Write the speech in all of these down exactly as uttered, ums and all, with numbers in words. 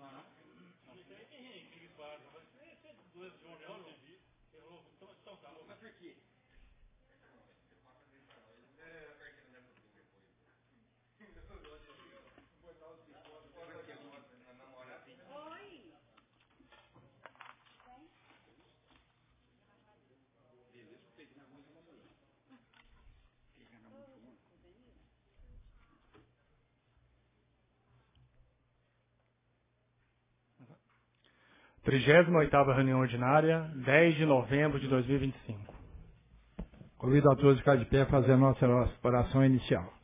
trigésima oitava reunião ordinária, dez de novembro de dois mil e vinte e cinco. Convido a todos a ficar de pé e fazer a nossa oração inicial.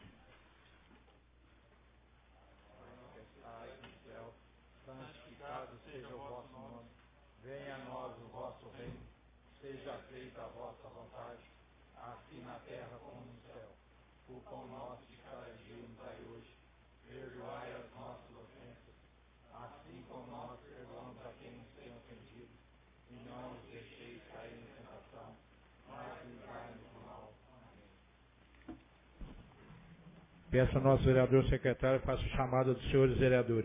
Santificado seja o vosso nome, venha a nós o vosso reino, seja feita a vossa vontade, assim na terra como no céu. O pão nosso de cada dia nos dai hoje, perdoai as nossas ofensas, assim como nós perdoamos a quem nos tem ofendido, e não nos deixeis cair em tentação, mas livrai-nos do mal. Amém. Peço ao nosso vereador secretário que faça a chamada dos senhores vereadores.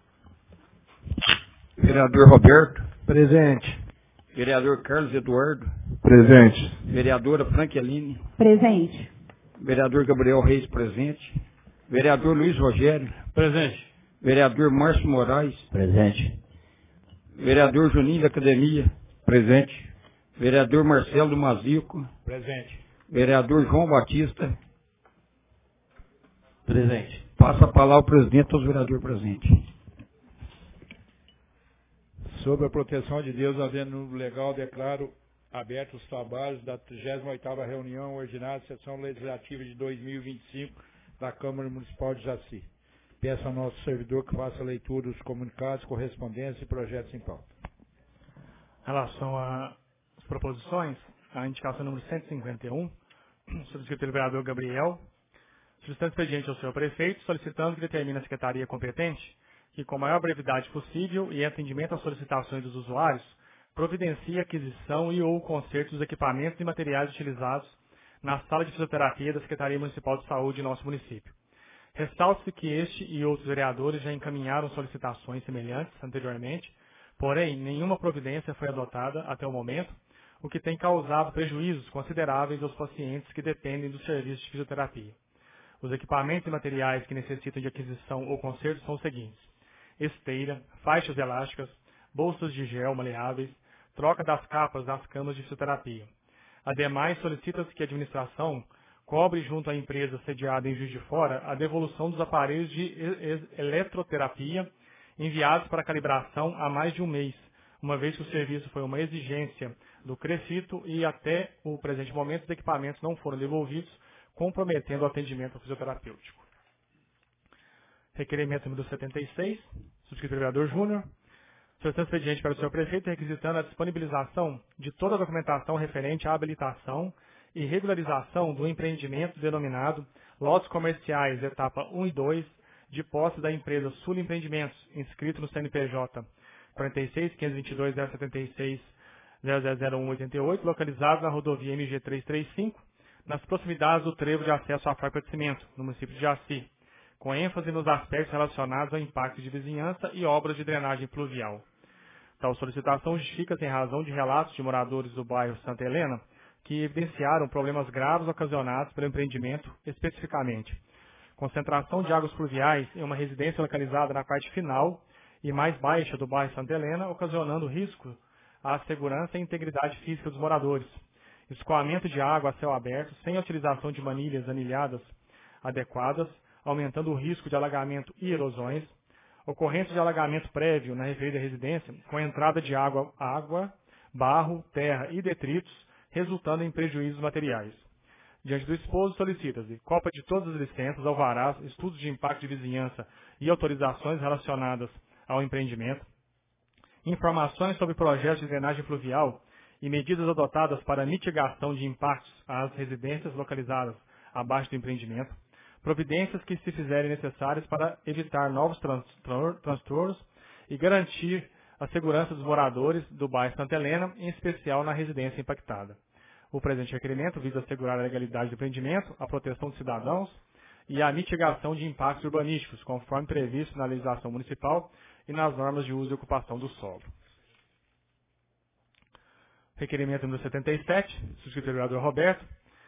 Vereador Roberto. Presente. Vereador Carlos Eduardo. Presente. Vereadora Franqueline. Presente. Vereador Gabriel Reis, presente. Vereador Luiz Rogério. Presente. Vereador Márcio Moraes. Presente. Vereador Juninho da Academia. Presente. Vereador Marcelo Mazico. Presente. Vereador João Batista. Presente. Passa a palavra ao presidente aos vereadores presentes. Sob a proteção de Deus, havendo legal, declaro abertos os trabalhos da trigésima oitava reunião ordinária, sessão legislativa de dois mil e vinte e cinco da Câmara Municipal de Jaci. Peço ao nosso servidor que faça a leitura dos comunicados, correspondências e projetos em pauta. Em relação às proposições, a indicação número cento e cinquenta e um, subscrita pelo vereador Gabriel, solicitando expediente ao senhor prefeito, solicitando que determine a secretaria competente que, com a maior brevidade possível e em atendimento às solicitações dos usuários, providencie a aquisição e ou conserto dos equipamentos e materiais utilizados na sala de fisioterapia da Secretaria Municipal de Saúde de nosso município. Ressalte-se que este e outros vereadores já encaminharam solicitações semelhantes anteriormente, porém, nenhuma providência foi adotada até o momento, o que tem causado prejuízos consideráveis aos pacientes que dependem do serviço de fisioterapia. Os equipamentos e materiais que necessitam de aquisição ou conserto são os seguintes: esteira, faixas elásticas, bolsas de gel maleáveis, troca das capas das camas de fisioterapia. Ademais, solicita-se que a administração cobre junto à empresa sediada em Juiz de Fora a devolução dos aparelhos de eletroterapia enviados para calibração há mais de um mês, uma vez que o serviço foi uma exigência do CREFITO e até o presente momento os equipamentos não foram devolvidos, comprometendo o atendimento fisioterapêutico. Requerimento número setenta e seis, subscrito pelo vereador Júnior, solicitando expediente para o senhor prefeito requisitando a disponibilização de toda a documentação referente à habilitação e regularização do empreendimento denominado Lotes Comerciais, etapa um e dois, de posse da empresa Sul Empreendimentos, inscrito no C N P J quarenta e seis, quinhentos e vinte e dois, zero setenta e seis, zero zero zero um, oitenta e oito, localizado na rodovia M G trezentos e trinta e cinco, nas proximidades do trevo de acesso à fábrica de cimento, no município de Jaci, com ênfase nos aspectos relacionados ao impacto de vizinhança e obras de drenagem pluvial. Tal solicitação justifica-se em razão de relatos de moradores do bairro Santa Helena que evidenciaram problemas graves ocasionados pelo empreendimento, especificamente concentração de águas pluviais em uma residência localizada na parte final e mais baixa do bairro Santa Helena, ocasionando risco à segurança e integridade física dos moradores, escoamento de água a céu aberto sem a utilização de manilhas anilhadas adequadas, aumentando o risco de alagamento e erosões, ocorrência de alagamento prévio na referida residência, com entrada de água, água, barro, terra e detritos, resultando em prejuízos materiais. Diante do exposto, solicita-se cópia de todas as licenças, alvarás, estudos de impacto de vizinhança e autorizações relacionadas ao empreendimento, informações sobre projetos de drenagem fluvial e medidas adotadas para mitigação de impactos às residências localizadas abaixo do empreendimento, providências que se fizerem necessárias para evitar novos transtornos e garantir a segurança dos moradores do bairro Santa Helena, em especial na residência impactada. O presente requerimento visa assegurar a legalidade do empreendimento, a proteção dos cidadãos e a mitigação de impactos urbanísticos, conforme previsto na legislação municipal e nas normas de uso e ocupação do solo. Requerimento número setenta e sete, subscrito pelo vereador Roberto,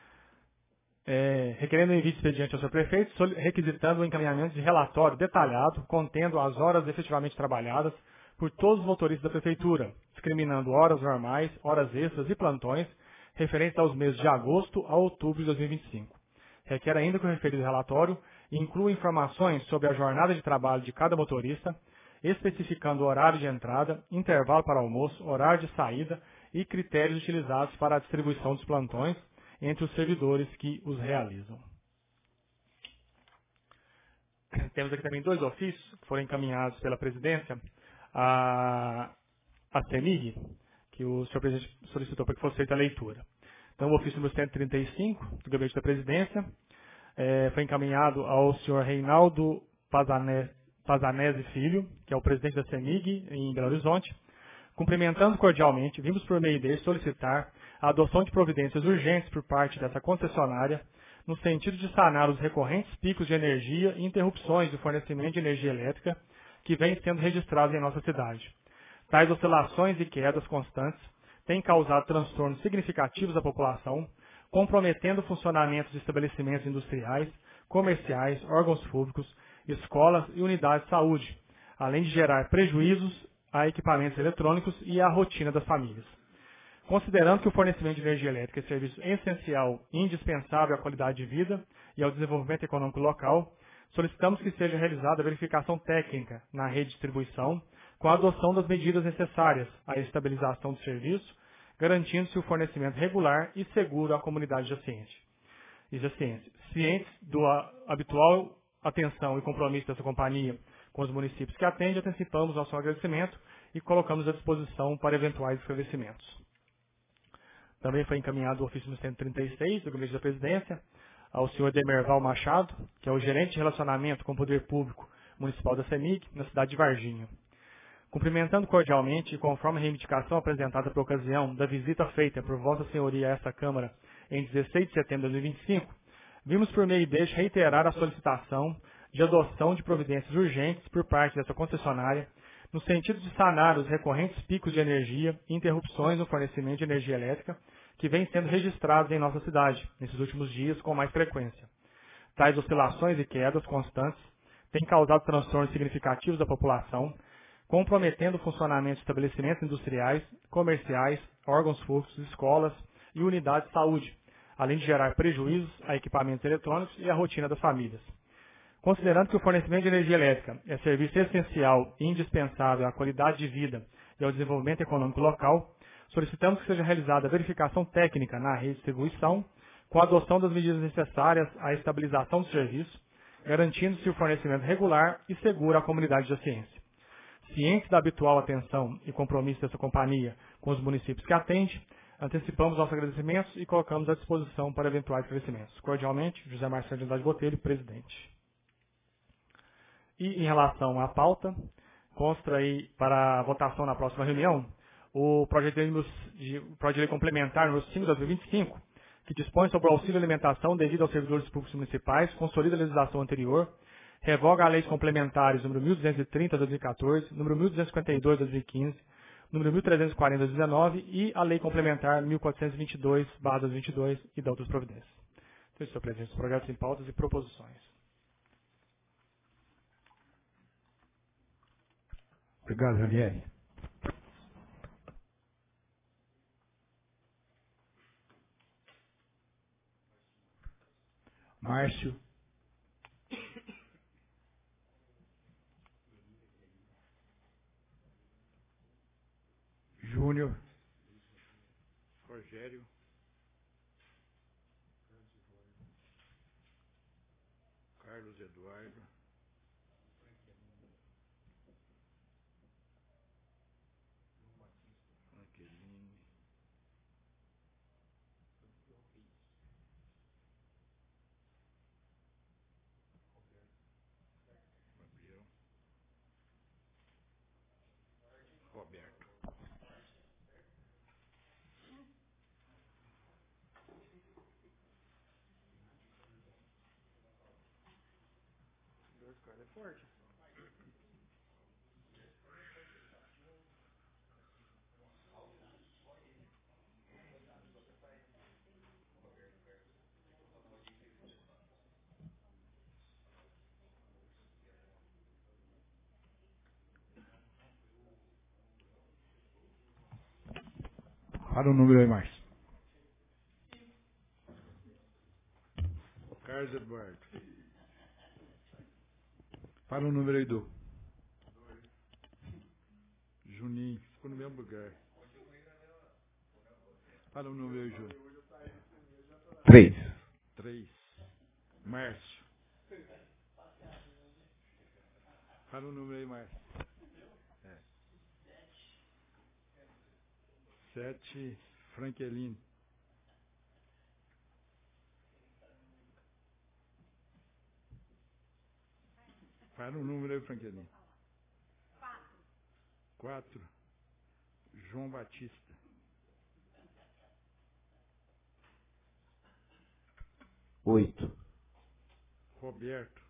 é, requerendo o envio de expediente ao seu prefeito, requisitando o encaminhamento de relatório detalhado, contendo as horas efetivamente trabalhadas por todos os motoristas da prefeitura, discriminando horas normais, horas extras e plantões, referentes aos meses de agosto a outubro de dois mil e vinte e cinco. Requer ainda que o referido relatório inclua informações sobre a jornada de trabalho de cada motorista, especificando o horário de entrada, intervalo para almoço, horário de saída e critérios utilizados para a distribuição dos plantões entre os servidores que os realizam. Temos aqui também dois ofícios que foram encaminhados pela presidência à, à CEMIG, que o senhor presidente solicitou para que fosse feita a leitura. Então, o ofício número cento e trinta e cinco, do Gabinete da Presidência, é, foi encaminhado ao senhor Reinaldo Pazanese, Pazanese Filho, que é o presidente da CEMIG em Belo Horizonte. Cumprimentando cordialmente, vimos por meio dele solicitar a adoção de providências urgentes por parte dessa concessionária, no sentido de sanar os recorrentes picos de energia e interrupções do fornecimento de energia elétrica que vêm sendo registrados em nossa cidade. Tais oscilações e quedas constantes têm causado transtornos significativos à população, comprometendo o funcionamento de estabelecimentos industriais, comerciais, órgãos públicos, escolas e unidades de saúde, além de gerar prejuízos a equipamentos eletrônicos e à rotina das famílias. Considerando que o fornecimento de energia elétrica é serviço essencial e indispensável à qualidade de vida e ao desenvolvimento econômico local, solicitamos que seja realizada a verificação técnica na rede de distribuição, com a adoção das medidas necessárias à estabilização do serviço, garantindo-se o fornecimento regular e seguro à comunidade adjacente. adjacente. Cientes da habitual atenção e compromisso dessa companhia com os municípios que atende, antecipamos nosso agradecimento e colocamos à disposição para eventuais esclarecimentos. Também foi encaminhado o ofício cento e trinta e seis do Gabinete da Presidência ao senhor Demerval Machado, que é o gerente de relacionamento com o Poder Público Municipal da CEMIG, na cidade de Varginha. Cumprimentando cordialmente e conforme a reivindicação apresentada por ocasião da visita feita por Vossa Senhoria a esta Câmara em dezesseis de setembro de dois mil e vinte e cinco, vimos por meio deste reiterar a solicitação de adoção de providências urgentes por parte dessa concessionária, no sentido de sanar os recorrentes picos de energia e interrupções no fornecimento de energia elétrica que vêm sendo registrados em nossa cidade, nesses últimos dias com mais frequência. Tais oscilações e quedas constantes têm causado transtornos significativos à população, comprometendo o funcionamento de estabelecimentos industriais, comerciais, órgãos públicos, escolas e unidades de saúde, além de gerar prejuízos a equipamentos eletrônicos e à rotina das famílias. Considerando que o fornecimento de energia elétrica é serviço essencial e indispensável à qualidade de vida e ao desenvolvimento econômico local, solicitamos que seja realizada a verificação técnica na rede de distribuição, com a adoção das medidas necessárias à estabilização do serviço, garantindo-se o fornecimento regular e seguro à comunidade adjacente. Cientes da habitual atenção e compromisso dessa companhia com os municípios que atende, antecipamos nossos agradecimentos e colocamos à disposição para eventuais crescimentos. Cordialmente, José Marcelo de Andrade Botelho, presidente. E em relação à pauta, consta aí para votação na próxima reunião o projeto de lei, de, projeto de lei complementar número cinco de dois mil e vinte e cinco, que dispõe sobre o auxílio alimentação devido aos servidores públicos municipais, consolida a legislação anterior, revoga as leis complementares número mil duzentos e trinta de dois mil e quatorze, número mil duzentos e cinquenta e dois de dois mil e quinze, número mil trezentos e quarenta de dois mil e dezenove e a lei complementar mil quatrocentos e vinte e dois barra dois mil e vinte e dois e da outras providências. Então, senhor presidente, os projetos em pautas e proposições. Obrigado, Ranieri. Márcio. Júnior. Rogério. Carlos Eduardo. Franqueline. Gabriel. Roberto. Dois caras é forte. Fala o número aí, Márcio. Carlos Eduardo. Fala o número aí, Du. Juninho. Ficou no mesmo lugar. Fala o número aí, Júnior. Três. Três. Márcio. Fala o número aí, Márcio. É. Sete. Franquelino. Fala o número aí, Franquelino. Quatro. Quatro. João Batista. Oito. Roberto.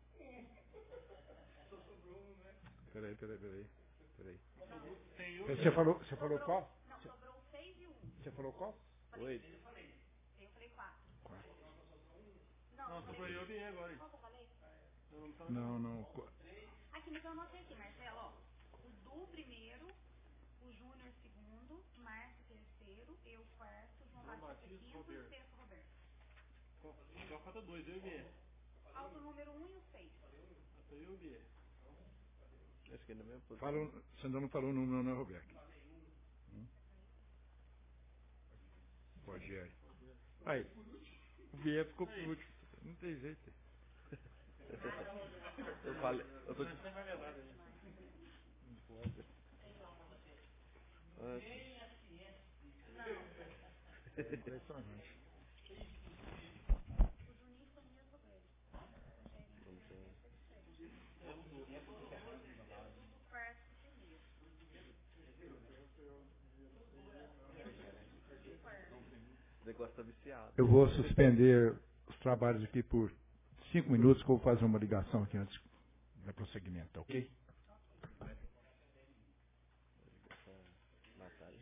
Peraí, peraí, peraí. Peraí. Você falou, você falou qual? Não, sobrou seis e um. Você falou qual? Oito. Eu falei quatro. Quatro. Não, Não, sobrou eu e agora. qual que eu falei? Não, não. Aqui, mas eu anotei aqui, Marcelo, ó. O Du primeiro, o Júnior segundo, Márcio terceiro, eu quarto, João Batista quinto e sexto, Roberto. Só falta dois, eu e Bier. Falta o número um e o seis. Falta eu e Bier. Acho que é na mesma posição. Fala, o- você ainda não falou o número, não, Roberto. Hum? Rogério. Aí, o Bier ficou por último. Não tem jeito. Eu falei. Eu tô te... Ah, Impressionante. O Juninho foi mesmo dele. não tem. O quarto primeiro. O negócio tá viciado. Eu vou suspender os trabalhos aqui por cinco minutos, que eu vou fazer uma ligação aqui antes do prosseguimento, ok? Natália.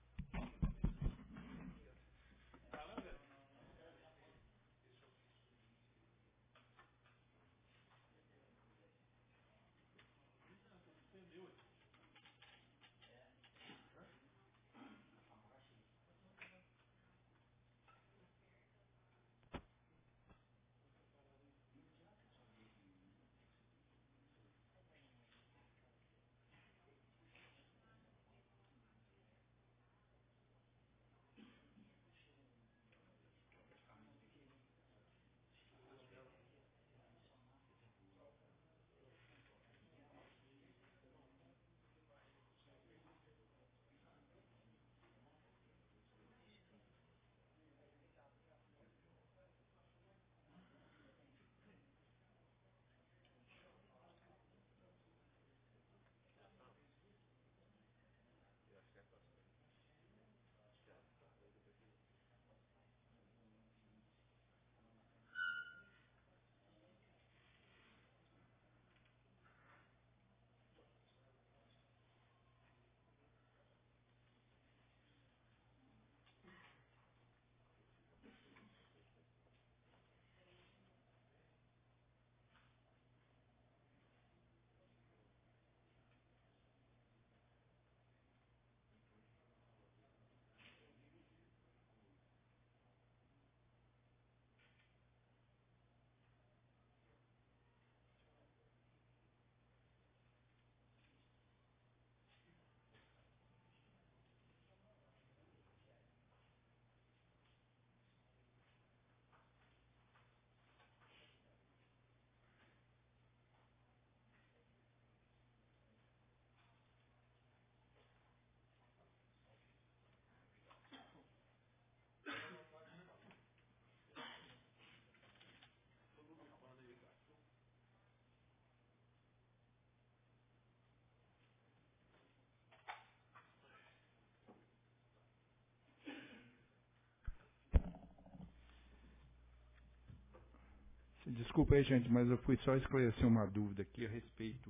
Desculpa aí, gente, mas eu fui só esclarecer uma dúvida aqui a respeito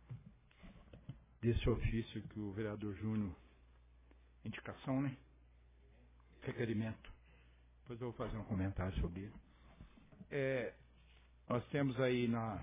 desse ofício que o vereador Júnior, indicação, né? Requerimento. Depois eu vou fazer um comentário sobre ele. É, nós temos aí na...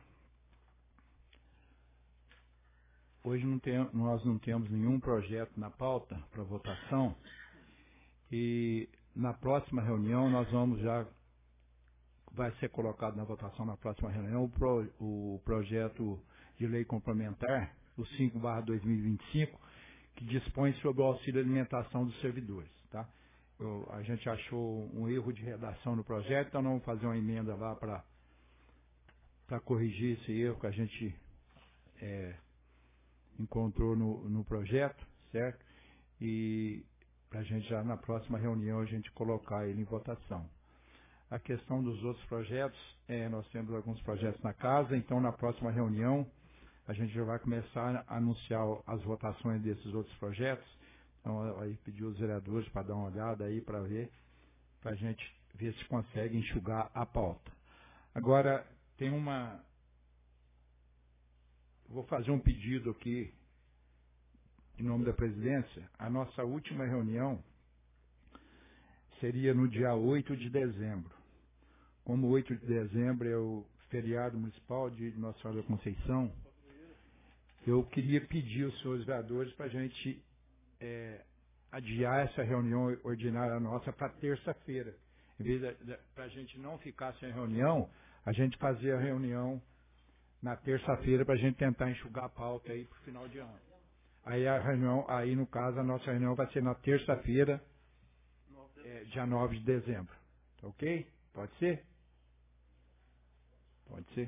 Hoje não tem, nós não temos nenhum projeto na pauta para votação E na próxima reunião nós vamos já, vai ser colocado na votação na próxima reunião o, pro, o projeto de lei complementar, o cinco barra dois mil e vinte e cinco, que dispõe sobre o auxílio alimentação dos servidores. Tá? Eu, a gente achou um erro de redação no projeto, então nós vamos fazer uma emenda lá para para corrigir esse erro que a gente é, encontrou no, no projeto, certo? E para a gente já na próxima reunião a gente colocar ele em votação. A questão dos outros projetos, é, nós temos alguns projetos na casa, então na próxima reunião a gente já vai começar a anunciar as votações desses outros projetos. Então aí pedir os vereadores para dar uma olhada aí para ver, para a gente ver se consegue enxugar a pauta. Agora, tem uma... Vou fazer um pedido aqui, em nome da presidência. A nossa última reunião seria no dia oito de dezembro. Como oito de dezembro é o feriado municipal de Nossa Senhora da Conceição, eu queria pedir aos senhores vereadores para a gente é, adiar essa reunião ordinária nossa para terça-feira. Em vez para a gente não ficar sem reunião, a gente fazer a reunião na terça-feira para a gente tentar enxugar a pauta aí para o final de ano. Aí a reunião, aí no caso a nossa reunião vai ser na terça-feira, é, dia nove de dezembro. Tá ok? Pode ser? Pode ser?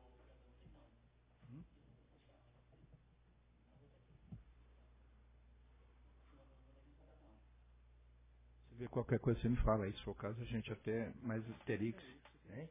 Se vê qualquer coisa, você me fala aí. Se for o caso, a gente até mais asterix. Hein?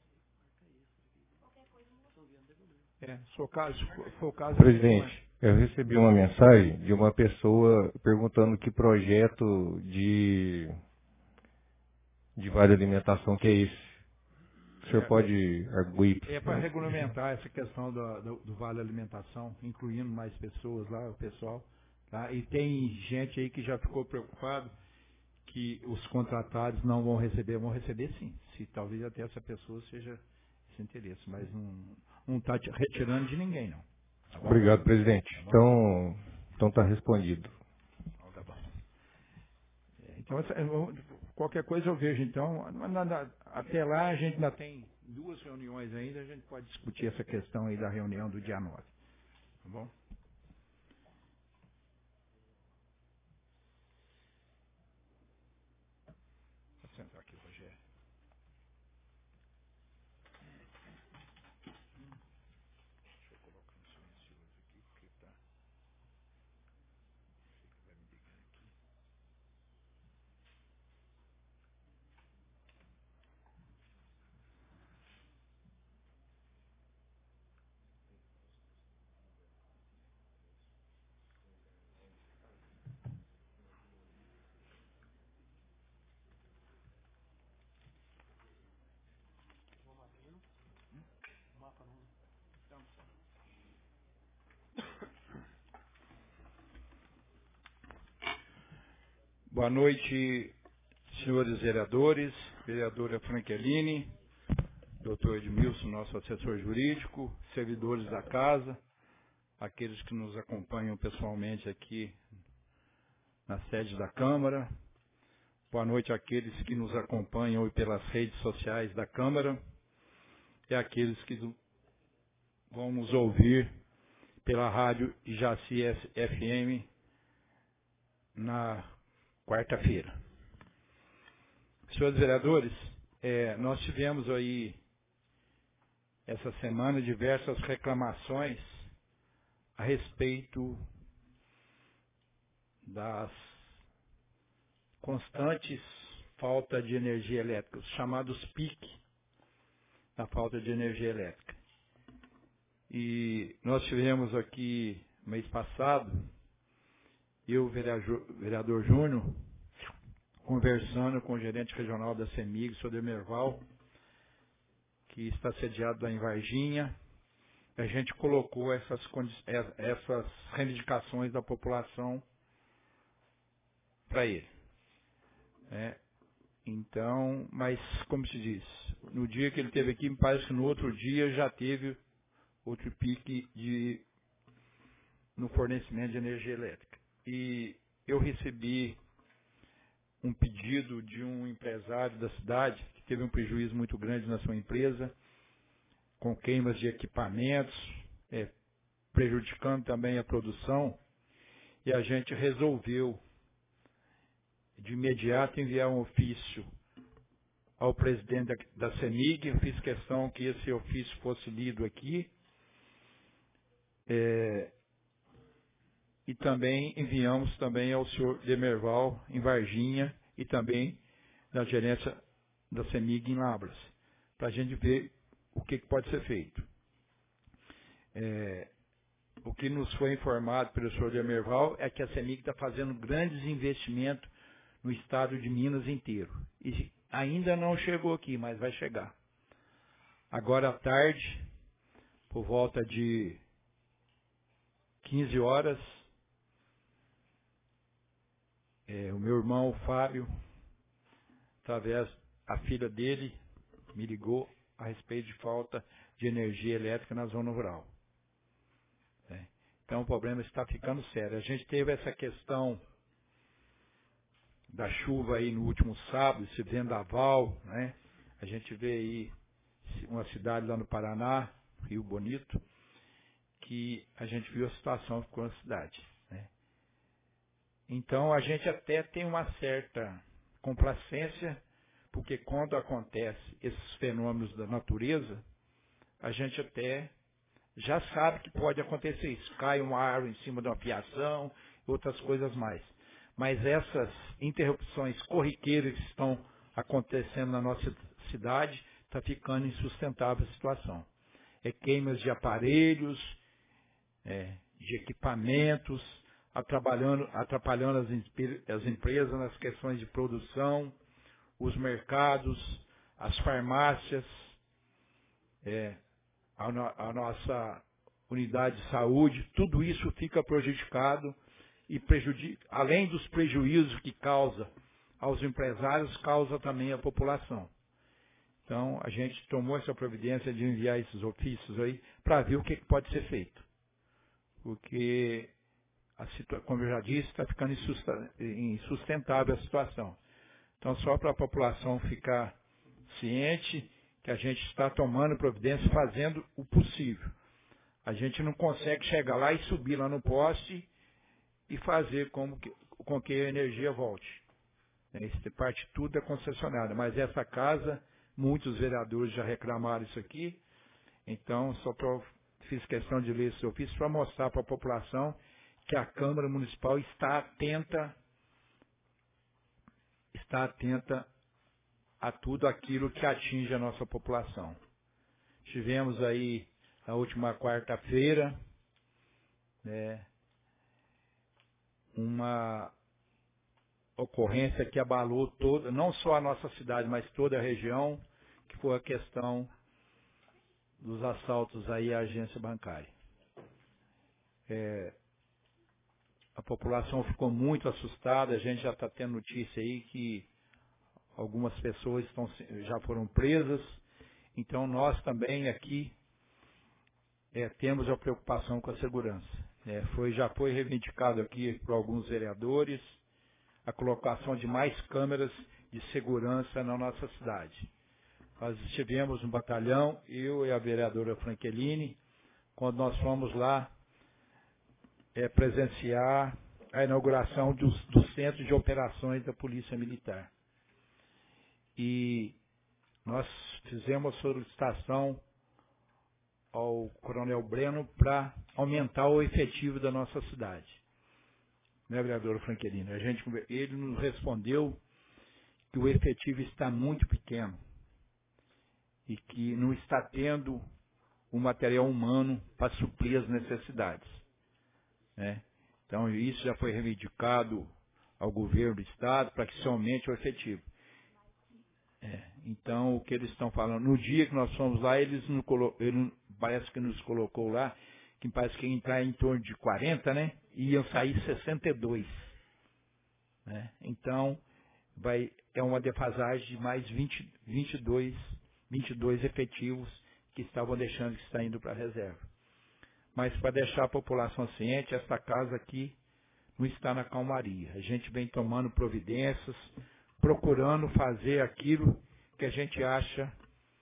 É, se for o caso, se for o caso... Presidente, eu recebi uma mensagem de uma pessoa perguntando que projeto de, de vale alimentação que é esse. O senhor é, pode arguir? É para regulamentar essa questão do, do, do vale alimentação, incluindo mais pessoas lá, o pessoal. Tá? E tem gente aí que já ficou preocupado que os contratados não vão receber, vão receber sim. Se talvez até essa pessoa seja esse interesse, mas não está retirando de ninguém, não. Tá bom? Obrigado, presidente. Tá então, então está respondido. Então, tá bom. Então, essa, qualquer coisa eu vejo, então. Até lá a gente ainda tem duas reuniões ainda, a gente pode discutir essa questão aí da reunião do dia nove. Tá bom? Vou sentar aqui, Rogério. Deixa eu colocar no silencioso aqui, porque tá... Vai me ligando aqui. Boa noite, senhores vereadores, vereadora Franqueline, doutor Edmilson, nosso assessor jurídico, servidores da casa, aqueles que nos acompanham pessoalmente aqui na sede da Câmara. Boa noite àqueles que nos acompanham pelas redes sociais da Câmara e àqueles que vão nos ouvir pela rádio Ijaci F M na quarta-feira. Senhores vereadores, é, nós tivemos aí essa semana diversas reclamações a respeito das constantes falta de energia elétrica, os chamados piques da falta de energia elétrica. E nós tivemos aqui, mês passado, eu, vereador, vereador Júnior, conversando com o gerente regional da CEMIG, o senhor Demerval, que está sediado lá em Varginha. A gente colocou essas, essas reivindicações da população para ele. É, então, mas, como se diz, no dia que ele esteve aqui, me parece que no outro dia já teve outro pique de, no fornecimento de energia elétrica. E eu recebi um pedido de um empresário da cidade que teve um prejuízo muito grande na sua empresa, com queimas de equipamentos, é, prejudicando também a produção, e a gente resolveu de imediato enviar um ofício ao presidente da, da CEMIG. Eu fiz questão que esse ofício fosse lido aqui, é, e também enviamos também ao senhor Demerval em Varginha e também da gerência da CEMIG em Lavras, para a gente ver o que, que pode ser feito. É, o que nos foi informado pelo senhor Demerval é que a CEMIG está fazendo grandes investimentos no estado de Minas inteiro. E ainda não chegou aqui, mas vai chegar. Agora à tarde, por volta de quinze horas, é, o meu irmão, o Fábio, através da filha dele, me ligou a respeito de falta de energia elétrica na zona rural. É. Então o problema está ficando sério. A gente teve essa questão da chuva aí no último sábado, esse vendaval, né? A gente vê aí uma cidade lá no Paraná, Rio Bonito, que a gente viu a situação que ficou na cidade, né? Então a gente até tem uma certa complacência, porque quando acontece esses fenômenos da natureza, a gente até já sabe que pode acontecer isso. Cai uma árvore em cima de uma fiação, outras coisas mais. Mas essas interrupções corriqueiras que estão acontecendo na nossa cidade, está ficando insustentável a situação. É queimas de aparelhos, é, de equipamentos, atrapalhando, atrapalhando as, as empresas nas questões de produção, os mercados, as farmácias, é, a, no, a nossa unidade de saúde, tudo isso fica prejudicado e prejudica, além dos prejuízos que causa aos empresários, causa também à população. Então, a gente tomou essa providência de enviar esses ofícios aí para ver o que pode ser feito. Porque, a situa- como eu já disse, está ficando insustentável a situação. Então, só para a população ficar ciente que a gente está tomando providência, fazendo o possível. A gente não consegue chegar lá e subir lá no poste e fazer como que, com que a energia volte. Essa parte tudo é concessionária, mas essa casa, muitos vereadores já reclamaram isso aqui, então só pra, fiz questão de ler esse ofício para mostrar para a população que a Câmara Municipal está atenta, está atenta a tudo aquilo que atinge a nossa população. Tivemos aí, na última quarta-feira, né, uma ocorrência que abalou toda, não só a nossa cidade, mas toda a região, que foi a questão dos assaltos aí à agência bancária. É, a população ficou muito assustada, a gente já está tendo notícia aí que algumas pessoas estão, já foram presas, então nós também aqui é, temos a preocupação com a segurança. É, foi, já foi reivindicado aqui por alguns vereadores a colocação de mais câmeras de segurança na nossa cidade. Nós estivemos no batalhão, eu e a vereadora Francheline, quando nós fomos lá é, presenciar a inauguração do, do Centro de Operações da Polícia Militar. E nós fizemos solicitação ao Coronel Breno para aumentar o efetivo da nossa cidade. Né, vereador Francheline? A gente, ele nos respondeu que o efetivo está muito pequeno e que não está tendo o material humano para suprir as necessidades. Né? Então, isso já foi reivindicado ao governo do Estado para que se aumente o efetivo. É, então, o que eles estão falando, no dia que nós fomos lá, eles nos colo- ele parece que nos colocou lá, que parece que ia entrar em torno de quarenta, né? E iam sair sessenta e dois. Né? Então, vai, é uma defasagem de mais vinte, vinte e dois, vinte e dois efetivos que estavam deixando que está indo para a reserva. Mas para deixar a população ciente, essa casa aqui, não está na calmaria. A gente vem tomando providências, procurando fazer aquilo que a gente acha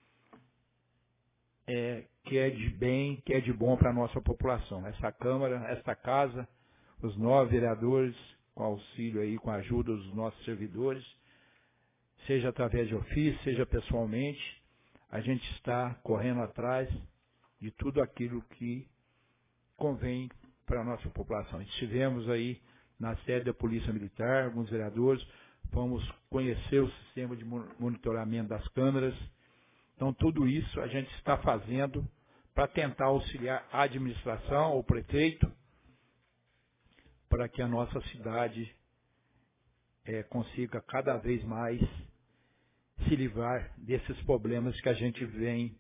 é, que é de bem, que é de bom para a nossa população. Essa Câmara, essa Casa, os nove vereadores, com auxílio aí, com a ajuda dos nossos servidores, seja através de ofício, seja pessoalmente, a gente está correndo atrás de tudo aquilo que convém para a nossa população. Estivemos aí na sede da Polícia Militar, alguns vereadores, vamos conhecer o sistema de monitoramento das câmeras. Então, tudo isso a gente está fazendo para tentar auxiliar a administração, o prefeito, para que a nossa cidade é, consiga cada vez mais se livrar desses problemas que a gente vem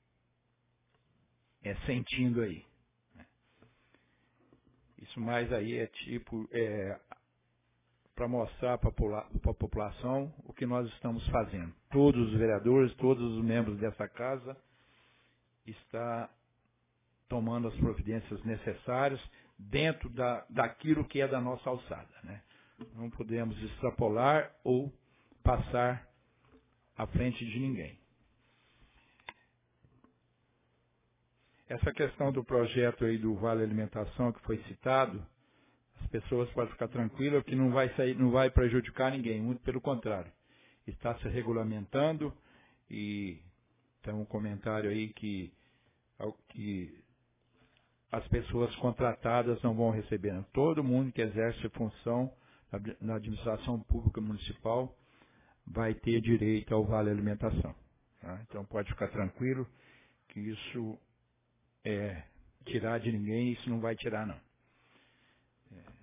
é, sentindo aí. Isso mais aí é tipo, é, para mostrar para a população o que nós estamos fazendo. Todos os vereadores, todos os membros dessa casa estão tomando as providências necessárias dentro da, daquilo que é da nossa alçada, né? Não podemos extrapolar ou passar à frente de ninguém. Essa questão do projeto aí do Vale Alimentação que foi citado, as pessoas podem ficar tranquilas que não vai sair, não vai prejudicar ninguém, muito pelo contrário. Está se regulamentando e tem um comentário aí que, que as pessoas contratadas não vão receber. Não. Todo mundo que exerce função na administração pública municipal vai ter direito ao Vale Alimentação. Tá? Então pode ficar tranquilo que isso é tirar de ninguém, isso não vai tirar não. É.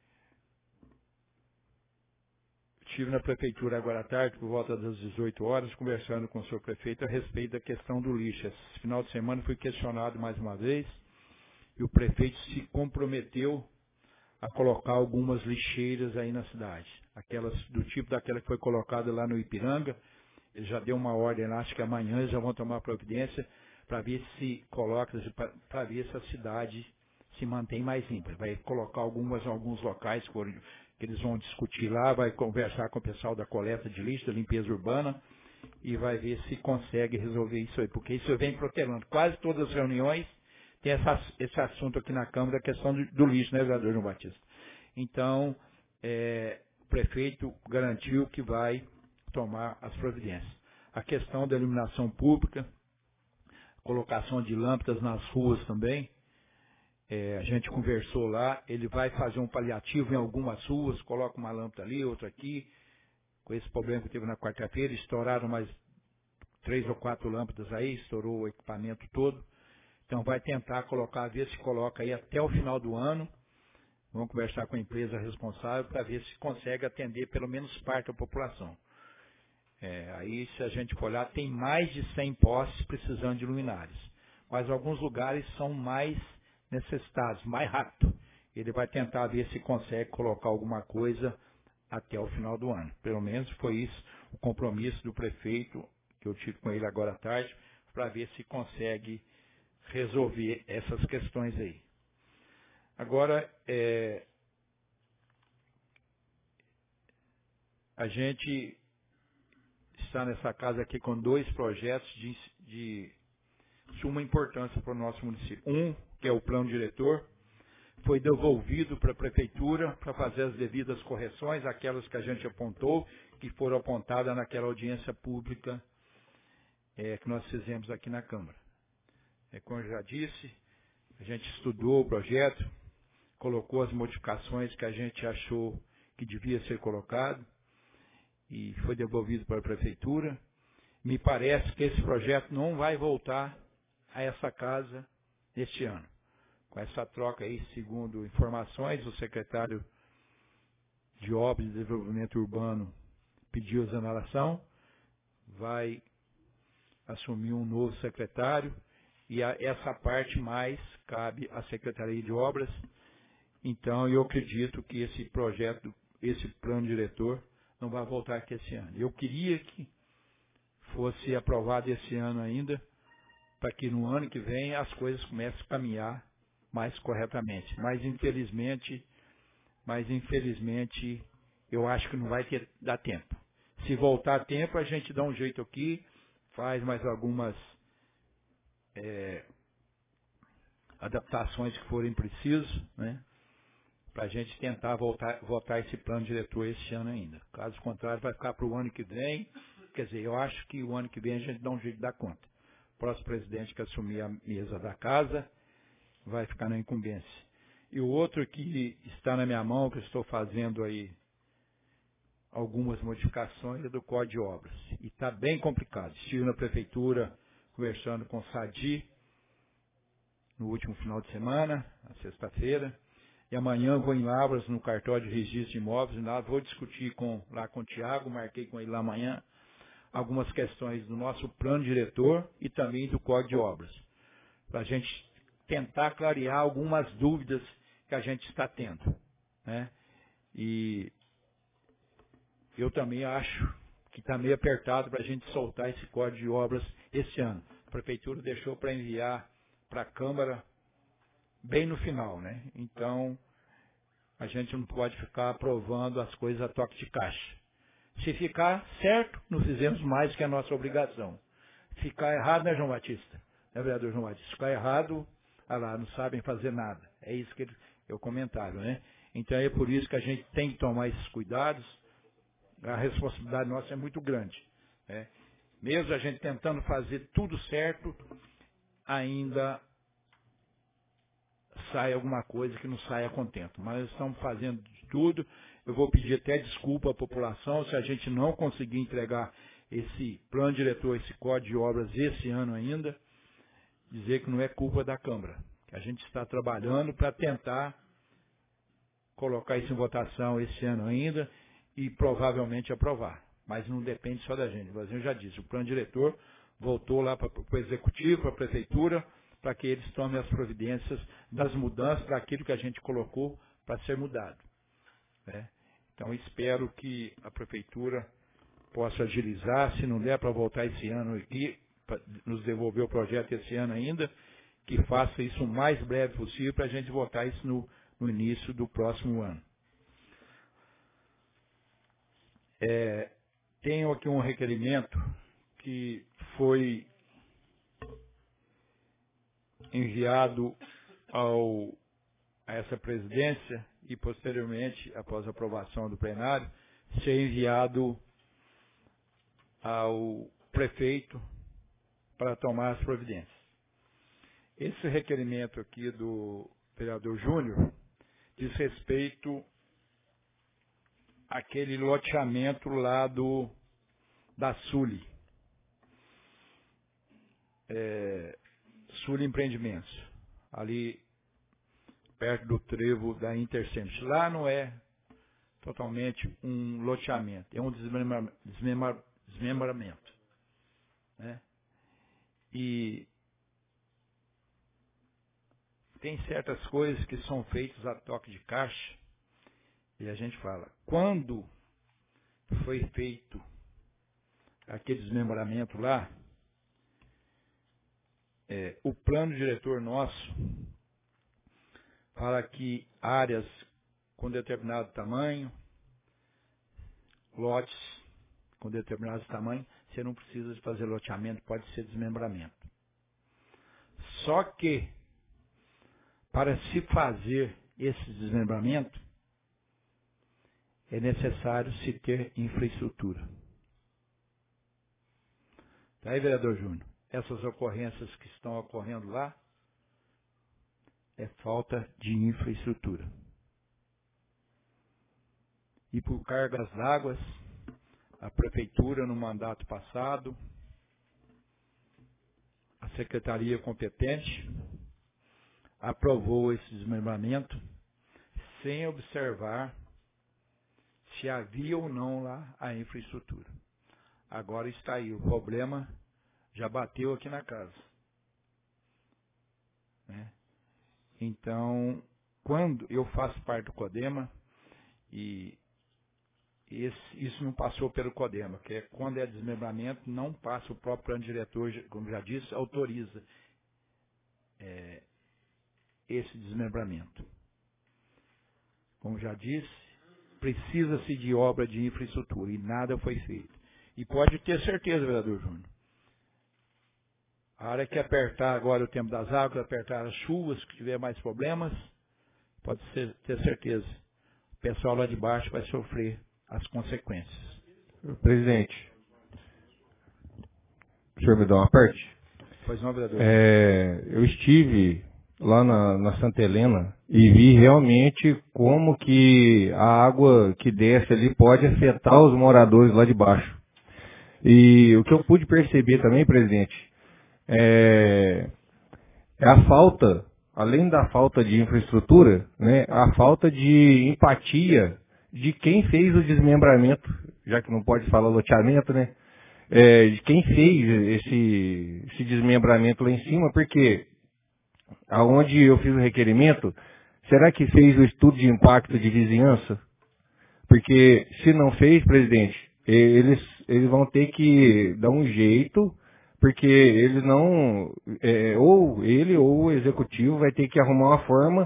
Estive na prefeitura agora à tarde, por volta das dezoito horas, conversando com o senhor prefeito a respeito da questão do lixo. Esse final de semana fui questionado mais uma vez e o prefeito se comprometeu a colocar algumas lixeiras aí na cidade. Aquelas do tipo daquela que foi colocada lá no Ipiranga. Ele já deu uma ordem lá, acho que amanhã eles já vão tomar providência para ver se coloca, para ver se a cidade se mantém mais limpa. Vai colocar algumas em alguns locais que eles vão discutir lá, vai conversar com o pessoal da coleta de lixo, da limpeza urbana, e vai ver se consegue resolver isso aí, porque isso vem protelando. Quase todas as reuniões tem essa, esse assunto aqui na Câmara, a questão do, do lixo, né, vereador João Batista? Então, é, o prefeito garantiu que vai tomar as providências. A questão da iluminação pública, colocação de lâmpadas nas ruas também, é, a gente conversou lá, ele vai fazer um paliativo em algumas ruas, coloca uma lâmpada ali, outra aqui, com esse problema que teve na quarta-feira, estouraram mais três ou quatro lâmpadas aí, estourou o equipamento todo, então vai tentar colocar, ver se coloca aí até o final do ano, vamos conversar com a empresa responsável para ver se consegue atender pelo menos parte da população. É, aí, se a gente for olhar, tem mais de cem postes precisando de luminárias. Mas alguns lugares são mais necessitados, mais rápido. Ele vai tentar ver se consegue colocar alguma coisa até o final do ano. Pelo menos foi isso o compromisso do prefeito, que eu tive com ele agora à tarde, para ver se consegue resolver essas questões aí. Agora, é, a gente está nessa casa aqui com dois projetos de, de suma importância para o nosso município. Um, que é o plano diretor, foi devolvido para a prefeitura para fazer as devidas correções, aquelas que a gente apontou, que foram apontadas naquela audiência pública é, que nós fizemos aqui na Câmara. É, como eu já disse, a gente estudou o projeto, colocou as modificações que a gente achou que devia ser colocado, e foi devolvido para a prefeitura. Me parece que esse projeto não vai voltar a essa casa este ano. Com essa troca aí, segundo informações, o secretário de Obras e Desenvolvimento Urbano pediu exoneração, vai assumir um novo secretário, e a, essa parte mais cabe à Secretaria de Obras. Então, eu acredito que esse projeto, esse plano diretor, não vai voltar aqui esse ano. Eu queria que fosse aprovado esse ano ainda, para que no ano que vem as coisas comecem a caminhar mais corretamente. Mas, infelizmente, mas infelizmente eu acho que não vai ter, dar tempo. Se voltar a tempo, a gente dá um jeito aqui, faz mais algumas é, adaptações que forem precisas, né? Para a gente tentar voltar, votar esse plano diretor esse ano ainda. Caso contrário, vai ficar para o ano que vem. Quer dizer, eu acho que o ano que vem a gente dá um jeito de dar conta. O próximo presidente que assumir a mesa da casa vai ficar na incumbência. E o outro que está na minha mão, que eu estou fazendo aí algumas modificações, é do Código de Obras. E está bem complicado. Estive na prefeitura conversando com o Sadi no último final de semana, na sexta-feira. E amanhã vou em Lavras, no cartório de registro de imóveis, e lá vou discutir com, lá com o Tiago, marquei com ele lá amanhã, algumas questões do nosso plano diretor e também do Código de Obras. Para a gente tentar clarear algumas dúvidas que a gente está tendo, né? E eu também acho que está meio apertado para a gente soltar esse Código de Obras esse ano. A prefeitura deixou para enviar para a Câmara bem no final, né? Então, a gente não pode ficar aprovando as coisas a toque de caixa. Se ficar certo, não fizemos mais que a nossa obrigação. Ficar errado, né, João Batista? Né, vereador João Batista? Ficar errado, ah lá, não sabem fazer nada. É isso que é o comentário, né? Então, é por isso que a gente tem que tomar esses cuidados. A responsabilidade nossa é muito grande, né? Mesmo a gente tentando fazer tudo certo, ainda sai alguma coisa que não saia contento. Mas nós estamos fazendo de tudo. Eu vou pedir até desculpa à população se a gente não conseguir entregar esse plano diretor, esse Código de Obras esse ano ainda, dizer que não é culpa da Câmara. Que a gente está trabalhando para tentar colocar isso em votação esse ano ainda e provavelmente aprovar. Mas não depende só da gente. O Brasil já disse, o plano diretor voltou lá para o Executivo, para a Prefeitura, para que eles tomem as providências das mudanças daquilo que a gente colocou para ser mudado, né? Então, espero que a Prefeitura possa agilizar, se não der para voltar esse ano aqui, para nos devolver o projeto esse ano ainda, que faça isso o mais breve possível para a gente votar isso no, no início do próximo ano. É, tenho aqui um requerimento que foi enviado ao, a essa presidência e, posteriormente, após a aprovação do plenário, ser enviado ao prefeito para tomar as providências. Esse requerimento aqui do vereador Júnior diz respeito àquele loteamento lá do, da Sully. É, Sully Empreendimentos, ali perto do trevo da Intercentros. Lá não é totalmente um loteamento, é um desmembra, desmembra, desmembramento, né? E tem certas coisas que são feitas a toque de caixa, e a gente fala, quando foi feito aquele desmembramento lá, É, o plano diretor nosso fala que áreas com determinado tamanho, lotes com determinado tamanho, você não precisa de fazer loteamento, pode ser desmembramento. Só que, para se fazer esse desmembramento, é necessário se ter infraestrutura. Tá aí, vereador Júnior? Essas ocorrências que estão ocorrendo lá é falta de infraestrutura. E por cargas d'água, a prefeitura, no mandato passado, a secretaria competente aprovou esse desmembramento sem observar se havia ou não lá a infraestrutura. Agora está aí o problema. Já bateu aqui na casa, né? Então, quando eu faço parte do CODEMA, e esse, isso não passou pelo CODEMA, que é quando é desmembramento, não passa, o próprio plano diretor, como já disse, autoriza é, esse desmembramento. como já disse, precisa-se de obra de infraestrutura e nada foi feito. E pode ter certeza, vereador Júnior, a hora que apertar agora o tempo das águas, apertar as chuvas, que tiver mais problemas, pode ser, ter certeza, o pessoal lá de baixo vai sofrer as consequências. Presidente, o senhor me dá uma parte? Pois não, vereador? É, eu estive lá na, na Santa Helena e vi realmente como que a água que desce ali pode afetar os moradores lá de baixo. E o que eu pude perceber também, presidente, é, é a falta, além da falta de infraestrutura, né, a falta de empatia de quem fez o desmembramento, já que não pode falar loteamento, né? É, de quem fez esse, esse desmembramento lá em cima, porque aonde eu fiz o requerimento, será que fez o estudo de impacto de vizinhança? Porque se não fez, presidente, eles, eles vão ter que dar um jeito, porque eles não, é, ou ele ou o executivo vai ter que arrumar uma forma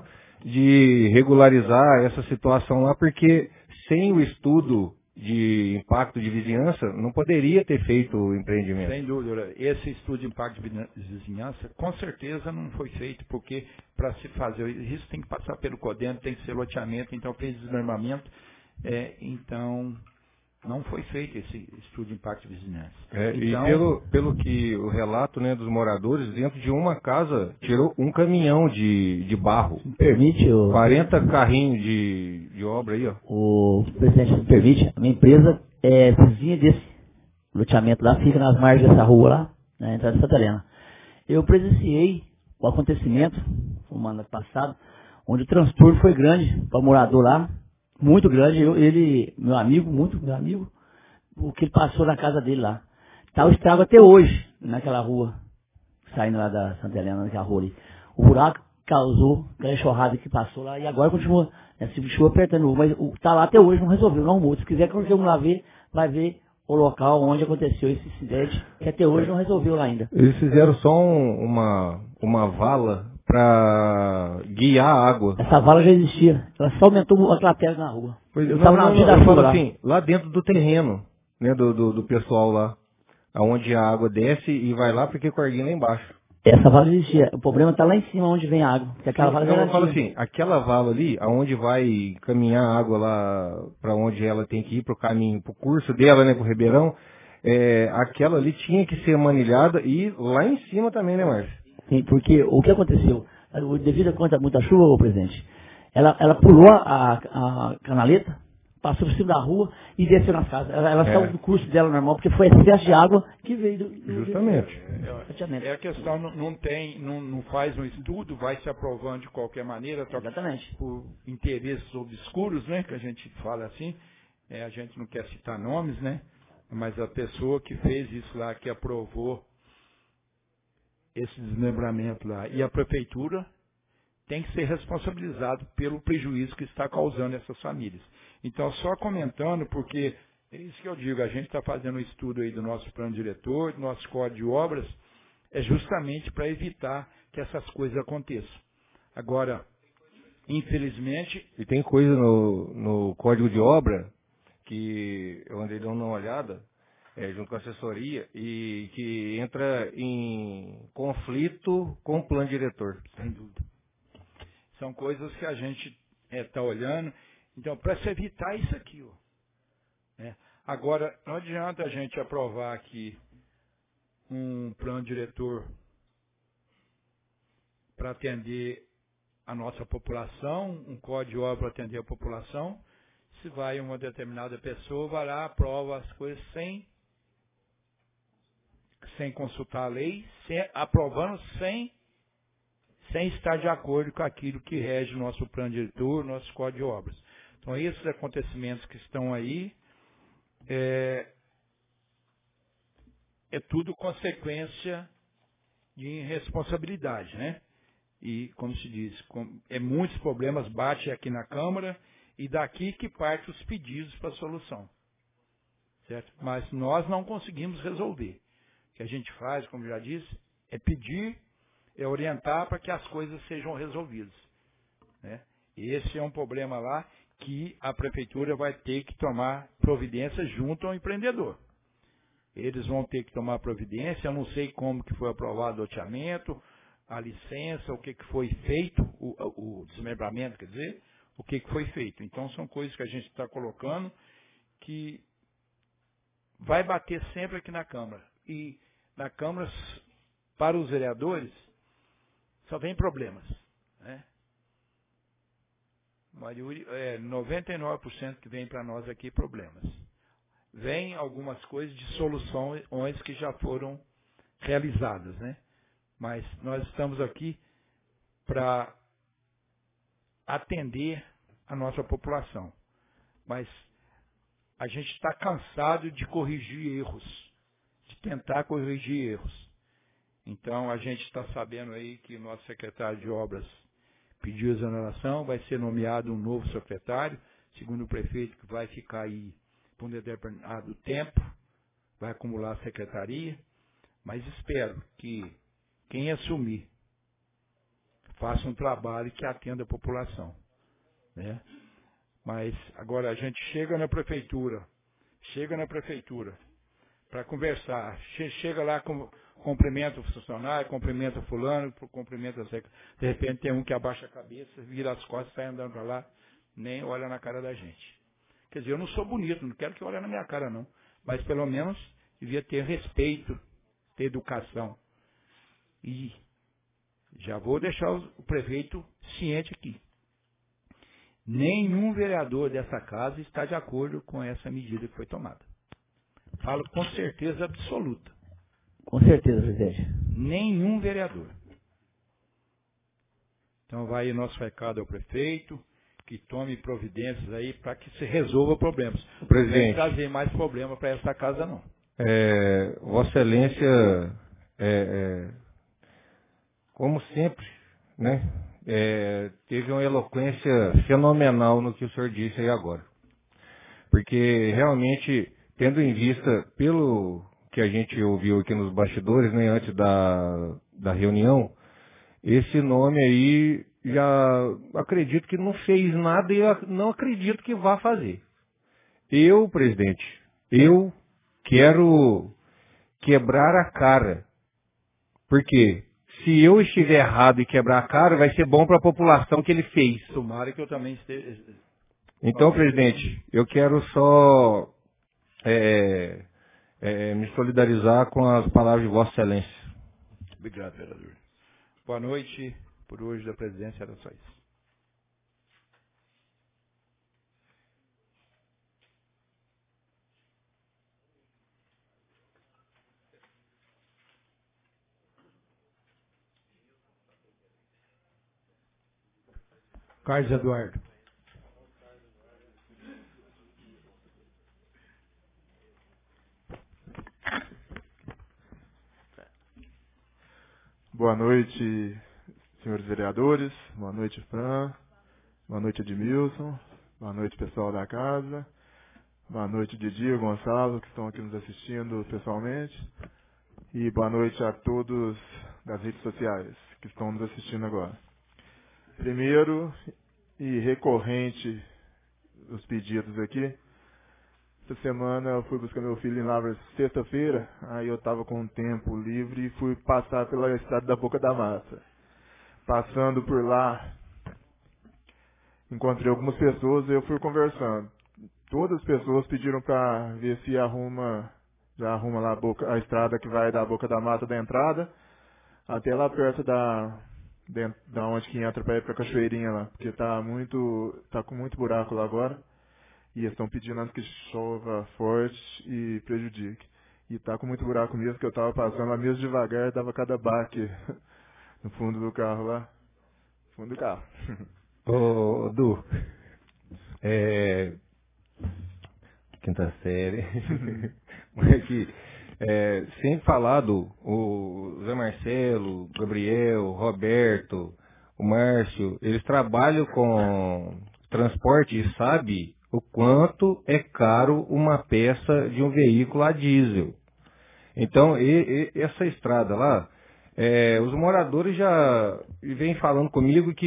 de regularizar essa situação lá, porque sem o estudo de impacto de vizinhança, não poderia ter feito o empreendimento. Sem dúvida. Esse estudo de impacto de vizinhança, com certeza não foi feito, porque para se fazer isso tem que passar pelo CODEN, tem que ser loteamento, então fez desarmamento, é, então não foi feito esse estudo de impacto de vizinhança. É, então, e pelo, pelo que o relato, né, dos moradores, dentro de uma casa tirou um caminhão de, de barro. Me permite, o quarenta carrinhos de, de obra aí, ó. O presidente, me permite, a minha empresa é vizinha desse loteamento lá, fica nas margens dessa rua lá, na entrada de Santa Helena. Eu presenciei o acontecimento, no ano passado, onde o transtorno foi grande para o morador lá, muito grande. Eu, ele, meu amigo, muito meu amigo, o que ele passou na casa dele lá. Tá o estrago até hoje, naquela rua, saindo lá da Santa Helena, naquela rua ali. O buraco causou aquela enxurrada que passou lá e agora continua, né, se chuva apertando, mas o, tá lá até hoje, não resolveu, não arrumou. Se quiser, quando vamos lá ver, vai ver o local onde aconteceu esse incidente, que até hoje não resolveu lá ainda. Eles fizeram só um, uma, uma vala para guiar a água. Essa vala já existia, ela só aumentou a cratera na rua. Pois, eu não, estava não, na não, vida eu da falo lá. assim, lá dentro do terreno, né, do, do, do pessoal lá, aonde a água desce e vai lá porque corguinha lá embaixo. Essa vala existia, o problema está lá em cima onde vem a água, porque aquela vala não, já eu falo existia. assim, aquela vala ali, aonde vai caminhar a água lá para onde ela tem que ir, para o caminho, para o curso dela, né, para o Ribeirão, é, aquela ali tinha que ser manilhada e lá em cima também, né, Márcio? Sim, porque o que aconteceu, devido a quanta muita chuva, ô presidente, ela, ela pulou a, a canaleta, passou por cima da rua e desceu nas casas. Ela, ela É. saiu do curso dela normal, porque foi excesso de água que veio do, do Justamente. É, é a questão, não, não tem, não, não faz um estudo, vai se aprovando de qualquer maneira, só que Exatamente. por interesses obscuros, né, que a gente fala assim, é, a gente não quer citar nomes, né, mas a pessoa que fez isso lá, que aprovou esse desmembramento lá, e a prefeitura tem que ser responsabilizado pelo prejuízo que está causando essas famílias. Então, só comentando, porque é isso que eu digo, a gente está fazendo um estudo aí do nosso plano diretor, do nosso código de obras, é justamente para evitar que essas coisas aconteçam. Agora, infelizmente... E tem coisa no, no código de obra que eu andei dando uma olhada, é, junto com a assessoria, e que entra em conflito com o plano diretor. Sem dúvida. São coisas que a gente está olhando. Então, para se evitar isso aqui, ó, né? Agora, não adianta a gente aprovar aqui um plano diretor para atender a nossa população, um código de obra para atender a população, se vai uma determinada pessoa, vai lá, aprova as coisas sem, sem consultar a lei, sem, aprovando sem, sem estar de acordo com aquilo que rege o nosso plano diretor, nosso código de obras. Então, esses acontecimentos que estão aí, é, é tudo consequência de irresponsabilidade, né? E, como se diz, com, é muitos problemas batem aqui na Câmara e daqui que partem os pedidos para a solução, certo? Mas nós não conseguimos resolver. O que a gente faz, como já disse, é pedir, é orientar para que as coisas sejam resolvidas, né? Esse é um problema lá que a prefeitura vai ter que tomar providência junto ao empreendedor. Eles vão ter que tomar providência, eu não sei como que foi aprovado o loteamento, a licença, o que, que foi feito, o, o desmembramento, quer dizer, o que, que foi feito. Então, são coisas que a gente está colocando que vai bater sempre aqui na Câmara. E na Câmara, para os vereadores, só vem problemas, né? É, noventa e nove por cento que vem para nós aqui problemas. Vem algumas coisas de soluções que já foram realizadas, né? Mas nós estamos aqui para atender a nossa população. Mas a gente está cansado de corrigir erros, de tentar corrigir erros. Então a gente está sabendo aí que o nosso secretário de obras pediu exoneração, vai ser nomeado um novo secretário, segundo o prefeito, que vai ficar aí por um determinado tempo, vai acumular a secretaria, mas espero que quem assumir faça um trabalho que atenda a população, né? Mas agora a gente chega na prefeitura, chega na prefeitura para conversar, che chega lá com cumprimenta o funcionário, cumprimenta o fulano, cumprimenta a secretária. De repente tem um que abaixa a cabeça, vira as costas, sai andando para lá, nem olha na cara da gente. Quer dizer, eu não sou bonito, não quero que olhe na minha cara não, mas pelo menos devia ter respeito, ter educação. E já vou deixar o prefeito ciente aqui. Nenhum vereador dessa casa está de acordo com essa medida que foi tomada. Falo com certeza absoluta. Com certeza, presidente. Nenhum vereador. Então vai aí nosso recado ao prefeito, que tome providências aí para que se resolva problemas. Presidente. Não trazer mais problema para essa casa, não. É, Vossa Excelência, é, é, como sempre, né, é, teve uma eloquência fenomenal no que o senhor disse aí agora. Porque realmente, tendo em vista, pelo que a gente ouviu aqui nos bastidores, né, antes da, da reunião, esse nome aí já acredito que não fez nada e eu não acredito que vá fazer. Eu, presidente, eu quero quebrar a cara. Porque se eu estiver errado e quebrar a cara, vai ser bom para a população que ele fez. Tomara que eu também esteja. Então, presidente, eu quero só é, é, me solidarizar com as palavras de Vossa Excelência. Obrigado, vereador. Boa noite. Por hoje da presidência era só isso. Carlos Eduardo. Boa noite, senhores vereadores. Boa noite, Fran. Boa noite, Edmilson. Boa noite, pessoal da casa. Boa noite, Didi e Gonçalo, que estão aqui nos assistindo pessoalmente. E boa noite a todos das redes sociais que estão nos assistindo agora. Primeiro e recorrente os pedidos aqui. Essa semana eu fui buscar meu filho em Lavras sexta-feira, aí eu estava com um tempo livre e fui passar pela estrada da Boca da Mata. Passando por lá, encontrei algumas pessoas e eu fui conversando. Todas as pessoas pediram para ver se arruma, já arruma lá a, boca, a estrada que vai da Boca da Mata da entrada, até lá perto da, dentro, da onde que entra para ir para a cachoeirinha lá, porque tá muito, tá com muito buraco lá agora. E eles estão pedindo antes que chova forte e prejudique. E tá com muito buraco mesmo, que eu tava passando lá mesmo devagar, dava cada baque no fundo do carro lá. Fundo do carro. Ô, Du, é... quinta série. Mas que, é, sem falar do o Zé Marcelo, o Gabriel, o Roberto, o Márcio, eles trabalham com transporte e sabe o quanto é caro uma peça de um veículo a diesel. Então, e, e, essa estrada lá, é, os moradores já vêm falando comigo que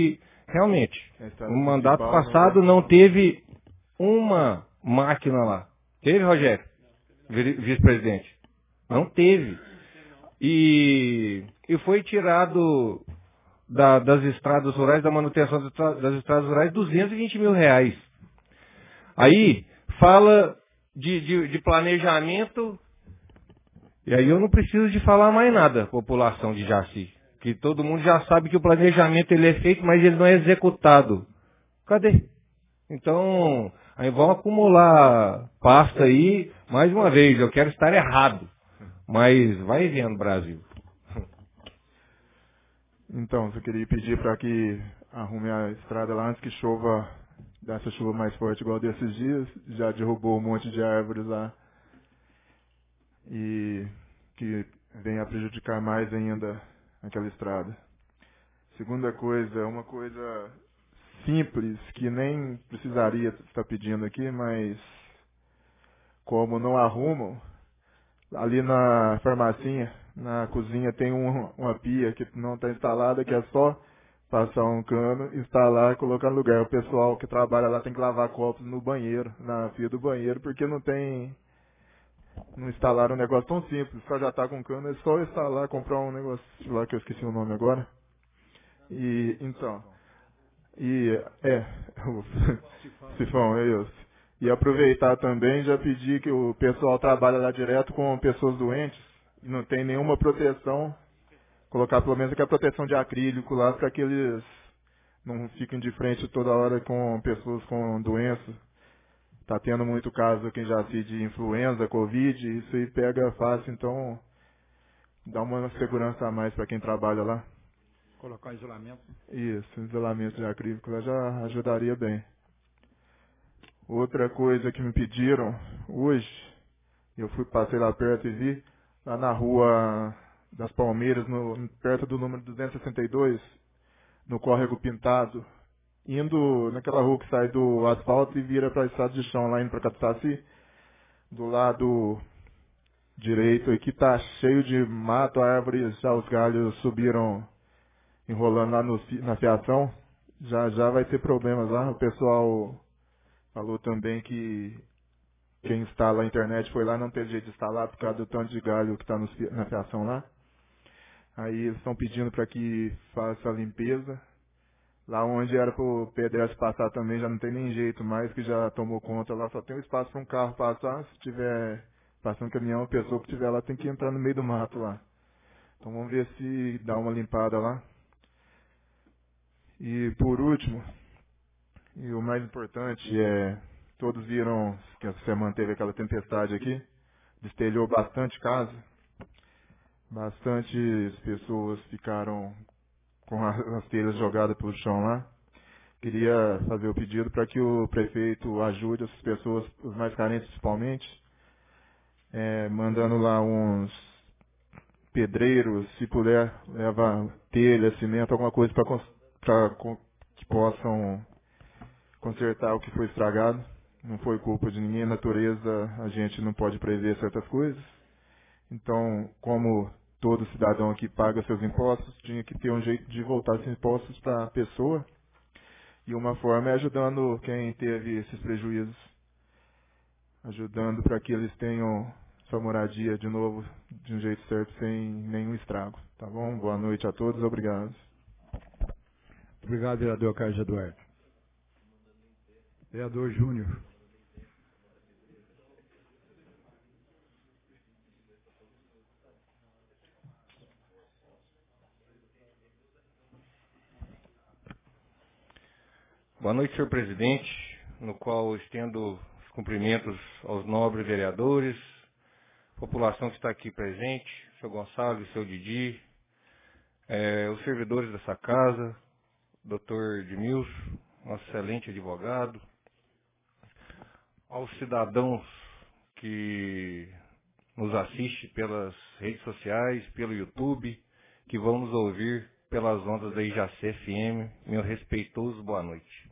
Realmente. A estrada No mandato principal passado não não teve uma máquina lá. Teve, Rogério? Vi- Vice-presidente? Não teve. E, e foi tirado da- das estradas rurais, da manutenção das estra- das estradas rurais, duzentos e vinte mil reais. Aí fala de, de, de planejamento, e aí eu não preciso de falar mais nada, população de Jaci. Que todo mundo já sabe que o planejamento ele é feito, mas ele não é executado. Cadê? Então, aí vão acumular pasta aí, mais uma vez, eu quero estar errado. Mas vai vendo, Brasil. Então, eu queria pedir para que arrume a estrada lá antes que chova, dessa chuva mais forte igual desses dias. Já derrubou um monte de árvores lá. E que venha a prejudicar mais ainda aquela estrada. Segunda coisa, uma coisa simples, que nem precisaria estar pedindo aqui, mas como não arrumam, ali na farmacinha, na cozinha, tem um, uma pia que não está instalada, que é só passar um cano, instalar e colocar no lugar. O pessoal que trabalha lá tem que lavar copos no banheiro, na pia do banheiro, porque não tem... Não instalaram um negócio tão simples, só já está com cano, é só instalar, comprar um negócio lá que eu esqueci o nome agora. E, então... E, é, o sifão, é isso. E aproveitar também, já pedir que o pessoal trabalha lá direto com pessoas doentes, e não tem nenhuma proteção, colocar pelo menos aquela proteção de acrílico lá, para que eles não fiquem de frente toda hora com pessoas com doença. Está tendo muito caso aqui em Jaci de influenza, Covid, isso aí pega fácil, então dá uma segurança a mais para quem trabalha lá. Colocar isolamento. Isso, isolamento de acrílico lá já ajudaria bem. Outra coisa que me pediram hoje, eu fui, passei lá perto e vi, lá na rua das Palmeiras, no, perto do número duzentos e sessenta e dois, no Córrego Pintado, indo naquela rua que sai do asfalto e vira para a estrada de chão, lá indo para Catusaci, do lado direito aqui tá cheio de mato, árvores, já os galhos subiram enrolando lá no, na fiação, já já vai ter problemas lá. O pessoal falou também que quem instala a internet foi lá, não teve jeito de instalar por causa do tanto de galho que está na fiação lá. Aí eles estão pedindo para que faça a limpeza. Lá onde era para o pedestre passar também já não tem nem jeito mais, que já tomou conta lá, só tem um espaço para um carro passar. Se tiver passando caminhão, a pessoa que estiver lá tem que entrar no meio do mato lá. Então vamos ver se dá uma limpada lá. E por último, e o mais importante é, todos viram que essa semana teve aquela tempestade aqui, destelhou bastante casa, bastantes pessoas ficaram com as telhas jogadas pelo chão lá. Queria fazer o pedido para que o prefeito ajude essas pessoas, os mais carentes principalmente, é, mandando lá uns pedreiros, se puder, leva telha, cimento, alguma coisa para que possam consertar o que foi estragado. Não foi culpa de ninguém, a natureza, a gente não pode prever certas coisas. Então, como todo cidadão aqui paga seus impostos, tinha que ter um jeito de voltar esses impostos para a pessoa. E uma forma é ajudando quem teve esses prejuízos. Ajudando para que eles tenham sua moradia de novo, de um jeito certo, sem nenhum estrago. Tá bom? Boa noite a todos, obrigado. Obrigado, vereador Carlos Eduardo. Vereador Júnior. Boa noite, senhor presidente, no qual estendo os cumprimentos aos nobres vereadores, população que está aqui presente, seu Gonçalo e seu Didi, eh, os servidores dessa casa, doutor Edmilson, nosso excelente advogado, aos cidadãos que nos assistem pelas redes sociais, pelo YouTube, que vão nos ouvir pelas ondas da Ijaci F M, meu respeitoso boa noite.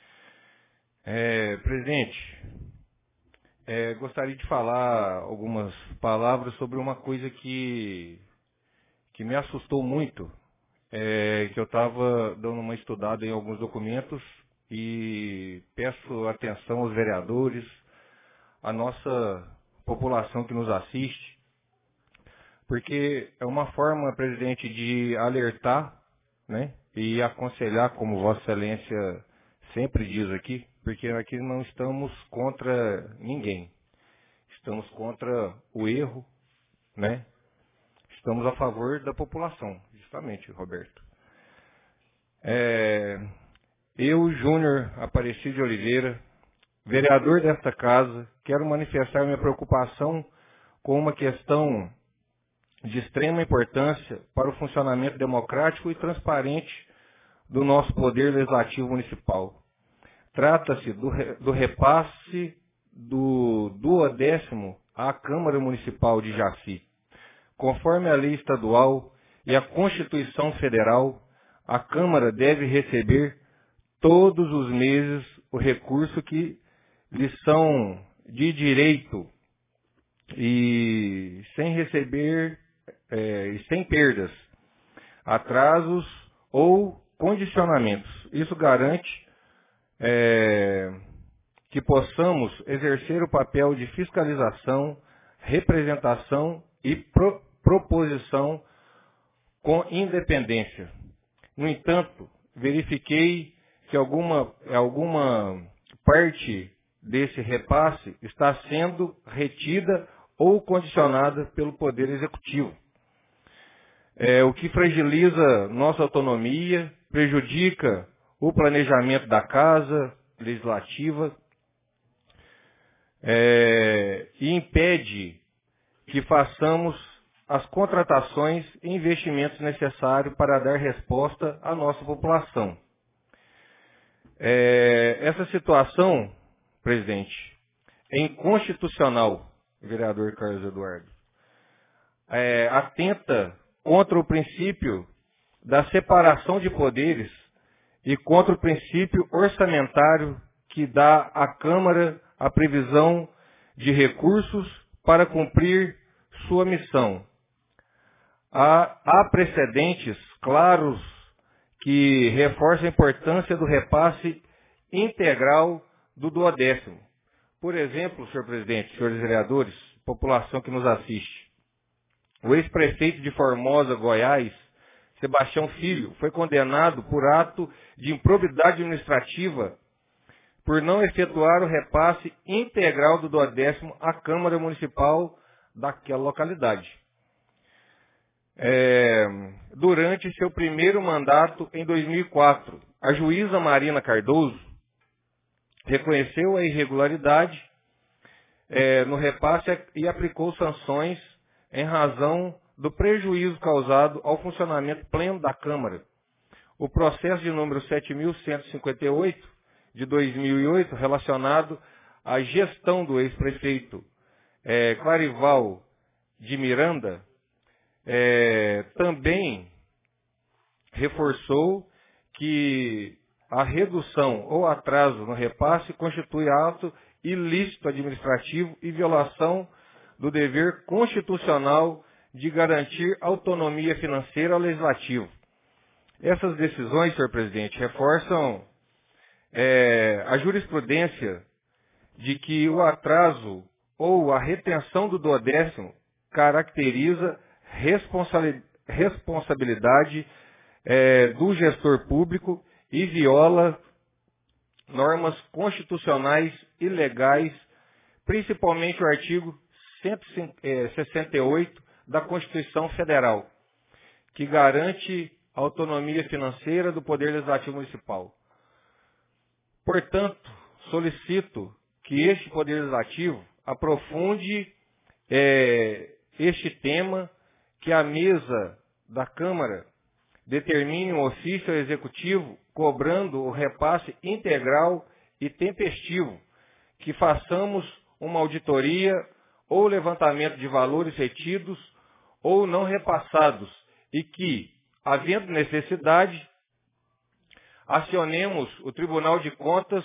É, presidente, é, gostaria de falar algumas palavras sobre uma coisa que, que me assustou muito é, que eu estava dando uma estudada em alguns documentos e peço atenção aos vereadores, à nossa população que nos assiste, porque é uma forma, presidente, de alertar, né, e aconselhar, como Vossa Excelência sempre diz aqui, porque aqui não estamos contra ninguém. Estamos contra o erro, né? Estamos a favor da população, justamente, Roberto. É, eu, Júnior Aparecido de Oliveira, vereador desta casa, quero manifestar minha preocupação com uma questão de extrema importância para o funcionamento democrático e transparente do nosso poder legislativo municipal. Trata-se do, do repasse do duodécimo à Câmara Municipal de Jaci. Conforme a lei estadual e a Constituição Federal, a Câmara deve receber todos os meses o recurso que lhe são de direito e sem receber, é, e sem perdas, atrasos ou condicionamentos. Isso garante é, que possamos exercer o papel de fiscalização, representação e pro, proposição com independência. No entanto, verifiquei que alguma, alguma parte desse repasse está sendo retida ou condicionada pelo Poder Executivo, é, o que fragiliza nossa autonomia, prejudica o planejamento da Casa Legislativa é, e impede que façamos as contratações e investimentos necessários para dar resposta à nossa população. É, essa situação, presidente, é inconstitucional, vereador Carlos Eduardo. É, atenta contra o princípio da separação de poderes e contra o princípio orçamentário que dá à Câmara a previsão de recursos para cumprir sua missão. Há, há precedentes claros que reforçam a importância do repasse integral do duodécimo. Por exemplo, senhor presidente, senhores vereadores, população que nos assiste, o ex-prefeito de Formosa, Goiás, Sebastião Filho, foi condenado por ato de improbidade administrativa por não efetuar o repasse integral do duodécimo à Câmara Municipal daquela localidade. É, durante seu primeiro mandato em dois mil e quatro, a juíza Marina Cardoso reconheceu a irregularidade é, no repasse e aplicou sanções em razão do prejuízo causado ao funcionamento pleno da Câmara. O processo de número sete mil cento e cinquenta e oito, de dois mil e oito, relacionado à gestão do ex-prefeito é, Clarival de Miranda, é, também reforçou que a redução ou atraso no repasse constitui ato ilícito administrativo e violação do dever constitucional de garantir autonomia financeira ao Legislativo. Essas decisões, senhor presidente, reforçam é, a jurisprudência de que o atraso ou a retenção do duodécimo caracteriza responsabilidade é, do gestor público e viola normas constitucionais e legais, principalmente o artigo cento e sessenta e oito da Constituição Federal, que garante a autonomia financeira do Poder Legislativo Municipal. Portanto, solicito que este Poder Legislativo aprofunde é, este tema, que a mesa da Câmara determine um ofício ao Executivo cobrando o repasse integral e tempestivo, que façamos uma auditoria ou levantamento de valores retidos ou não repassados e que, havendo necessidade, acionemos o Tribunal de Contas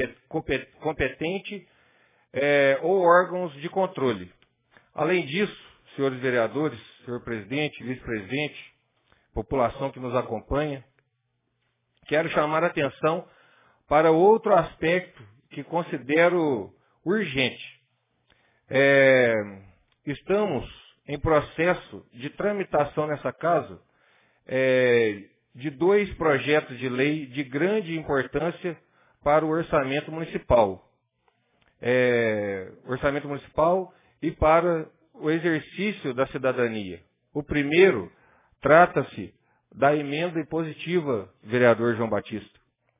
competente é, ou órgãos de controle. Além disso, senhores vereadores, senhor presidente, vice-presidente, população que nos acompanha, quero chamar a atenção para outro aspecto que considero urgente. É, estamos em processo de tramitação nessa casa é, de dois projetos de lei de grande importância para o orçamento municipal. É, orçamento municipal e para o exercício da cidadania. O primeiro trata-se da emenda impositiva, vereador João Batista.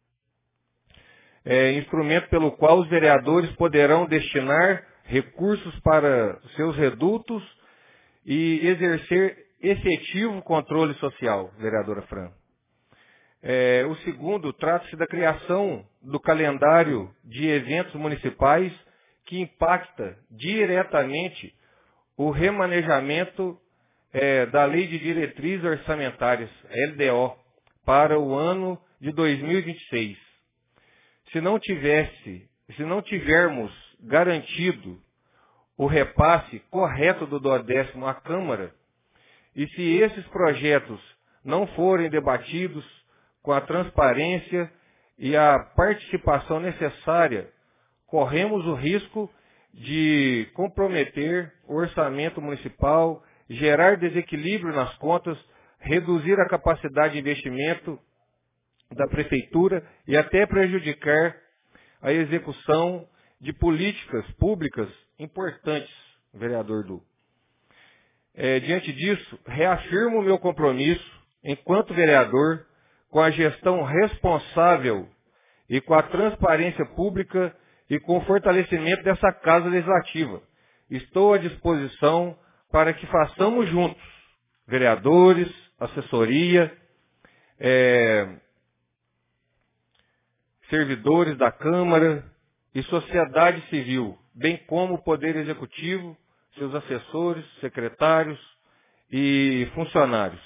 É, instrumento pelo qual os vereadores poderão destinar recursos para seus redutos e exercer efetivo controle social, vereadora Fran. É, o segundo trata-se da criação do calendário de eventos municipais que impacta diretamente o remanejamento é, da Lei de Diretrizes Orçamentárias, L D O, para o ano de dois mil e vinte e seis. Se não tivesse, se não tivermos garantido o repasse correto do duodécimo à Câmara, e se esses projetos não forem debatidos com a transparência e a participação necessária, corremos o risco de comprometer o orçamento municipal, gerar desequilíbrio nas contas, reduzir a capacidade de investimento da Prefeitura e até prejudicar a execução de políticas públicas importantes, vereador Du. É, diante disso, reafirmo o meu compromisso, enquanto vereador, com a gestão responsável e com a transparência pública e com o fortalecimento dessa Casa Legislativa. Estou à disposição para que façamos juntos, vereadores, assessoria, é, servidores da Câmara e sociedade civil, bem como o Poder Executivo, seus assessores, secretários e funcionários.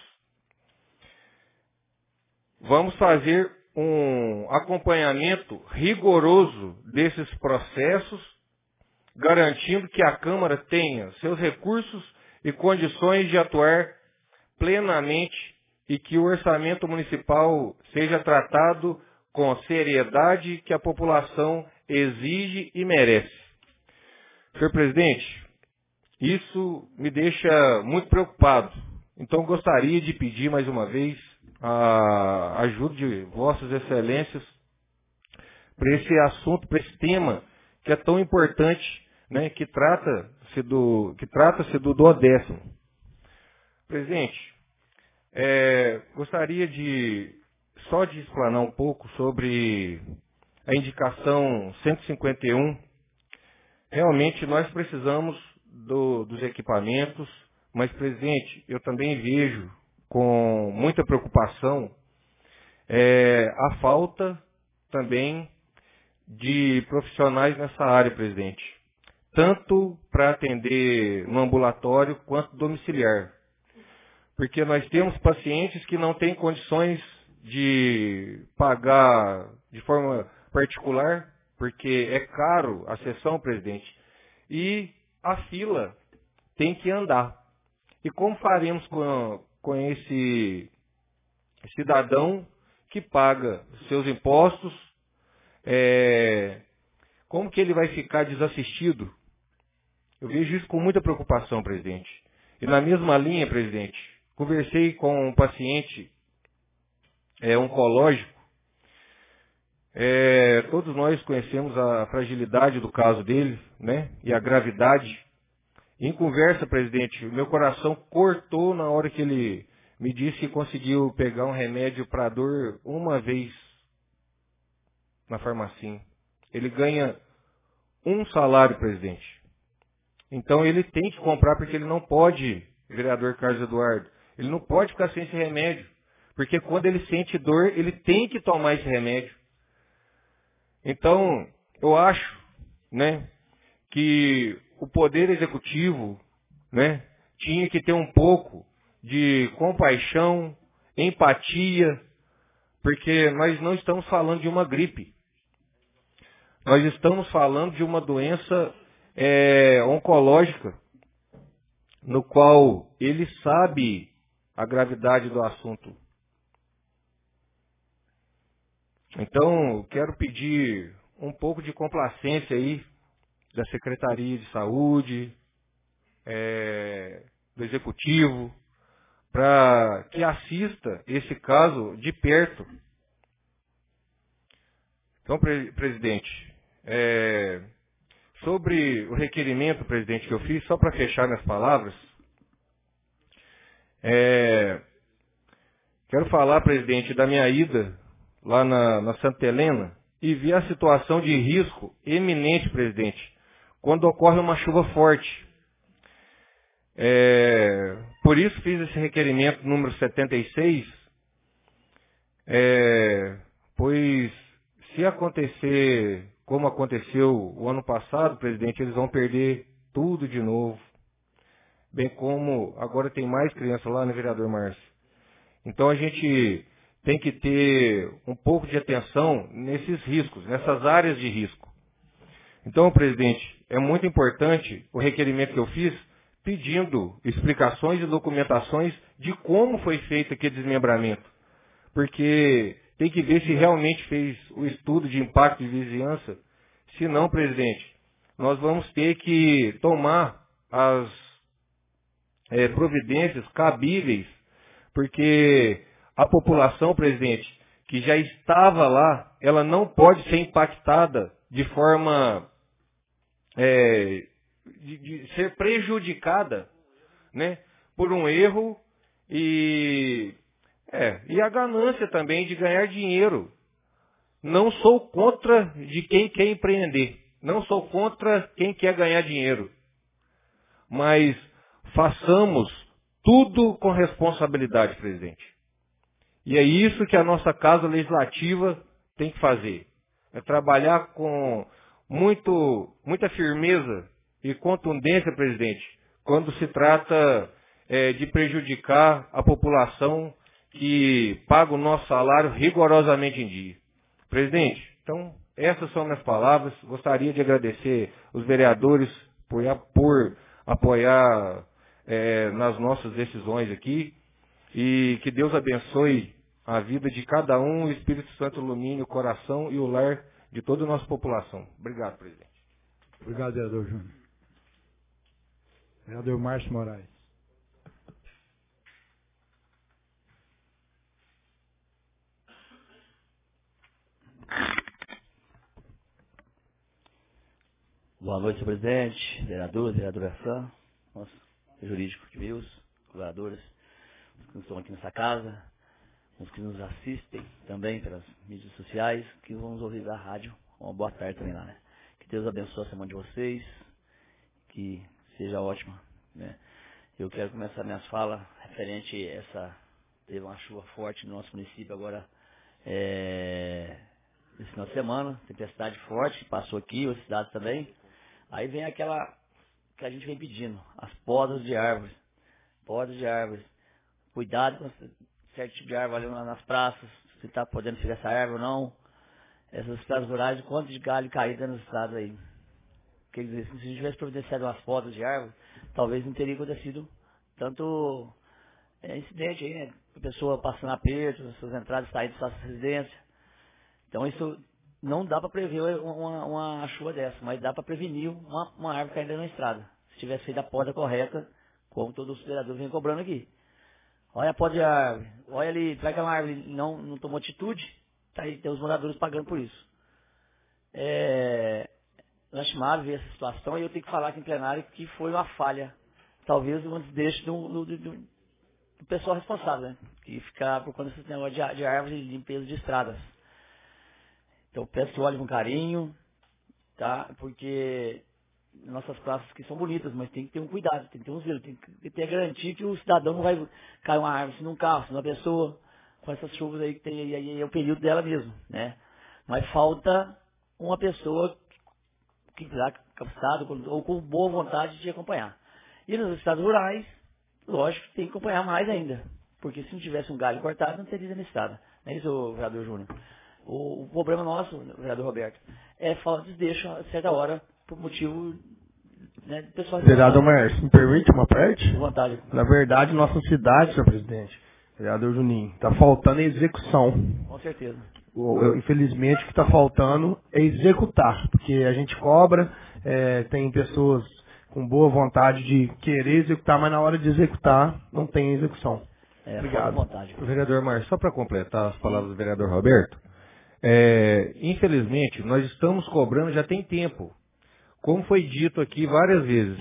Vamos fazer um acompanhamento rigoroso desses processos, garantindo que a Câmara tenha seus recursos e condições de atuar plenamente e que o orçamento municipal seja tratado com seriedade que a população exige e merece. Senhor presidente, isso me deixa muito preocupado. Então gostaria de pedir mais uma vez a ajuda de vossas excelências para esse assunto, para esse tema que é tão importante, né, que trata-se do, que trata-se do duodécimo. Presidente, é, gostaria de só de explanar um pouco sobre a indicação cento e cinquenta e um. Realmente nós precisamos do, dos equipamentos, mas, presidente, eu também vejo com muita preocupação é, a falta também de profissionais nessa área, presidente. Tanto para atender no ambulatório quanto domiciliar. Porque nós temos pacientes que não têm condições de pagar de forma particular, porque é caro a sessão, presidente, e a fila tem que andar. E como faremos com, com esse cidadão que paga seus impostos? É, como que ele vai ficar desassistido? Eu vejo isso com muita preocupação, presidente. E na mesma linha, presidente, conversei com um paciente é, oncológico. É, todos nós conhecemos a fragilidade do caso dele, né? E a gravidade. Em conversa, presidente, o meu coração cortou na hora que ele me disse que conseguiu pegar um remédio para dor uma vez na farmácia. Ele ganha um salário, presidente. Então ele tem que comprar porque ele não pode, vereador Carlos Eduardo, ele não pode ficar sem esse remédio. Porque quando ele sente dor, ele tem que tomar esse remédio. Então, eu acho, né, que o Poder Executivo, né, tinha que ter um pouco de compaixão, empatia, porque nós não estamos falando de uma gripe. Nós estamos falando de uma doença é, oncológica, no qual ele sabe a gravidade do assunto. Então, quero pedir um pouco de complacência aí da Secretaria de Saúde, é, do Executivo, para que assista esse caso de perto. Então, pre presidente, é, sobre o requerimento, presidente, que eu fiz, só para fechar minhas palavras, é, quero falar, presidente, da minha ida lá na, na Santa Helena e vi a situação de risco eminente, presidente, quando ocorre uma chuva forte. É, por isso fiz esse requerimento número setenta e seis, é, pois se acontecer como aconteceu o ano passado, presidente, eles vão perder tudo de novo. Bem como agora tem mais crianças lá, né, vereador Márcio? Então a gente tem que ter um pouco de atenção nesses riscos, nessas áreas de risco. Então, presidente, é muito importante o requerimento que eu fiz, pedindo explicações e documentações de como foi feito aquele desmembramento. Porque tem que ver se realmente fez o estudo de impacto de vizinhança. Se não, presidente, nós vamos ter que tomar as é, providências cabíveis, porque a população, presidente, que já estava lá, ela não pode ser impactada de forma é, de, de ser prejudicada, né, por um erro e, é, e a ganância também de ganhar dinheiro. Não sou contra de quem quer empreender, não sou contra quem quer ganhar dinheiro, mas façamos tudo com responsabilidade, presidente. E é isso que a nossa Casa Legislativa tem que fazer. É trabalhar com muito, muita firmeza e contundência, presidente, quando se trata é, de prejudicar a população que paga o nosso salário rigorosamente em dia. Presidente, então, essas são minhas palavras. Gostaria de agradecer os vereadores por, por apoiar é, nas nossas decisões aqui. E que Deus abençoe a vida de cada um, o Espírito Santo ilumine o coração e o lar de toda a nossa população. Obrigado, presidente. Obrigado, vereador Júnior. Vereador Márcio Moraes. Boa noite, senhor presidente, vereadores, vereadora Sam, nosso jurídico de Milos, vereadores, os que estão aqui nessa casa, os que nos assistem também pelas mídias sociais, que vão nos ouvir da rádio. Uma boa tarde também lá, né? Que Deus abençoe a semana de vocês, que seja ótima, né? Eu quero começar minhas falas referente a essa... Teve uma chuva forte no nosso município agora, é, esse final de semana, tempestade forte, passou aqui, outras cidades também. Aí vem aquela que a gente vem pedindo, as podas de árvores, podas de árvores. Cuidado com certo tipo de árvore ali nas praças, se está podendo pegar essa árvore ou não. Essas estradas rurais, quanto de galho caído nas estradas aí. Quer dizer, se a gente tivesse providenciado umas podas de árvore, talvez não teria acontecido tanto é, incidente aí, né? A pessoa passando aperto, as suas entradas saindo da sua residência. Então isso não dá para prever uma, uma chuva dessa, mas dá para prevenir uma, uma árvore caindo na estrada. Se tivesse feito a poda correta, como todos os vereadores vêm cobrando aqui. Olha a poda de árvore, olha ali, vai que uma árvore não, não tomou atitude, tá aí, tem os moradores pagando por isso. É lastimável ver essa situação e eu tenho que falar aqui em plenário que foi uma falha, talvez um desdeixo do, do, do, do pessoal responsável, né? Que ficar por conta desse negócio de, de árvores e limpeza de estradas. Então peço que olhe com carinho, tá? Porque nossas praças que são bonitas, mas tem que ter um cuidado, tem que ter um zelo, tem que ter a garantia que o cidadão não vai cair uma árvore, se não um carro, se uma pessoa, com essas chuvas aí que tem, aí é o período dela mesmo, né? Mas falta uma pessoa que está cansado ou com boa vontade de acompanhar. E nos estados rurais, lógico que tem que acompanhar mais ainda, porque se não tivesse um galho cortado, não teria na estrada. Não é isso, vereador Júnior? O, o problema nosso, vereador Roberto, é falta de desdeixo a certa hora, por motivo né, do pessoal. Vereador Márcio, me permite uma parte? À vontade. Na verdade, nossa cidade, senhor presidente, vereador Juninho, está faltando a execução. Com certeza. O- eu- Infelizmente, o que está faltando é executar, porque a gente cobra, é, tem pessoas com boa vontade de querer executar, mas na hora de executar, não tem execução. É, Obrigado. vontade. Vereador Márcio, só para completar as palavras do vereador Roberto, é, infelizmente, nós estamos cobrando já tem tempo. Como foi dito aqui várias vezes,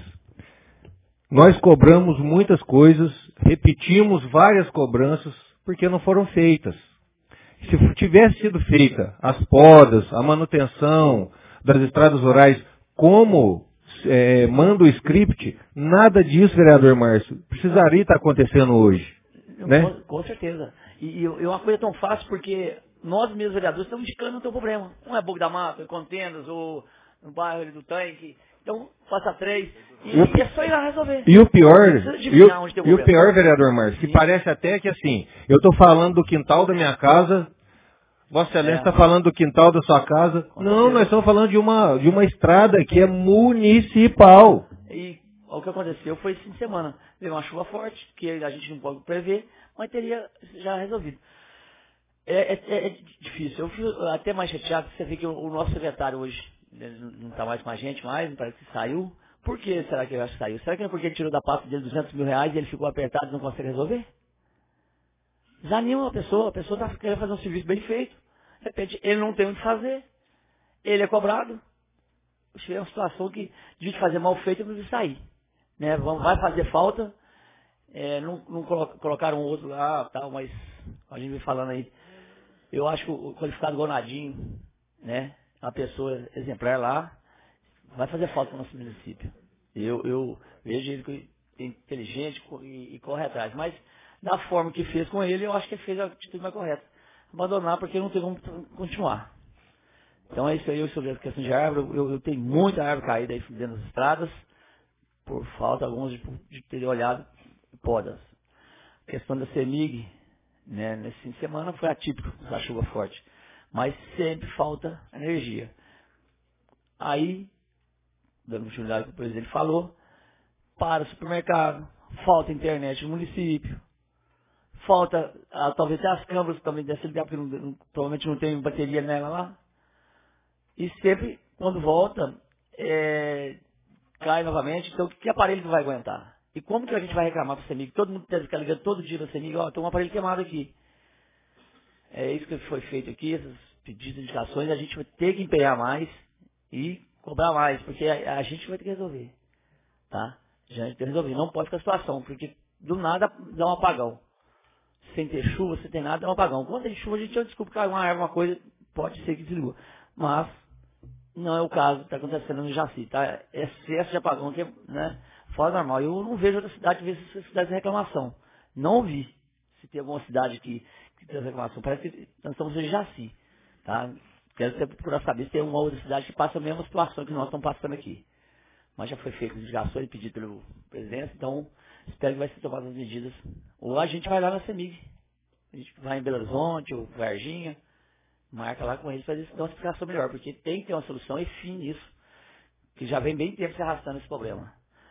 nós cobramos muitas coisas, repetimos várias cobranças, porque não foram feitas. Se tivesse sido feita as podas, a manutenção das estradas rurais, como é, manda o script, nada disso, vereador Márcio, precisaria estar acontecendo hoje. Né? Com, com certeza. E, e, e uma coisa tão fácil, porque nós mesmos vereadores estamos indicando não tem problema. Um é Boca da Mata, é Contendas, ou no bairro do Tanque. Então, faça três. E, O- e é só ir lá resolver. E o pior, Não precisa e adivinhar o, onde tem e o problema. pior, vereador Márcio, que Sim. parece até que assim, eu estou falando do quintal da minha casa, Vossa Excelência está É. falando do quintal da sua casa. Com Não, certeza. nós estamos falando de uma, de uma estrada que é municipal. E o que aconteceu foi esse fim de semana. Veio uma chuva forte, que a gente não pode prever, mas teria já resolvido. É, é- é difícil. Eu fico até mais chateado, você vê que o, o nosso secretário hoje ele não está mais com a gente, mais, parece que saiu. Por que será que ele acha que saiu? Será que não é porque ele tirou da pasta dele duzentos mil reais e ele ficou apertado e não consegue resolver? Desanima a pessoa, a pessoa está querendo fazer um serviço bem feito. De repente, ele não tem o que fazer. Ele é cobrado. É uma situação que, de fazer mal feito, eu preciso sair. Né? Vão- Vai fazer falta. É, não não colo- colocaram outro lá, tal, mas a gente vem falando aí. Eu acho que o qualificado Gonadinho, né? Uma pessoa exemplar lá, vai fazer falta para o nosso município. Eu, eu vejo ele que é inteligente co- e, e corre atrás. Mas, da forma que fez com ele, eu acho que ele fez a atitude mais correta. Abandonar porque não tem como t- continuar. Então é isso aí sobre a questão de árvore. Eu, eu tenho muita árvore caída aí dentro das estradas, por falta, alguns de, de ter olhado podas. A questão da CEMIG, né, nesse fim de semana foi atípico, da chuva forte. Mas sempre falta energia. Aí, dando continuidade que o presidente falou, para o supermercado, falta internet no município, falta, ah, talvez até as câmeras também deve ser ligar, porque não- não- provavelmente não tem bateria nela lá. E sempre, quando volta, é, cai novamente. Então, que aparelho que vai aguentar? E como que a gente vai reclamar para o CEMIG? Todo mundo deve ficar ligando todo dia na CEMIG, ó, tem um aparelho queimado aqui. É isso que foi feito aqui, esses pedidos, indicações, a gente vai ter que empenhar mais e cobrar mais, porque a, a gente vai ter que resolver. Tá? A gente vai ter que resolver. Não pode ficar a situação, porque do nada dá um apagão. Sem ter chuva, sem ter nada, dá um apagão. Quando tem chuva, a gente desculpa caiu uma árvore, uma coisa, pode ser que desligou. Mas não é o caso que está acontecendo no Jaci, tá? Excesso de apagão que é, né, fora do normal. Eu não vejo outra cidade ver se cidade de reclamação. Não vi se tem alguma cidade que, que tem reclamação. Parece que nós estamos em Jaci, tá? Quero até procurar saber se tem uma outra cidade que passa a mesma situação que nós estamos passando aqui. Mas já foi feita indicações e pedido pelo presidente, então espero que vai ser tomadas as medidas. Ou a gente vai lá na CEMIG. A gente vai em Belo Horizonte ou Varginha, marca lá com eles para eles dar uma explicação melhor, porque tem que ter uma solução e fim nisso, que já vem bem tempo se arrastando esse problema.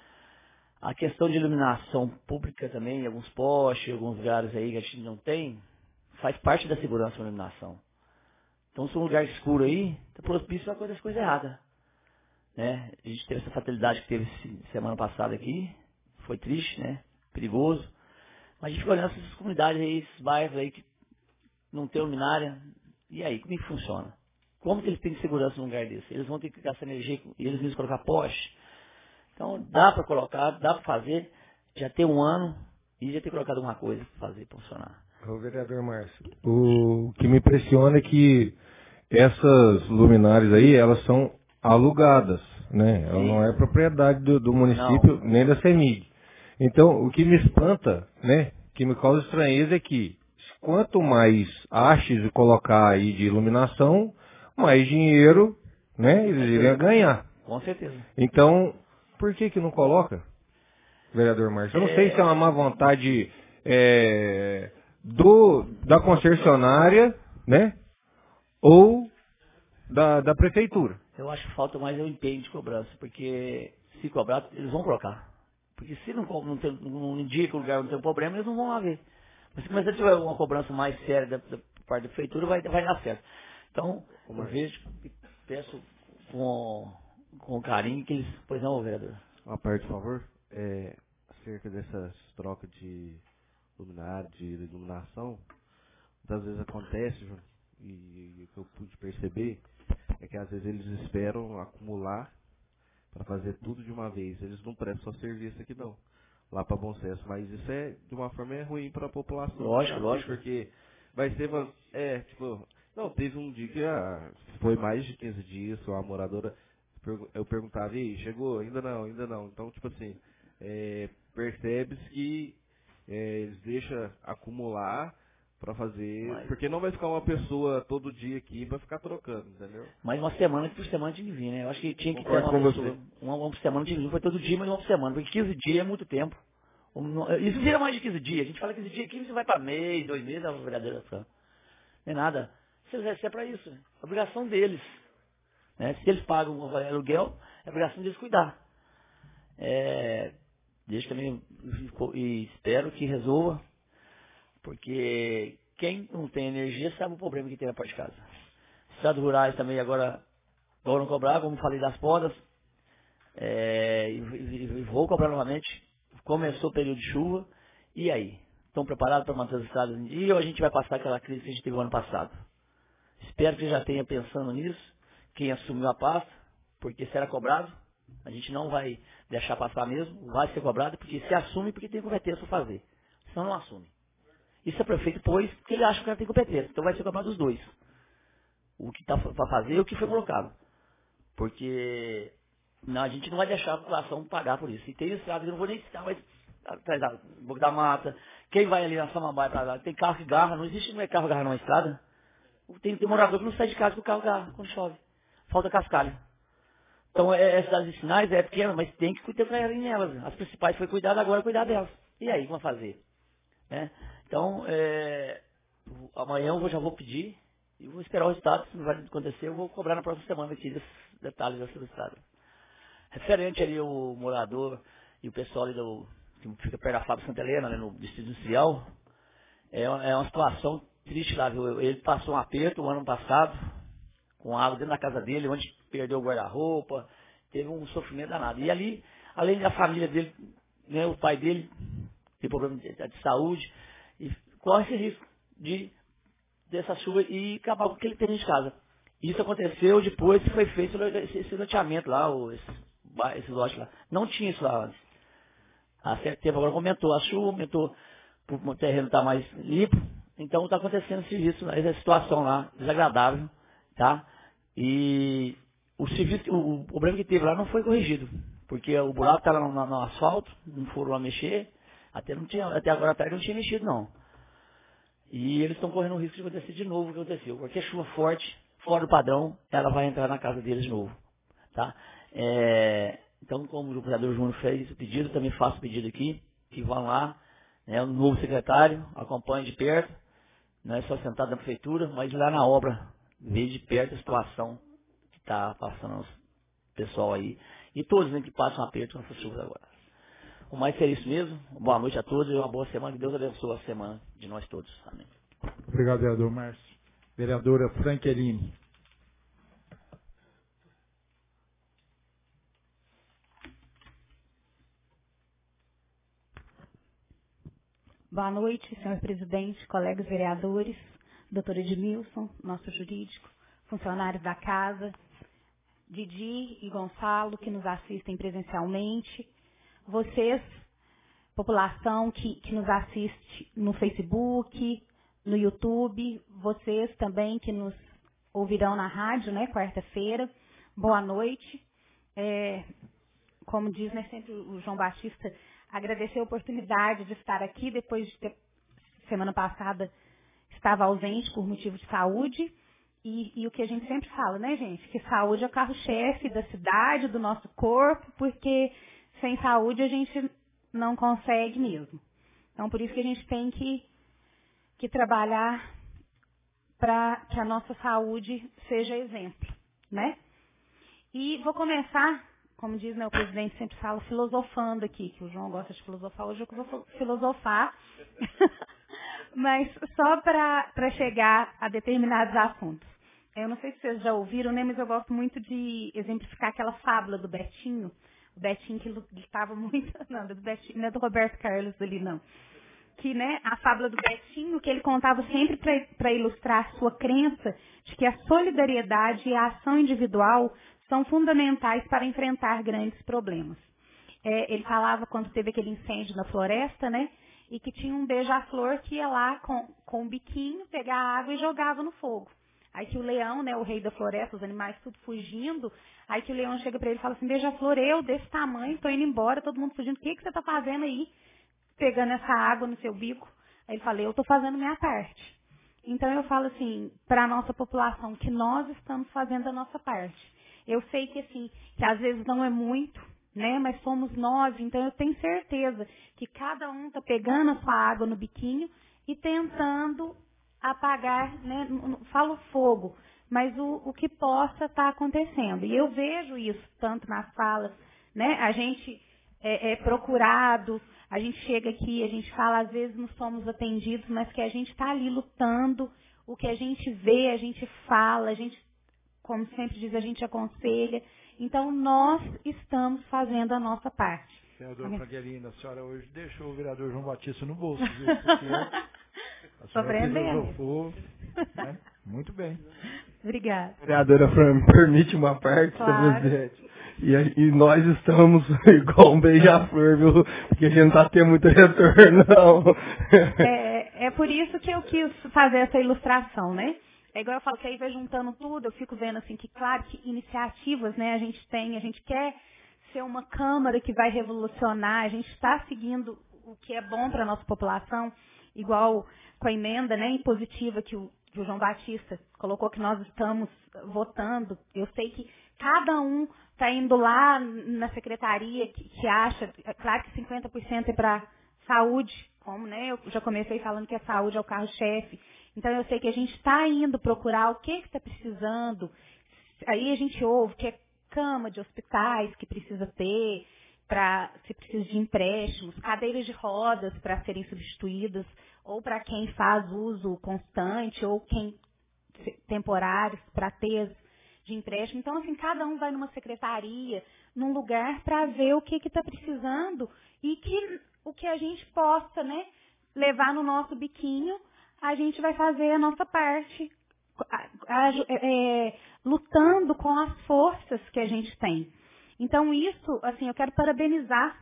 A questão de iluminação pública também, alguns postes, alguns lugares aí que a gente não tem, faz parte da segurança da iluminação. Então, se um lugar escuro aí, está propício a acontecer coisa errada. Né? A gente teve essa fatalidade que teve semana passada aqui, foi triste, né? Perigoso. Mas a gente fica olhando essas comunidades aí, esses bairros aí que não tem luminária. E aí, como é que funciona? Como que eles têm segurança num lugar desse? Eles vão ter que gastar energia e eles mesmos colocar poste. Então, dá para colocar, dá para fazer. Já tem um ano e já tem colocado alguma coisa para fazer funcionar. Ô, vereador Márcio, o que me impressiona é que essas luminárias aí, elas são alugadas, né? Ela não é propriedade do, do município, Não. nem da CEMIG. Então, o que me espanta, né, que me causa estranheza é que quanto mais hastes de colocar aí de iluminação, mais dinheiro, né, eles iriam ganhar. Com certeza. Então, por que que não coloca, vereador Márcio? Eu não É... sei se é uma má vontade é, do, da concessionária, né, ou da, da prefeitura. Eu acho que falta mais o empenho de cobrança, porque se se cobrar, eles vão colocar. Porque se não, não, tem, não indica o lugar, não tem problema, eles não vão lá ver. Mas se começar a tiver uma cobrança mais séria da, da parte da prefeitura, vai, vai dar certo. Então, eu vejo e peço com, com carinho que eles... Pois não, vereador. Uma parte, por favor. É, acerca dessas trocas de luminária, de iluminação, muitas vezes acontece, Júnior, e o que eu pude perceber é que às vezes eles esperam acumular para fazer tudo de uma vez. Eles não prestam só serviço aqui não, lá para Bom Sucesso, mas isso é, de uma forma, é ruim para a população. Lógico, lógico. Porque vai ser, é, tipo, não, teve um dia que ah, foi mais de quinze dias, a moradora, eu perguntava, e aí, chegou? Ainda não, ainda não. Então, tipo assim, é, percebe-se que é, eles deixam acumular para fazer, mas, porque não vai ficar uma pessoa todo dia aqui para ficar trocando, entendeu? Mas uma semana por semana tinha que vir, né? Eu acho que tinha que ter uma pessoa, uma, uma por semana tinha que vir, foi todo dia, mas uma por semana, porque quinze dias é muito tempo. Isso vira mais de quinze dias, a gente fala quinze dias, quinze vai para mês, dois meses, é uma verdadeira não é nada. Se eles recebem para isso, é obrigação deles. Né? Se eles pagam o aluguel, é obrigação deles cuidar. É, deixo também e espero que resolva, porque quem não tem energia sabe o problema que tem na parte de casa. Estados rurais também agora vão cobrar, como falei das podas, é, e, e, e vou cobrar novamente. Começou o período de chuva, e aí? Estão preparados para manter as estradas em dia ou a gente vai passar aquela crise que a gente teve no ano passado? Espero que já tenha pensando nisso, quem assumiu a pasta, porque será cobrado, a gente não vai deixar passar mesmo, vai ser cobrado, porque se assume porque tem competência para fazer, senão não assume. Isso é prefeito pôs porque ele acha que ela tem competência, então vai ser cobrado os dois. O que está para fazer e o que foi colocado. Porque não, a gente não vai deixar a população pagar por isso. E tem estrada que eu não vou nem citar, mas atrás da Boca da Mata, quem vai ali na Samambaia para lá, tem carro que garra, não existe não é carro garra numa estrada. Tem, tem morador que não sai de casa com o carro garra quando chove. Falta cascalho. Então, é, essas cidades de sinais é pequena, mas tem que cuidar nelas. As principais foi cuidar, agora é cuidar delas. E aí, como fazer? Né? Então, é, amanhã eu já vou pedir e vou esperar o resultado. Se não vai acontecer, eu vou cobrar na próxima semana aqui desses detalhes dessa estrada. Referente ali o morador e o pessoal ali do, que fica perto da fábrica Santa Helena, né, no distrito industrial, é uma, é uma situação triste lá, viu? Ele passou um aperto o ano passado, com água dentro da casa dele, onde perdeu o guarda-roupa, teve um sofrimento danado. E ali, além da família dele, né, o pai dele tem problema de, de saúde, e corre esse risco de dessa chuva e acabar com o que ele tem dentro de casa. Isso aconteceu depois que foi feito esse, esse loteamento lá, ou esse, esse lote lá. Não tinha isso lá antes. Há certo tempo agora aumentou a chuva, aumentou, o terreno está mais limpo, então está acontecendo esse serviço, essa situação lá, desagradável, tá? E o serviço, o, o problema que teve lá não foi corrigido, porque o buraco estava no, no, no asfalto, não foram lá mexer, até, não tinha, até agora a tarde não tinha mexido não. E eles estão correndo o risco de acontecer de novo o que aconteceu. Qualquer chuva forte, fora do padrão, ela vai entrar na casa deles de novo, tá? É, então, como o vereador Júnior fez o pedido, também faço o pedido aqui, que vão lá, né, o novo secretário, acompanhe de perto, não é só sentado na prefeitura, mas lá na obra, ver de perto a situação que está passando o pessoal aí, e todos, né, que passam aperto com essas chuvas agora. O mais é isso mesmo, boa noite a todos e uma boa semana, que Deus abençoe a semana de nós todos. Amém. Obrigado, vereador Márcio. Vereadora Franqueline. Boa noite, senhor presidente, colegas vereadores, doutor Edmilson, nosso jurídico, funcionários da casa, Didi e Gonçalo, que nos assistem presencialmente, vocês, população que, que nos assiste no Facebook, no YouTube, vocês também que nos ouvirão na rádio, né, quarta-feira, boa noite. É, como diz, né, sempre o João Batista, agradecer a oportunidade de estar aqui, depois de ter, semana passada, estava ausente por motivo de saúde, e, e o que a gente sempre fala, né, gente, que saúde é o carro-chefe da cidade, do nosso corpo, porque sem saúde a gente não consegue mesmo. Então, por isso que a gente tem que, que trabalhar para que a nossa saúde seja exemplo, né? E vou começar como diz, né, o presidente sempre fala filosofando aqui, que o João gosta de filosofar, hoje eu vou filosofar, mas só para chegar a determinados assuntos. Eu não sei se vocês já ouviram, né, mas eu gosto muito de exemplificar aquela fábula do Betinho, o Betinho que lutava muito, não, do Betinho, não é do Roberto Carlos ali, não. Que, né, a fábula do Betinho, que ele contava sempre para ilustrar a sua crença de que a solidariedade e a ação individual são fundamentais para enfrentar grandes problemas. É, ele falava quando teve aquele incêndio na floresta, né, e que tinha um beija-flor que ia lá com, com um biquinho, pegar a água e jogava no fogo. Aí que o leão, né, o rei da floresta, os animais tudo fugindo, aí que o leão chega para ele e fala assim, beija-flor, eu desse tamanho, estou indo embora, todo mundo fugindo, o que, que você está fazendo aí? Pegando essa água no seu bico. Aí ele fala, eu estou fazendo minha parte. Então eu falo assim, para a nossa população, que nós estamos fazendo a nossa parte. Eu sei que assim, que às vezes não é muito, né, mas somos nós, então eu tenho certeza que cada um está pegando a sua água no biquinho e tentando apagar, né, não falo fogo, mas o, o que possa estar acontecendo. E eu vejo isso tanto nas falas, né, a gente é, é procurado, a gente chega aqui, a gente fala, às vezes não somos atendidos, mas que a gente está ali lutando, o que a gente vê, a gente fala, a gente, como sempre diz, a gente aconselha. Então, nós estamos fazendo a nossa parte. Senador Franguelina, a senhora hoje deixou o vereador João Batista no bolso, viu? Porque a senhora filosofou, né? Muito bem. Obrigada. Vereadora Fran, me permite uma parte, claro. presidente. E, e nós estamos igual um beija-flor, viu? Porque a gente não está tendo muito retorno, não. É, é por isso que eu quis fazer essa ilustração, né? É igual eu falo que aí vai juntando tudo, eu fico vendo assim que, claro, que iniciativas, né, a gente tem, a gente quer ser uma Câmara que vai revolucionar, a gente está seguindo o que é bom para a nossa população, igual com a emenda, né, impositiva que o, que o João Batista colocou que nós estamos votando. Eu sei que cada um está indo lá na secretaria que, que acha, é claro que cinquenta por cento é para saúde, como, né, eu já comecei falando que a saúde é o carro-chefe. Então, eu sei que a gente está indo procurar o que está precisando. Aí a gente ouve que é cama de hospitais que precisa ter, para se precisa de empréstimos, cadeiras de rodas para serem substituídas, ou para quem faz uso constante, ou quem temporários para ter de empréstimo. Então, assim, cada um vai numa secretaria, num lugar para ver o que está precisando e que o que a gente possa, né, levar no nosso biquinho, a gente vai fazer a nossa parte, a, a, é, lutando com as forças que a gente tem. Então, isso, assim, eu quero parabenizar,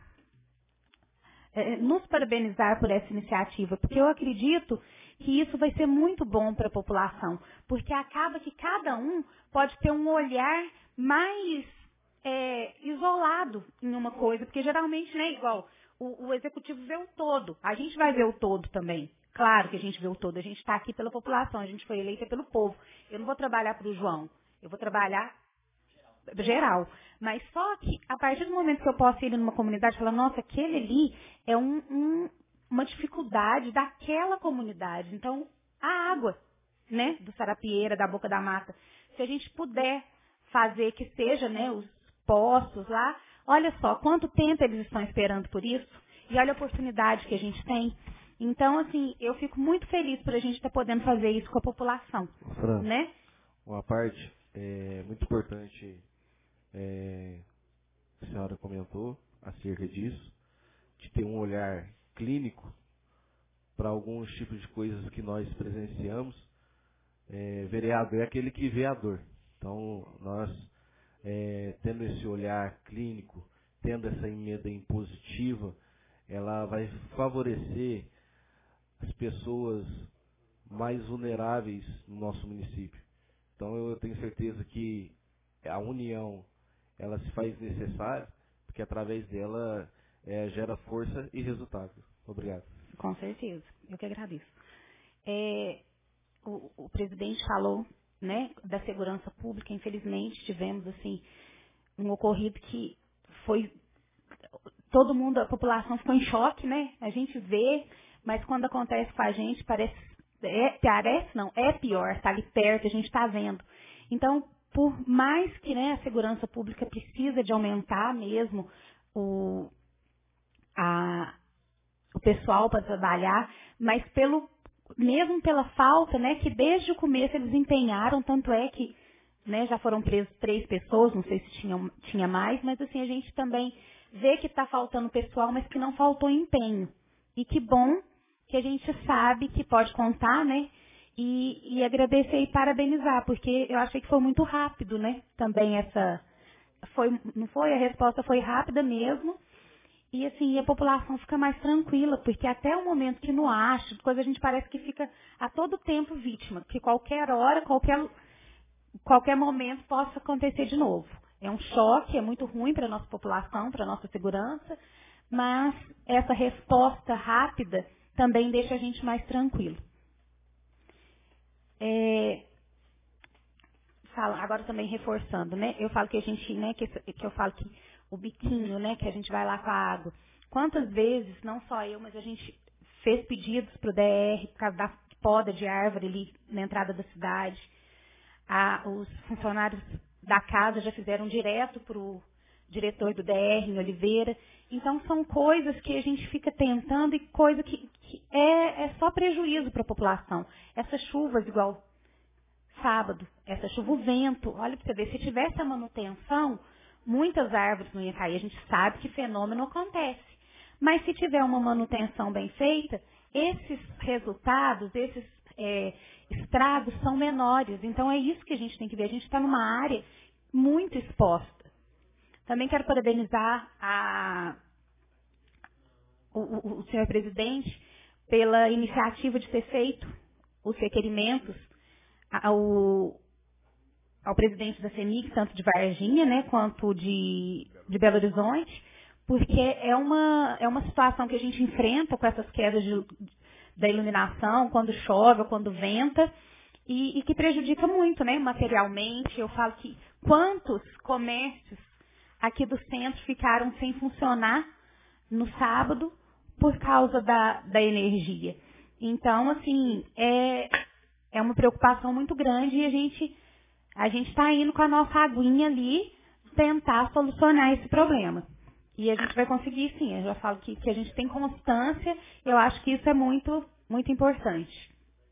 é, nos parabenizar por essa iniciativa, porque eu acredito que isso vai ser muito bom para a população, porque acaba que cada um pode ter um olhar mais é, isolado em uma coisa, porque geralmente, né, igual, o, o executivo vê o todo, a gente vai ver o todo também. Claro que a gente vê o todo, a gente está aqui pela população, a gente foi eleita pelo povo. Eu não vou trabalhar para o João, eu vou trabalhar geral. Mas só que, a partir do momento que eu posso ir numa comunidade e falar, nossa, aquele ali é um, um, uma dificuldade daquela comunidade. Então, a água, né, do Sarapieira, da Boca da Mata, se a gente puder fazer que seja, né, os poços lá, olha só, quanto tempo eles estão esperando por isso, e olha a oportunidade que a gente tem. Então, assim, eu fico muito feliz por a gente estar podendo fazer isso com a população. Fran, né? Uma parte é, muito importante, é, a senhora comentou acerca disso, de ter um olhar clínico para alguns tipos de coisas que nós presenciamos. É, vereador é aquele que vê a dor. Então, nós, é, tendo esse olhar clínico, tendo essa emenda impositiva, ela vai favorecer as pessoas mais vulneráveis no nosso município. Então eu tenho certeza que a união, ela se faz necessária, porque através dela é, gera força e resultado. Obrigado. Com certeza, eu que agradeço. É, o, o presidente falou, né, da segurança pública. Infelizmente tivemos assim um ocorrido que foi todo mundo, a população ficou em choque, né? A gente vê, mas quando acontece com a gente, parece, é, parece não, é pior, está ali perto, a gente está vendo. Então, por mais que, né, a segurança pública precisa de aumentar mesmo o, a, o pessoal para trabalhar, mas pelo, mesmo pela falta, né, que desde o começo eles empenharam, tanto é que, né, já foram presas três pessoas, não sei se tinha, tinha mais, mas assim, a gente também vê que está faltando pessoal, mas que não faltou empenho. E que bom que a gente sabe que pode contar, né? E, e agradecer e parabenizar, porque eu achei que foi muito rápido, né? Também essa. Foi, não foi? A resposta foi rápida mesmo. E assim, a população fica mais tranquila, porque até o momento que não acha, coisa a gente parece que fica a todo tempo vítima, que qualquer hora, qualquer, qualquer momento possa acontecer de novo. É um choque, é muito ruim para a nossa população, para a nossa segurança, mas essa resposta rápida também deixa a gente mais tranquilo. É, fala, agora também reforçando, né? Eu falo que a gente, né, que, que eu falo que o biquinho, né, que a gente vai lá com a água. Quantas vezes, não só eu, mas a gente fez pedidos para o D R por causa da poda de árvore ali na entrada da cidade. Ah, os funcionários da casa já fizeram direto para o diretor do D R em Oliveira. Então, são coisas que a gente fica tentando e coisa que, que é, é só prejuízo para a população. Essas chuvas, igual sábado, essa chuva, o vento, olha para você ver, se tivesse a manutenção, muitas árvores não iam cair. A gente sabe que fenômeno acontece. Mas se tiver uma manutenção bem feita, esses resultados, esses é, estragos são menores. Então, é isso que a gente tem que ver. A gente está numa área muito exposta. Também quero parabenizar a, o, o, o senhor presidente pela iniciativa de ter feito os requerimentos ao, ao presidente da CEMIG, tanto de Varginha, né, quanto de, de Belo Horizonte, porque é uma, é uma situação que a gente enfrenta com essas quedas de, da iluminação, quando chove ou quando venta, e, e que prejudica muito, né, materialmente. Eu falo que quantos comércios aqui do centro ficaram sem funcionar no sábado por causa da, da energia. Então, assim, é, é uma preocupação muito grande e a gente a gente está indo com a nossa aguinha ali tentar solucionar esse problema. E a gente vai conseguir, sim. Eu já falo que, que a gente tem constância, eu acho que isso é muito, muito importante.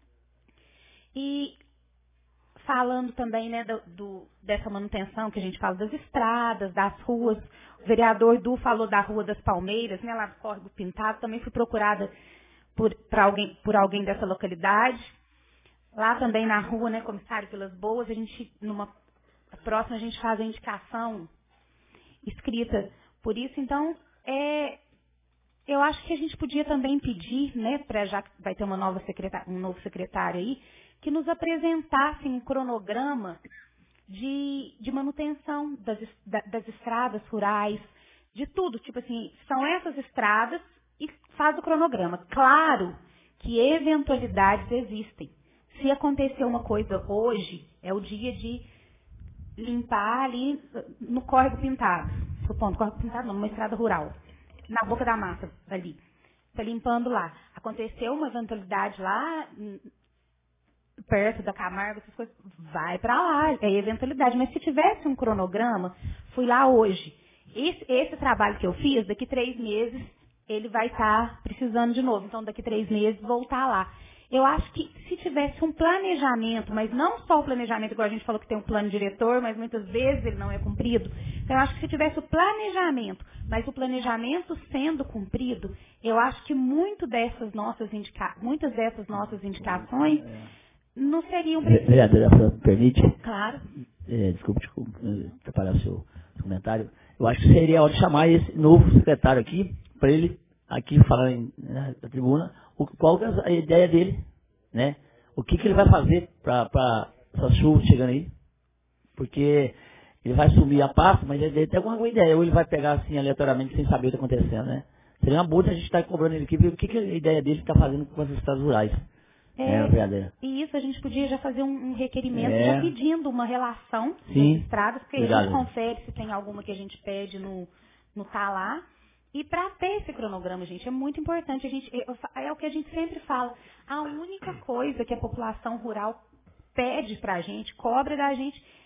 E falando também, né, do, do, dessa manutenção que a gente fala das estradas, das ruas. O vereador Du falou da Rua das Palmeiras, né, lá do Córrego Pintado. Também fui procurada por, pra alguém, por alguém dessa localidade. Lá também na rua, né, Comissário Vilas Boas, a gente, numa próxima, a gente faz a indicação escrita por isso. Então, é, eu acho que a gente podia também pedir, né, pra, já que vai ter uma nova secretária, um novo secretário aí, que nos apresentassem um cronograma de, de manutenção das, das estradas rurais, de tudo. Tipo assim, são essas estradas e faz o cronograma. Claro que eventualidades existem. Se acontecer uma coisa hoje, é o dia de limpar ali no Córrego Pintado. Supondo, Córrego Pintado não, numa estrada rural. Na Boca da Mata, ali. Está limpando lá. Aconteceu uma eventualidade lá, perto da Camargo, essas coisas, vai para lá, é eventualidade. Mas se tivesse um cronograma, fui lá hoje. Esse, esse trabalho que eu fiz, daqui três meses, ele vai estar precisando de novo. Então, daqui três meses, voltar lá. Eu acho que se tivesse um planejamento, mas não só o planejamento, igual a gente falou que tem um plano diretor, mas muitas vezes ele não é cumprido. Então, eu acho que se tivesse o planejamento, mas o planejamento sendo cumprido, eu acho que muito dessas nossas indica- muitas dessas nossas indicações não seriam precisas. Vereadora, me permite? Claro. É, desculpe, desculpe atrapalhar o seu comentário. Eu acho que seria a hora de chamar esse novo secretário aqui, para ele, aqui falar em, né, na tribuna, o, qual que é a ideia dele, né? O que, que ele vai fazer para essas chuvas chegando aí? Porque ele vai assumir a pasta, mas ele deve ter alguma ideia, ou ele vai pegar assim aleatoriamente sem saber o que está acontecendo, né? Seria uma boa se a gente estar tá cobrando ele aqui, ver o que, que a ideia dele está fazendo com as estradas rurais. É, é verdadeira. E isso a gente podia já fazer um, um requerimento, é. já pedindo uma relação Sim. das estradas, porque Obrigado. a gente confere se tem alguma que a gente pede no, no tá lá. E para ter esse cronograma, gente, é muito importante. A gente, é o que a gente sempre fala. A única coisa que a população rural pede para a gente, cobra da gente,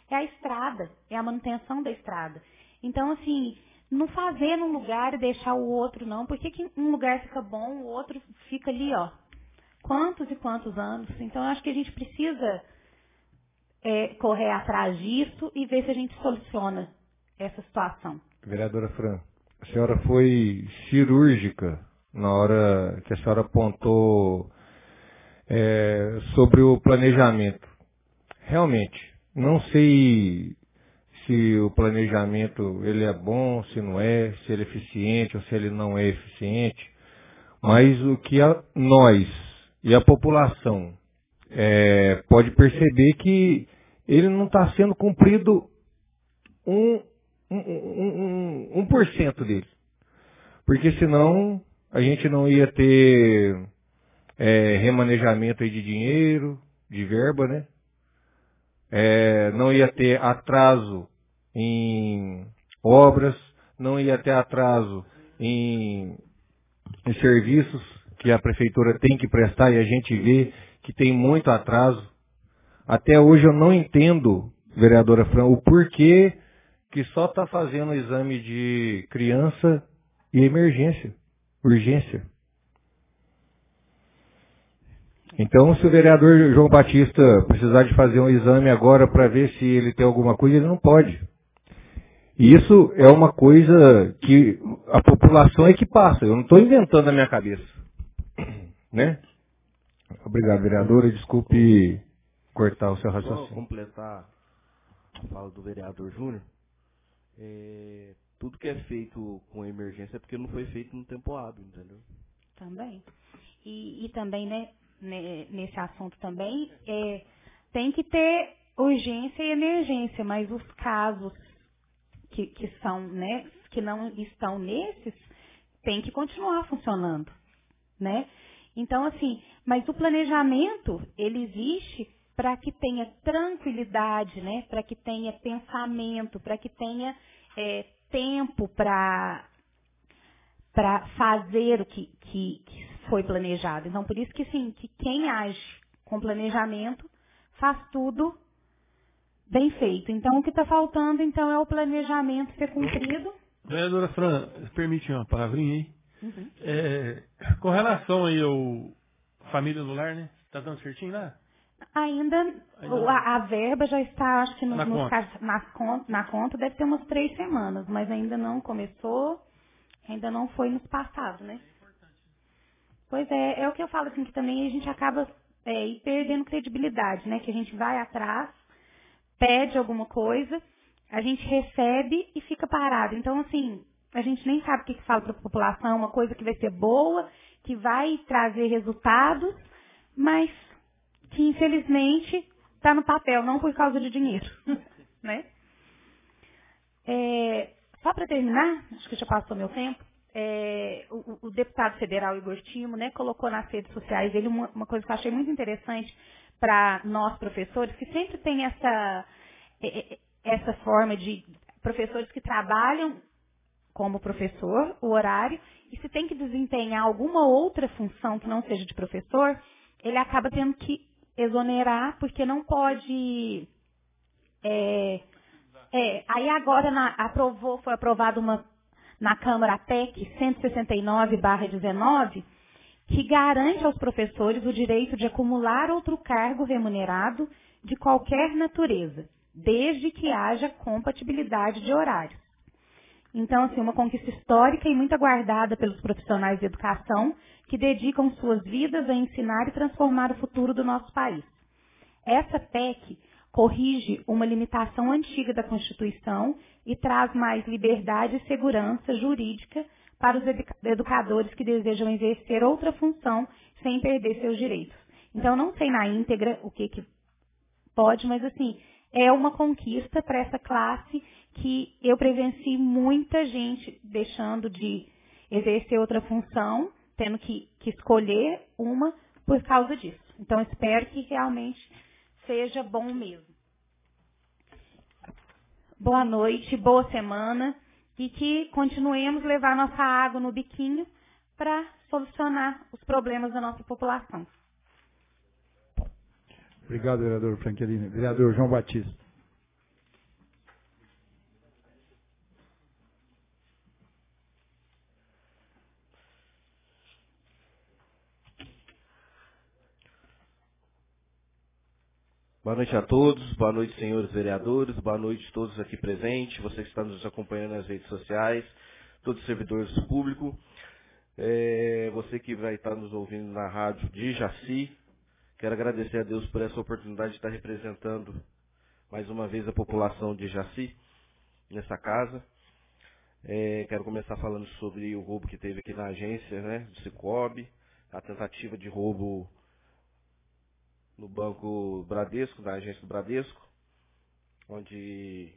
é a estrada, é a manutenção da estrada. Então, assim, não fazer num lugar e deixar o outro, não. Por que, que um lugar fica bom, o outro fica ali, ó, quantos e quantos anos? Então, eu acho que a gente precisa é, correr atrás disso e ver se a gente soluciona essa situação. Vereadora Fran, a senhora foi cirúrgica na hora que a senhora apontou é, sobre o planejamento. Realmente, não sei se o planejamento ele é bom, se não é, se ele é eficiente ou se ele não é eficiente, mas o que a, nós e a população é, pode perceber que ele não está sendo cumprido um, um, um, um, um por cento dele. Porque senão a gente não ia ter é, remanejamento aí de dinheiro, de verba, né? É, não ia ter atraso em obras, não ia ter atraso em, em serviços que a prefeitura tem que prestar e a gente vê que tem muito atraso. Até hoje eu não entendo, vereadora Fran, o porquê que só está fazendo o exame de criança e emergência, urgência. Então, se o vereador João Batista precisar de fazer um exame agora para ver se ele tem alguma coisa, ele não pode. E isso é uma coisa que a população é que passa. Eu não estou inventando na minha cabeça. Né? Obrigado, vereadora. Desculpe cortar o seu raciocínio. Só completar a fala do vereador Júnior. É, tudo que é feito com emergência é porque não foi feito no tempo hábil, entendeu? Também. E, e também, né, nesse assunto também, é, tem que ter urgência e emergência, mas os casos que, que são, né, que não estão nesses, tem que continuar funcionando, né? Então, assim, mas o planejamento, ele existe para que tenha tranquilidade, né? Para que tenha pensamento, para que tenha é, tempo para para fazer o que, que, que foi planejado. Então, por isso que, sim, que quem age com planejamento faz tudo bem feito. Então, o que está faltando, então, é o planejamento ser cumprido. Vereadora Fran, permite uma palavrinha aí? Uhum. É, com relação aí ao família no lar, né? Tá dando certinho lá? Ainda, Ainda a, a verba já está, acho que no, na, nos, conta. nas conta, na conta deve ter umas três semanas, mas ainda não começou, ainda não foi nos passados, né? Pois é, é o que eu falo, assim, que também a gente acaba é, perdendo credibilidade, né? Que a gente vai atrás, pede alguma coisa, a gente recebe e fica parado. Então, assim, a gente nem sabe o que, que fala para a população, uma coisa que vai ser boa, que vai trazer resultados, mas que infelizmente está no papel, não por causa de dinheiro. Né? É, só para terminar, acho que já passou meu tempo, é, o, o deputado federal Igor Timo, né, colocou nas redes sociais ele uma, uma coisa que eu achei muito interessante para nós professores, que sempre tem essa, essa forma de professores que trabalham como professor, o horário, e se tem que desempenhar alguma outra função que não seja de professor, ele acaba tendo que exonerar, porque não pode... É, é, aí agora na, aprovou, foi aprovada uma, na Câmara a P E C cento e sessenta e nove barra dezenove, que garante aos professores o direito de acumular outro cargo remunerado de qualquer natureza, desde que haja compatibilidade de horários. Então, assim, uma conquista histórica e muito aguardada pelos profissionais de educação que dedicam suas vidas a ensinar e transformar o futuro do nosso país. Essa P E C corrige uma limitação antiga da Constituição e traz mais liberdade e segurança jurídica para os educadores que desejam exercer outra função sem perder seus direitos. Então, não sei na íntegra o que, que pode, mas, assim, é uma conquista para essa classe que eu presencio muita gente deixando de exercer outra função, tendo que, que escolher uma por causa disso. Então, espero que realmente seja bom mesmo. Boa noite, boa semana e que continuemos a levar nossa água no biquinho para solucionar os problemas da nossa população. Obrigado, vereador Franquelini. Vereador João Batista. Boa noite a todos, boa noite, senhores vereadores, boa noite a todos aqui presentes, você que está nos acompanhando nas redes sociais, todos os servidores públicos, é, você que vai estar nos ouvindo na rádio de Jaci. Quero agradecer a Deus por essa oportunidade de estar representando mais uma vez a população de Jaci nessa casa. É, quero começar falando sobre o roubo que teve aqui na agência, né, do Cicobi, a tentativa de roubo no Banco Bradesco, na agência do Bradesco, onde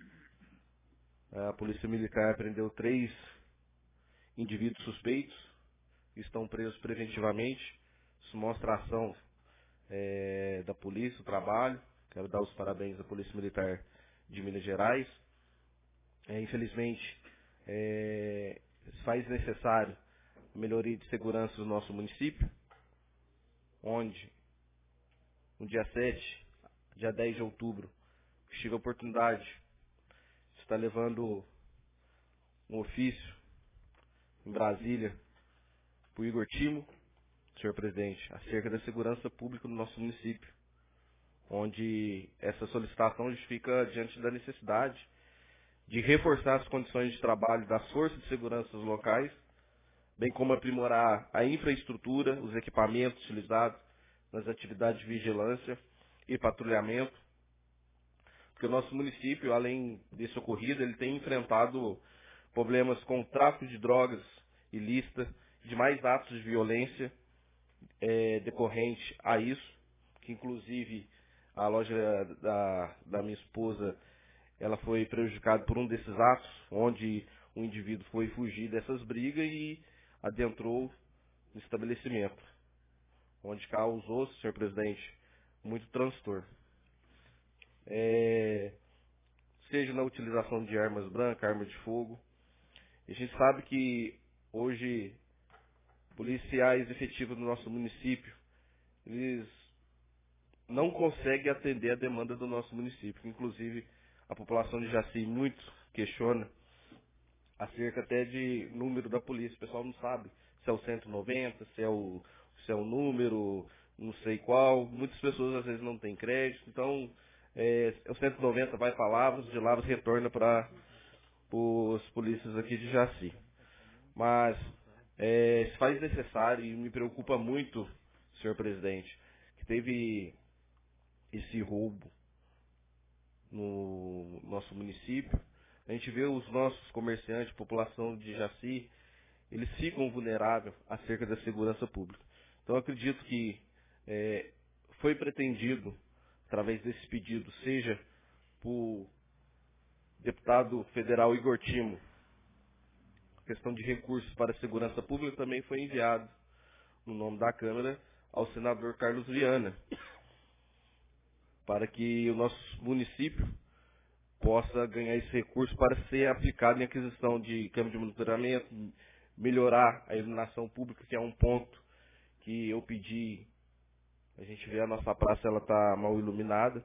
a Polícia Militar prendeu três indivíduos suspeitos que estão presos preventivamente. Isso mostra a ação é, da polícia, o trabalho. Quero dar os parabéns à Polícia Militar de Minas Gerais. É, infelizmente, é, faz necessário a melhoria de segurança do nosso município, onde no dia sete, dia dez de outubro, tive a oportunidade de estar levando um ofício em Brasília para o Igor Timo, senhor presidente, acerca da segurança pública no nosso município, onde essa solicitação justifica diante da necessidade de reforçar as condições de trabalho das forças de segurança locais, bem como aprimorar a infraestrutura, os equipamentos utilizados nas atividades de vigilância e patrulhamento, porque o nosso município, além desse ocorrido, ele tem enfrentado problemas com tráfico de drogas ilícitas, demais atos de violência é, decorrente a isso, que inclusive a loja da, da minha esposa, ela foi prejudicada por um desses atos, onde um indivíduo foi fugir dessas brigas e adentrou no estabelecimento, onde causou, senhor presidente, muito transtorno. É, seja na utilização de armas brancas, armas de fogo. E a gente sabe que hoje policiais efetivos do nosso município, eles não conseguem atender a demanda do nosso município. Inclusive, a população de Jaci muito questiona acerca até de número da polícia. O pessoal não sabe se é o cento e noventa, se é o se é o número, não sei qual. Muitas pessoas às vezes não têm crédito. Então, é, o cento e noventa vai para Lavras, de Lavras retorna para os polícias aqui de Jaci. Mas é, se faz necessário, e me preocupa muito, senhor presidente, que teve esse roubo no nosso município. A gente vê os nossos comerciantes, população de Jaci, eles ficam vulneráveis acerca da segurança pública. Então, eu acredito que é, foi pretendido, através desse pedido, seja por deputado federal Igor Timo, a questão de recursos para a segurança pública também foi enviado, no nome da Câmara, ao senador Carlos Viana, para que o nosso município possa ganhar esse recurso para ser aplicado em aquisição de câmera de monitoramento, melhorar a iluminação pública, que é um ponto que eu pedi. A gente vê a nossa praça, ela está mal iluminada.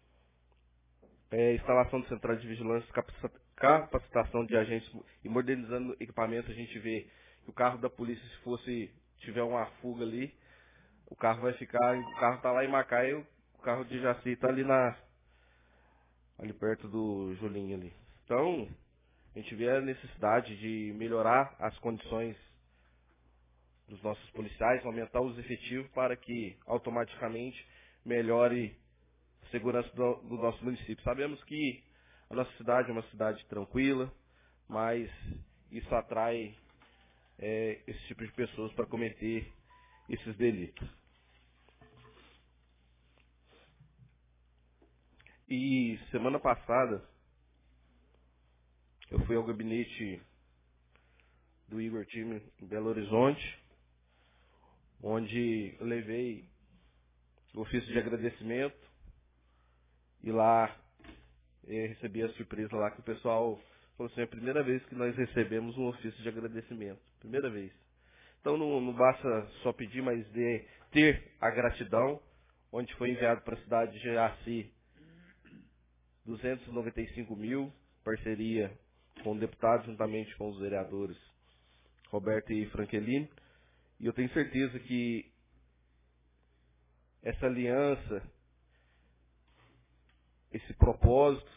É, instalação de centrais de vigilância, capacitação de agentes e modernizando equipamentos. A gente vê que o carro da polícia, se fosse tiver uma fuga ali, o carro vai ficar, o carro está lá em Macaé, o carro de Jaci está ali na ali perto do Julinho ali. Então, a gente vê a necessidade de melhorar as condições dos nossos policiais, aumentar os efetivos para que automaticamente melhore a segurança do, do nosso município. Sabemos que a nossa cidade é uma cidade tranquila, mas isso atrai é, esse tipo de pessoas para cometer esses delitos. E semana passada eu fui ao gabinete do Igor Timo em Belo Horizonte, onde eu levei o ofício de agradecimento e lá eu recebi a surpresa lá que o pessoal falou assim, é a primeira vez que nós recebemos um ofício de agradecimento. Primeira vez. Então não, não basta só pedir, mas de ter a gratidão, onde foi enviado para a cidade de Jaci duzentos e noventa e cinco mil, parceria com o deputado juntamente com os vereadores Roberto e Franquelini. E eu tenho certeza que essa aliança esse propósito,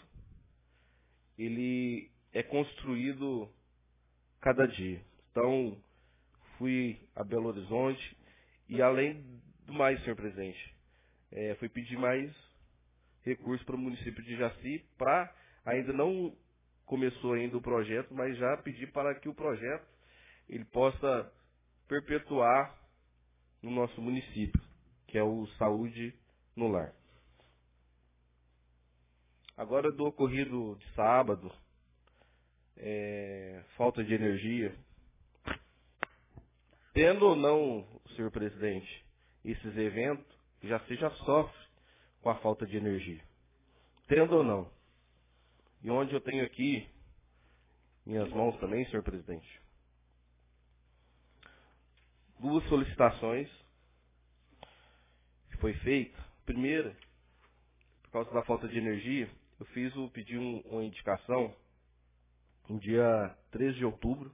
ele é construído cada dia. Então, fui a Belo Horizonte e, além do mais, senhor presidente, é, fui pedir mais recursos para o município de Jaci, para, ainda não começou ainda o projeto, mas já pedir para que o projeto ele possa perpetuar no nosso município, que é o Saúde no Lar. Agora, do ocorrido de sábado, é, falta de energia, tendo ou não, senhor presidente, esses eventos, já se já sofre com a falta de energia. Tendo ou não. E onde eu tenho aqui, minhas mãos também, senhor presidente, duas solicitações que foi feita. Primeira, por causa da falta de energia, eu fiz o pedi um, uma indicação no dia treze de outubro,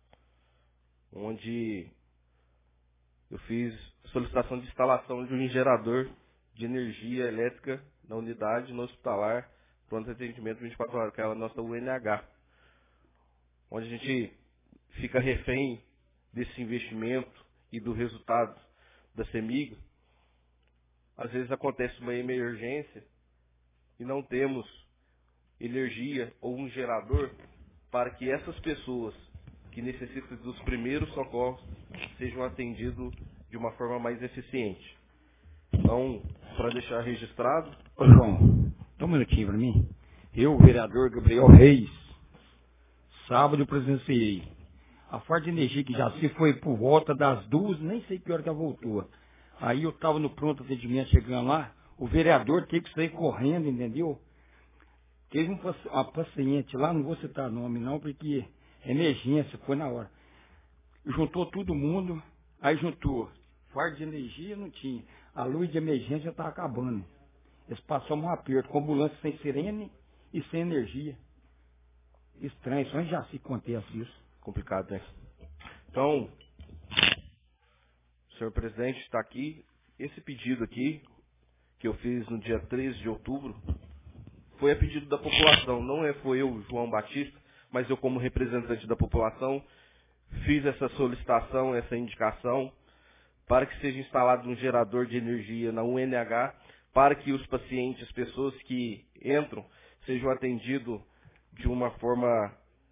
onde eu fiz solicitação de instalação de um gerador de energia elétrica na unidade no hospitalar, pronto atendimento vinte e quatro horas, que é a nossa U N H, onde a gente fica refém desse investimento e do resultado da CEMIG. Às vezes acontece uma emergência e não temos energia ou um gerador para que essas pessoas que necessitam dos primeiros socorros sejam atendidos de uma forma mais eficiente. Então, para deixar registrado... Ô João, dá um minutinho para mim. Eu, o vereador Gabriel Reis, sábado eu presenciei. A falta de energia que já se foi por volta das duas, nem sei que hora que ela voltou. Aí eu estava no pronto atendimento chegando lá, o vereador teve que sair correndo, entendeu? Teve um, uma paciente lá, não vou citar nome não, porque emergência, foi na hora. Juntou todo mundo, aí juntou. Falta de energia não tinha. A luz de emergência já estava acabando. Eles passaram um aperto, com ambulância sem sirene e sem energia. Estranho, só já se acontece isso. Complicado, né? Então, senhor presidente, está aqui. Esse pedido aqui, que eu fiz no dia treze de outubro, foi a pedido da população. Não é, foi eu, João Batista, mas eu, como representante da população, fiz essa solicitação, essa indicação, para que seja instalado um gerador de energia na U N H, para que os pacientes, as pessoas que entram, sejam atendidos de uma forma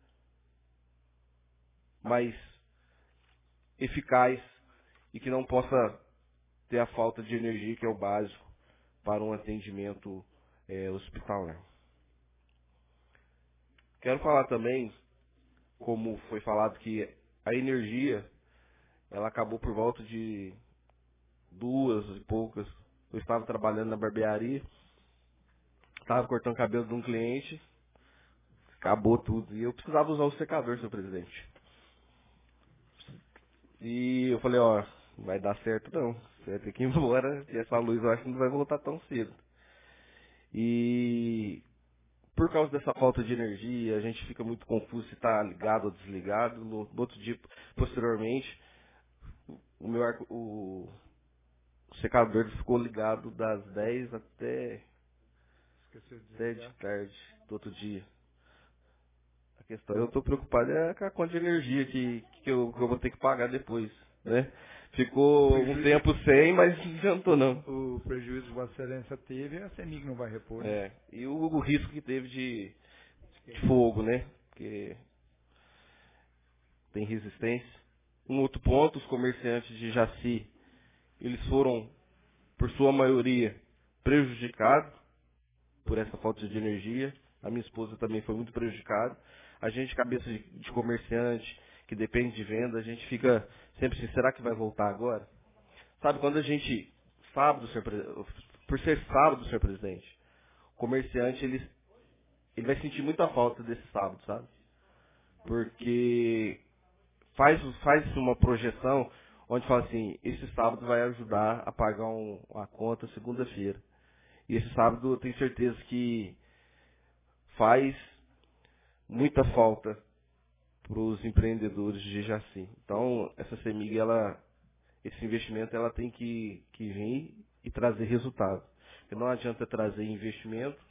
mais eficaz e que não possa ter a falta de energia, que é o básico para um atendimento é, hospitalar. Quero falar também, como foi falado, que a energia ela acabou por volta de duas e poucas. Eu estava trabalhando na barbearia, estava cortando o cabelo de um cliente, acabou tudo. E eu precisava usar o secador, senhor presidente. E eu falei, ó, não vai dar certo não. Você vai ter que ir embora, e essa luz eu acho que não vai voltar tão cedo. E por causa dessa falta de energia, a gente fica muito confuso se está ligado ou desligado. No outro dia, posteriormente, o meu arco, o, o secador ficou ligado das dez até dez de tarde do outro dia. A questão, eu estou preocupado é com a conta de energia que, que, eu, que eu vou ter que pagar depois, né? Ficou um tempo sem, mas não adiantou não. O prejuízo que Vossa Excelência teve, a CEMIG não vai repor. Né? É, e o, o risco que teve de, de fogo, né? Porque tem resistência. Um outro ponto, os comerciantes de Jaci, eles foram, por sua maioria, prejudicados por essa falta de energia. A minha esposa também foi muito prejudicada. A gente, cabeça de, de comerciante, que depende de venda, a gente fica sempre assim, será que vai voltar agora? Sabe, quando a gente, sábado, senhor, por ser sábado, senhor presidente, o comerciante, ele, ele vai sentir muita falta desse sábado, sabe? Porque faz, faz uma projeção onde fala assim, esse sábado vai ajudar a pagar um, uma conta segunda-feira. E esse sábado eu tenho certeza que faz muita falta para os empreendedores de Jaci. Então, essa CEMIG, ela, esse investimento, ela tem que, que vir e trazer resultado. Porque não adianta trazer investimento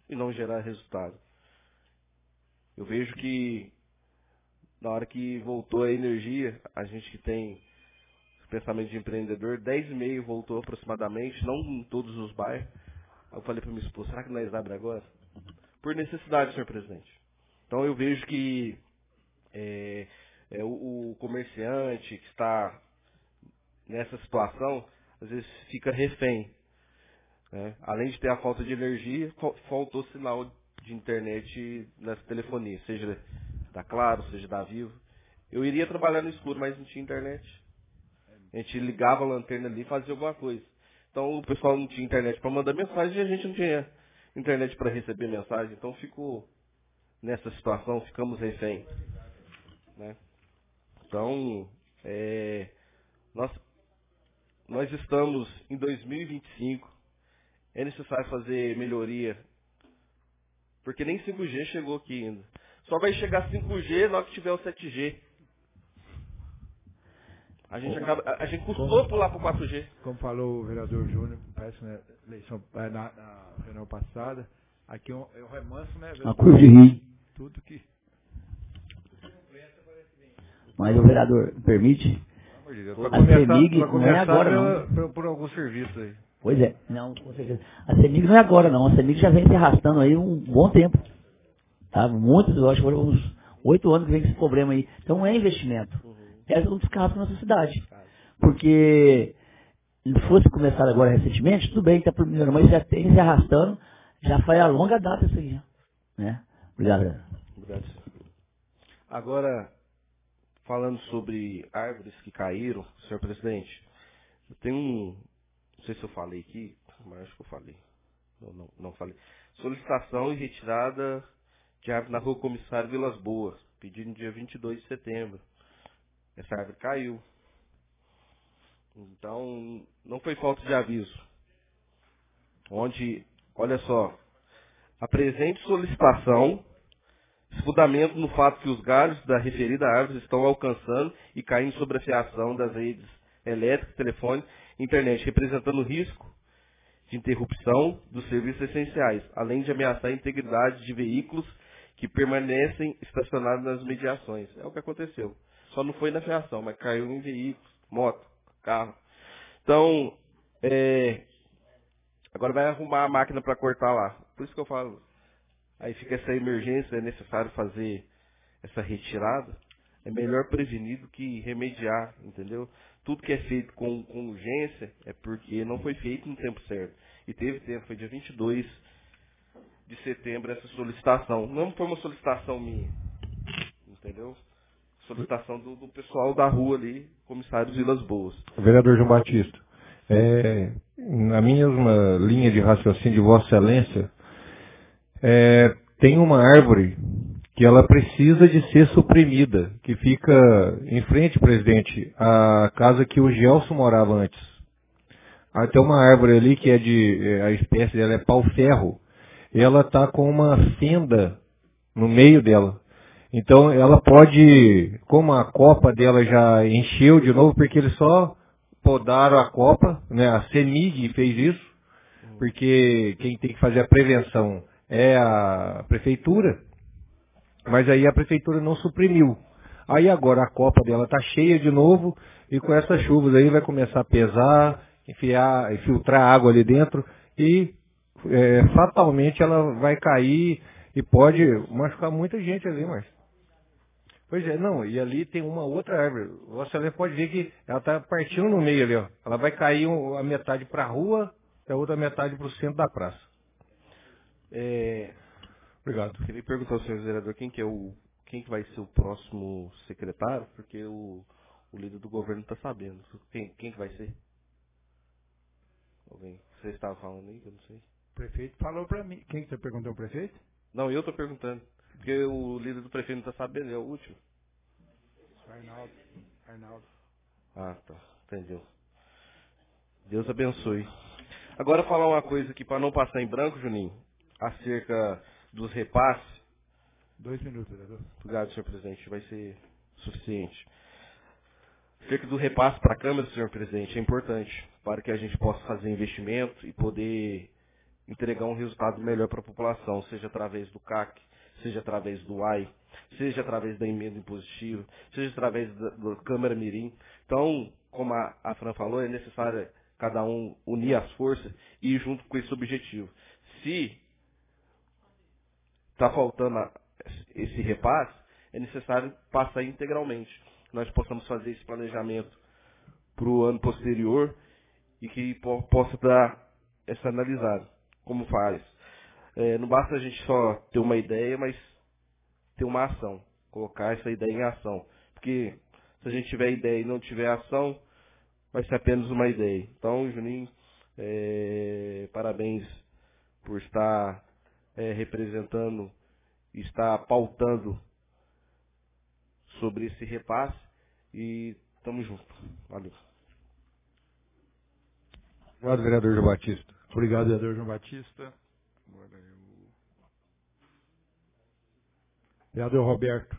e não gerar resultado. Eu vejo que na hora que voltou a energia, a gente que tem pensamento de empreendedor, dez e meio voltou aproximadamente, não em todos os bairros. Eu falei para minha esposa, será que nós abre agora? Por necessidade, senhor presidente. Então eu vejo que é, é, o, o comerciante que está nessa situação, às vezes fica refém. Né? Além de ter a falta de energia, faltou sinal de internet nessa telefonia, seja da Claro, seja da Vivo. Eu iria trabalhar no escuro, mas não tinha internet. A gente ligava a lanterna ali e fazia alguma coisa. Então o pessoal não tinha internet para mandar mensagem e a gente não tinha internet para receber mensagem. Então ficou nessa situação, ficamos refém. Né? Então, é, nós, nós estamos em dois mil e vinte e cinco. É necessário fazer melhoria. Porque nem cinco G chegou aqui ainda. Só vai chegar cinco G na hora que tiver o sete G. A gente, acaba, a, a gente custou pular para o quatro G. Como falou o vereador Júnior, parece na eleição, na, na reunião passada, aqui é um, é um remanso, né? Uma curva de rio. Tudo que... Mas o vereador permite? A CEMIG não é agora, não. Por, por algum serviço aí. Pois é, não, com certeza. A CEMIG não é agora, não. A CEMIG já vem se arrastando aí um bom tempo. Tá? Muitos, eu acho que foram uns oito anos que vem com esse problema aí. Então é investimento. É um dos carros da nossa cidade. Porque se fosse começar agora recentemente, tudo bem, está por melhor, mas já tem se arrastando, já faz a longa data isso aí. Né? Obrigado. Obrigado. Agora, falando sobre árvores que caíram, senhor presidente, eu tenho um, não sei se eu falei aqui, mas acho que eu falei. Não, não, não falei. Solicitação e retirada de árvore na rua Comissário Vilas Boas, pedido no dia vinte e dois de setembro. Essa árvore caiu. Então, não foi falta de aviso. Onde, olha só, a presente solicitação se fundamenta no fato que os galhos da referida árvore estão alcançando e caindo sobre a fiação das redes elétricas, telefone e internet, representando risco de interrupção dos serviços essenciais, além de ameaçar a integridade de veículos que permanecem estacionados nas mediações. É o que aconteceu. Só não foi na fiação, mas caiu em veículos, moto, carro. Então, é, agora vai arrumar a máquina para cortar lá. Por isso que eu falo, aí fica essa emergência, é necessário fazer essa retirada. É melhor prevenir do que remediar, entendeu? Tudo que é feito com, com urgência é porque não foi feito no tempo certo. E teve tempo, foi dia vinte e dois de setembro essa solicitação. Não foi uma solicitação minha, entendeu? Solicitação do, do pessoal da rua ali, comissário Vilas Boas. Vereador João Batista, é, na mesma linha de raciocínio de Vossa Excelência, é, tem uma árvore que ela precisa de ser suprimida, que fica em frente, presidente, à casa que o Gelson morava antes. Ah, tem uma árvore ali que é de, a espécie dela é pau-ferro, e ela está com uma fenda no meio dela. Então ela pode, como a copa dela já encheu de novo, porque eles só podaram a copa, né? A CEMIG fez isso, porque quem tem que fazer a prevenção é a prefeitura, mas aí a prefeitura não suprimiu. Aí agora a copa dela está cheia de novo, e com essas chuvas aí vai começar a pesar, enfiar, infiltrar água ali dentro, e é, fatalmente ela vai cair e pode machucar muita gente ali, mas... Pois é, não, e ali tem uma outra árvore. Você pode ver que ela está partindo no meio ali, ó. Ela vai cair a metade para a rua e a outra metade para o centro da praça. É... Obrigado. Queria perguntar ao senhor vereador quem que é o quem que vai ser o próximo secretário, porque o, o líder do governo está sabendo. Quem, quem que vai ser? Alguém? Você estava falando aí, que eu não sei. O prefeito falou para mim. Quem que você perguntou, o prefeito? Não, eu estou perguntando. Porque o líder do prefeito não está sabendo, é o último. Arnaldo. Arnaldo. Ah, tá. Entendeu. Deus abençoe. Agora falar uma coisa aqui para não passar em branco, Juninho, acerca dos repasses. Dois minutos, vereador. Obrigado, senhor presidente. Vai ser suficiente. Acerca do repasse para a Câmara, senhor presidente, é importante para que a gente possa fazer investimento e poder entregar um resultado melhor para a população, seja através do C A C, seja através do A I, seja através da emenda impositiva, seja através da, da Câmara Mirim. Então, como a, a Fran falou, é necessário cada um unir as forças e ir junto com esse objetivo. Se está faltando a, esse repasse, é necessário passar integralmente. Nós possamos fazer esse planejamento para o ano posterior e que po possa dar essa analisada. Como faz? É, não basta a gente só ter uma ideia, mas ter uma ação. Colocar essa ideia em ação. Porque se a gente tiver ideia e não tiver ação, vai ser apenas uma ideia. Então, Juninho, é, parabéns por estar é, representando, estar pautando sobre esse repasse e tamo junto. Valeu. Obrigado, vereador João Batista. Obrigado, vereador João Batista. Agora eu... Vereador Roberto.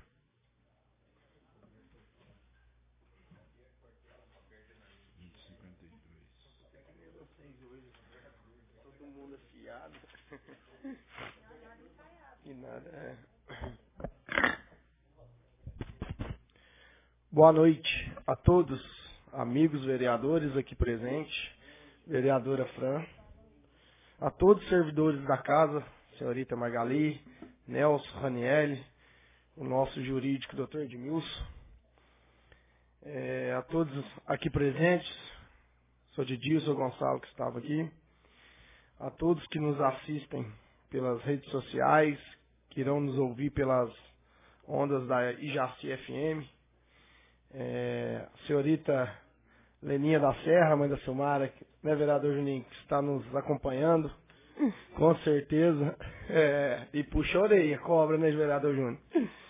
Todo mundo afiado. E nada, é. Boa noite a todos, amigos vereadores aqui presentes, vereadora Fran, a todos os servidores da casa, senhorita Magali, Nelson, Raniele, o nosso jurídico, doutor Edmilson, é, a todos aqui presentes, sou Didilson Gonçalo que estava aqui, a todos que nos assistem pelas redes sociais, que irão nos ouvir pelas ondas da Ijaci F M, é, a senhorita Leninha da Serra, mãe da Silmara, né, vereador Juninho, que está nos acompanhando, com certeza, é, e puxa a orelha, cobra, né, vereador Júnior?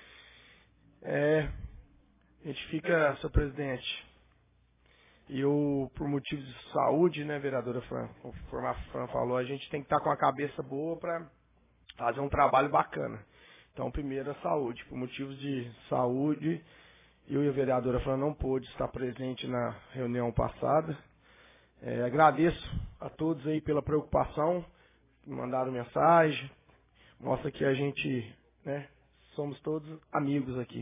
É, a gente fica, senhor presidente, e eu, por motivos de saúde, né, vereadora Fran, conforme a Fran falou, a gente tem que estar com a cabeça boa para fazer um trabalho bacana. Então, primeiro a saúde, por motivos de saúde, eu e a vereadora Fran não pôde estar presente na reunião passada. É, agradeço a todos aí pela preocupação, que mandaram mensagem, mostra que a gente, né, somos todos amigos aqui.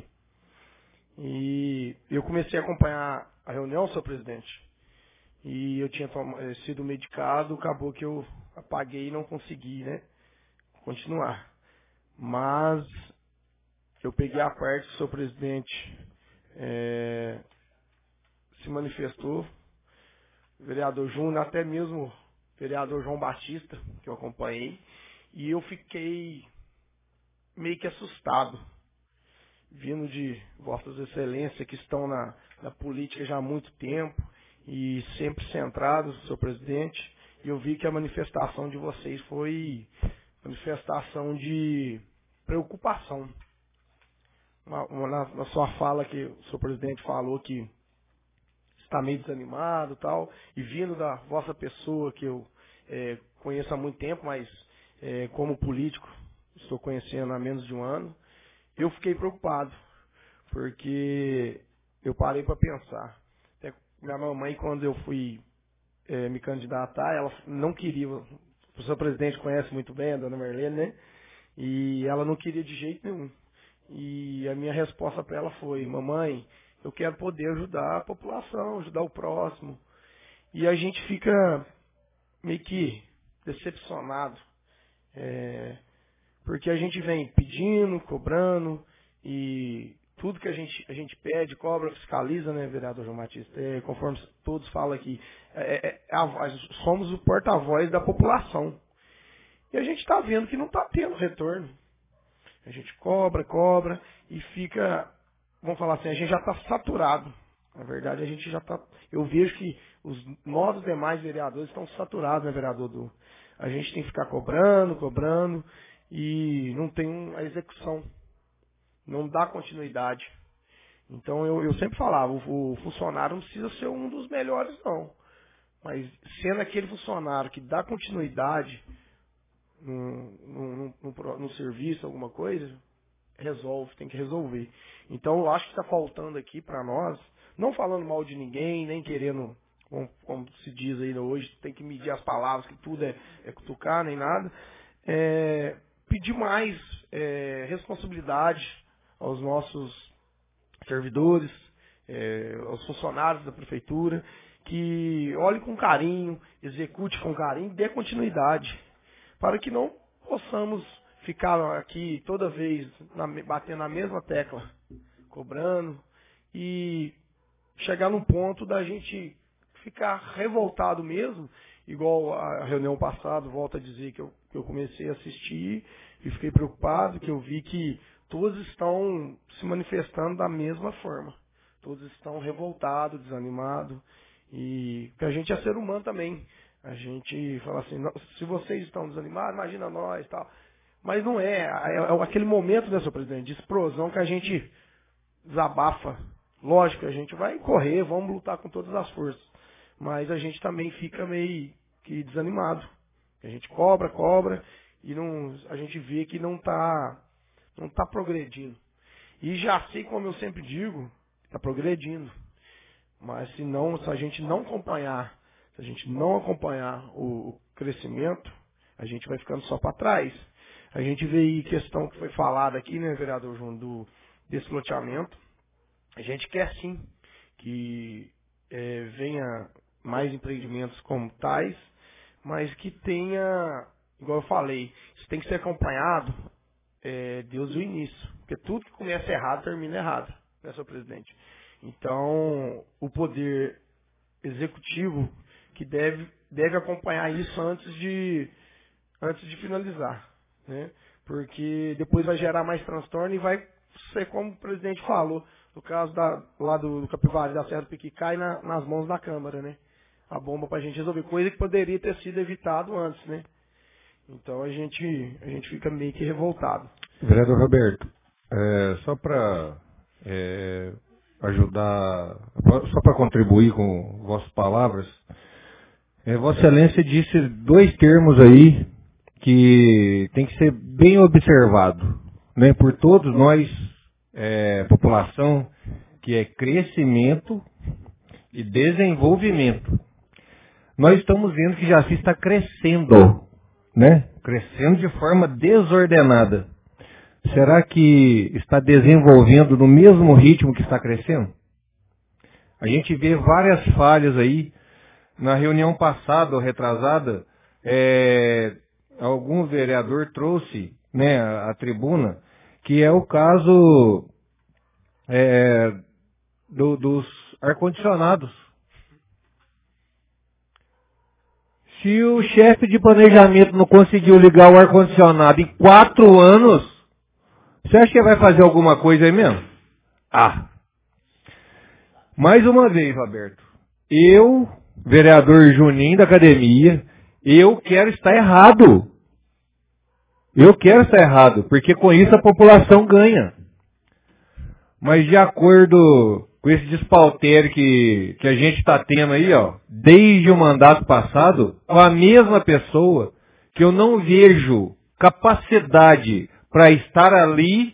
E eu comecei a acompanhar a reunião, senhor presidente, e eu tinha sido medicado, acabou que eu apaguei e não consegui, né, continuar. Mas eu peguei a parte que o senhor presidente é, se manifestou, o vereador Júnior, até mesmo o vereador João Batista, que eu acompanhei, e eu fiquei meio que assustado, vindo de vossas excelências que estão na, na política já há muito tempo e sempre centrados, senhor presidente, e eu vi que a manifestação de vocês foi manifestação de preocupação. Uma, uma, na, na sua fala que o senhor presidente falou que está meio desanimado e tal, e vindo da vossa pessoa que eu é, conheço há muito tempo, mas é, como político estou conhecendo há menos de um ano, eu fiquei preocupado, porque eu parei para pensar. Até minha mamãe, quando eu fui é, me candidatar, ela não queria, o senhor presidente conhece muito bem a dona Marlene, né? E ela não queria de jeito nenhum. E a minha resposta para ela foi: mamãe, eu quero poder ajudar a população, ajudar o próximo. E a gente fica meio que decepcionado, é, porque a gente vem pedindo, cobrando, e tudo que a gente, a gente pede, cobra, fiscaliza, né, vereador João Batista? É, conforme todos falam aqui, é, é, é a, somos o porta-voz da população. E a gente está vendo que não está tendo retorno. A gente cobra, cobra, e fica, vamos falar assim, a gente já está saturado. Na verdade, a gente já está... Eu vejo que os, nós, os demais vereadores, estão saturados, né, vereador Du? A gente tem que ficar cobrando, cobrando, e não tem a execução. Não dá continuidade. Então, eu, eu sempre falava, o, o funcionário não precisa ser um dos melhores, não. Mas, sendo aquele funcionário que dá continuidade no, no, no, no, no serviço, alguma coisa, resolve, tem que resolver. Então, eu acho que está faltando aqui para nós, não falando mal de ninguém, nem querendo como, como se diz aí hoje, tem que medir as palavras, que tudo é, é cutucar, nem nada. É, pedir mais é, responsabilidade aos nossos servidores, é, aos funcionários da prefeitura, que olhe com carinho, execute com carinho, dê continuidade, para que não possamos ficar aqui toda vez na, batendo na mesma tecla, cobrando, e chegar num ponto da gente ficar revoltado mesmo, igual a reunião passada, volto a dizer que eu, que eu comecei a assistir e fiquei preocupado, que eu vi que todos estão se manifestando da mesma forma. Todos estão revoltados, desanimados, e que a gente é ser humano também. A gente fala assim, se vocês estão desanimados, imagina nós, tal. Mas não é, é, é aquele momento, né, senhor presidente, de explosão que a gente desabafa. Lógico, a gente vai correr, vamos lutar com todas as forças. Mas a gente também fica meio que desanimado. A gente cobra, cobra, e não, a gente vê que não está não tá progredindo. E já sei, como eu sempre digo, está progredindo. Mas se, não, se a gente não acompanhar, se a gente não acompanhar o, o crescimento, a gente vai ficando só para trás. A gente vê aí questão que foi falada aqui, né, vereador João, do, desse loteamento. A gente quer sim que é, venha mais empreendimentos como tais, mas que tenha, igual eu falei, isso tem que ser acompanhado é, desde o início. Porque tudo que começa errado termina errado, né, senhor presidente? Então, o poder executivo que deve, deve acompanhar isso antes de, antes de finalizar, né? Porque depois vai gerar mais transtorno e vai ser como o presidente falou, no caso da, lá do, do Capivari, da Serra do Piqui, cai na, nas mãos da Câmara, né? A bomba para a gente resolver, coisa que poderia ter sido evitado antes, né? Então a gente, a gente fica meio que revoltado. Vereador Roberto, é, só para é, ajudar, só para contribuir com vossas palavras, é, Vossa Excelência disse dois termos aí que tem que ser bem observado, né, por todos nós, é, população, que é crescimento e desenvolvimento. Nós estamos vendo que Jaci está crescendo, né? Crescendo de forma desordenada. Será que está desenvolvendo no mesmo ritmo que está crescendo? A gente vê várias falhas aí. Na reunião passada ou retrasada, é, algum vereador trouxe, né, a, a tribuna, que é o caso é, do, dos ar-condicionados. Se o chefe de planejamento não conseguiu ligar o ar-condicionado em quatro anos, você acha que vai fazer alguma coisa aí mesmo? Ah! Mais uma vez, Roberto, eu, vereador Juninho da academia, eu quero estar errado. Eu quero estar errado, porque com isso a população ganha. Mas de acordo com esse despautério que, que a gente está tendo aí, ó, desde o mandato passado, com a mesma pessoa, que eu não vejo capacidade para estar ali.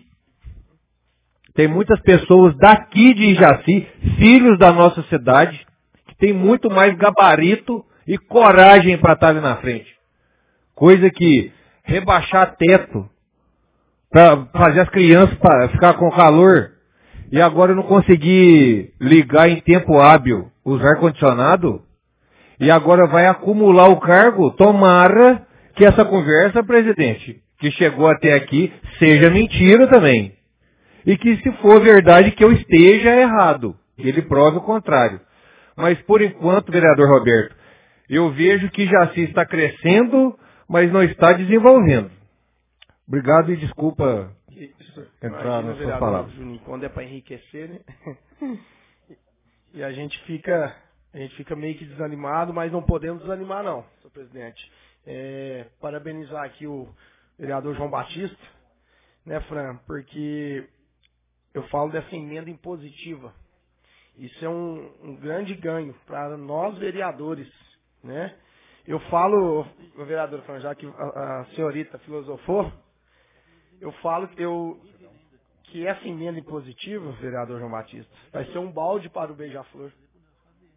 Tem muitas pessoas daqui de Jaci, filhos da nossa cidade, que tem muito mais gabarito e coragem para estar ali na frente. Coisa que rebaixar teto, para fazer as crianças para ficar com calor, e agora eu não consegui ligar em tempo hábil os ar-condicionado, e agora vai acumular o cargo. Tomara que essa conversa, presidente, que chegou até aqui, seja mentira também. E que, se for verdade, que eu esteja errado. Que ele prove o contrário. Mas, por enquanto, vereador Roberto, eu vejo que Jaci está crescendo, mas não está desenvolvendo. Obrigado e desculpa Isso, entrar nas suas vereador, palavras. Juninho, quando é para enriquecer, né? E a gente fica, a gente fica meio que desanimado, mas não podemos desanimar não, senhor presidente. É, parabenizar aqui o vereador João Batista, né, Fran, porque eu falo dessa emenda impositiva. Isso é um, um grande ganho para nós vereadores, né? Eu falo, o vereador Fran, já que a, a senhorita filosofou, eu falo que, eu, que essa emenda impositiva, vereador João Batista, vai ser um balde para o Beija-Flor.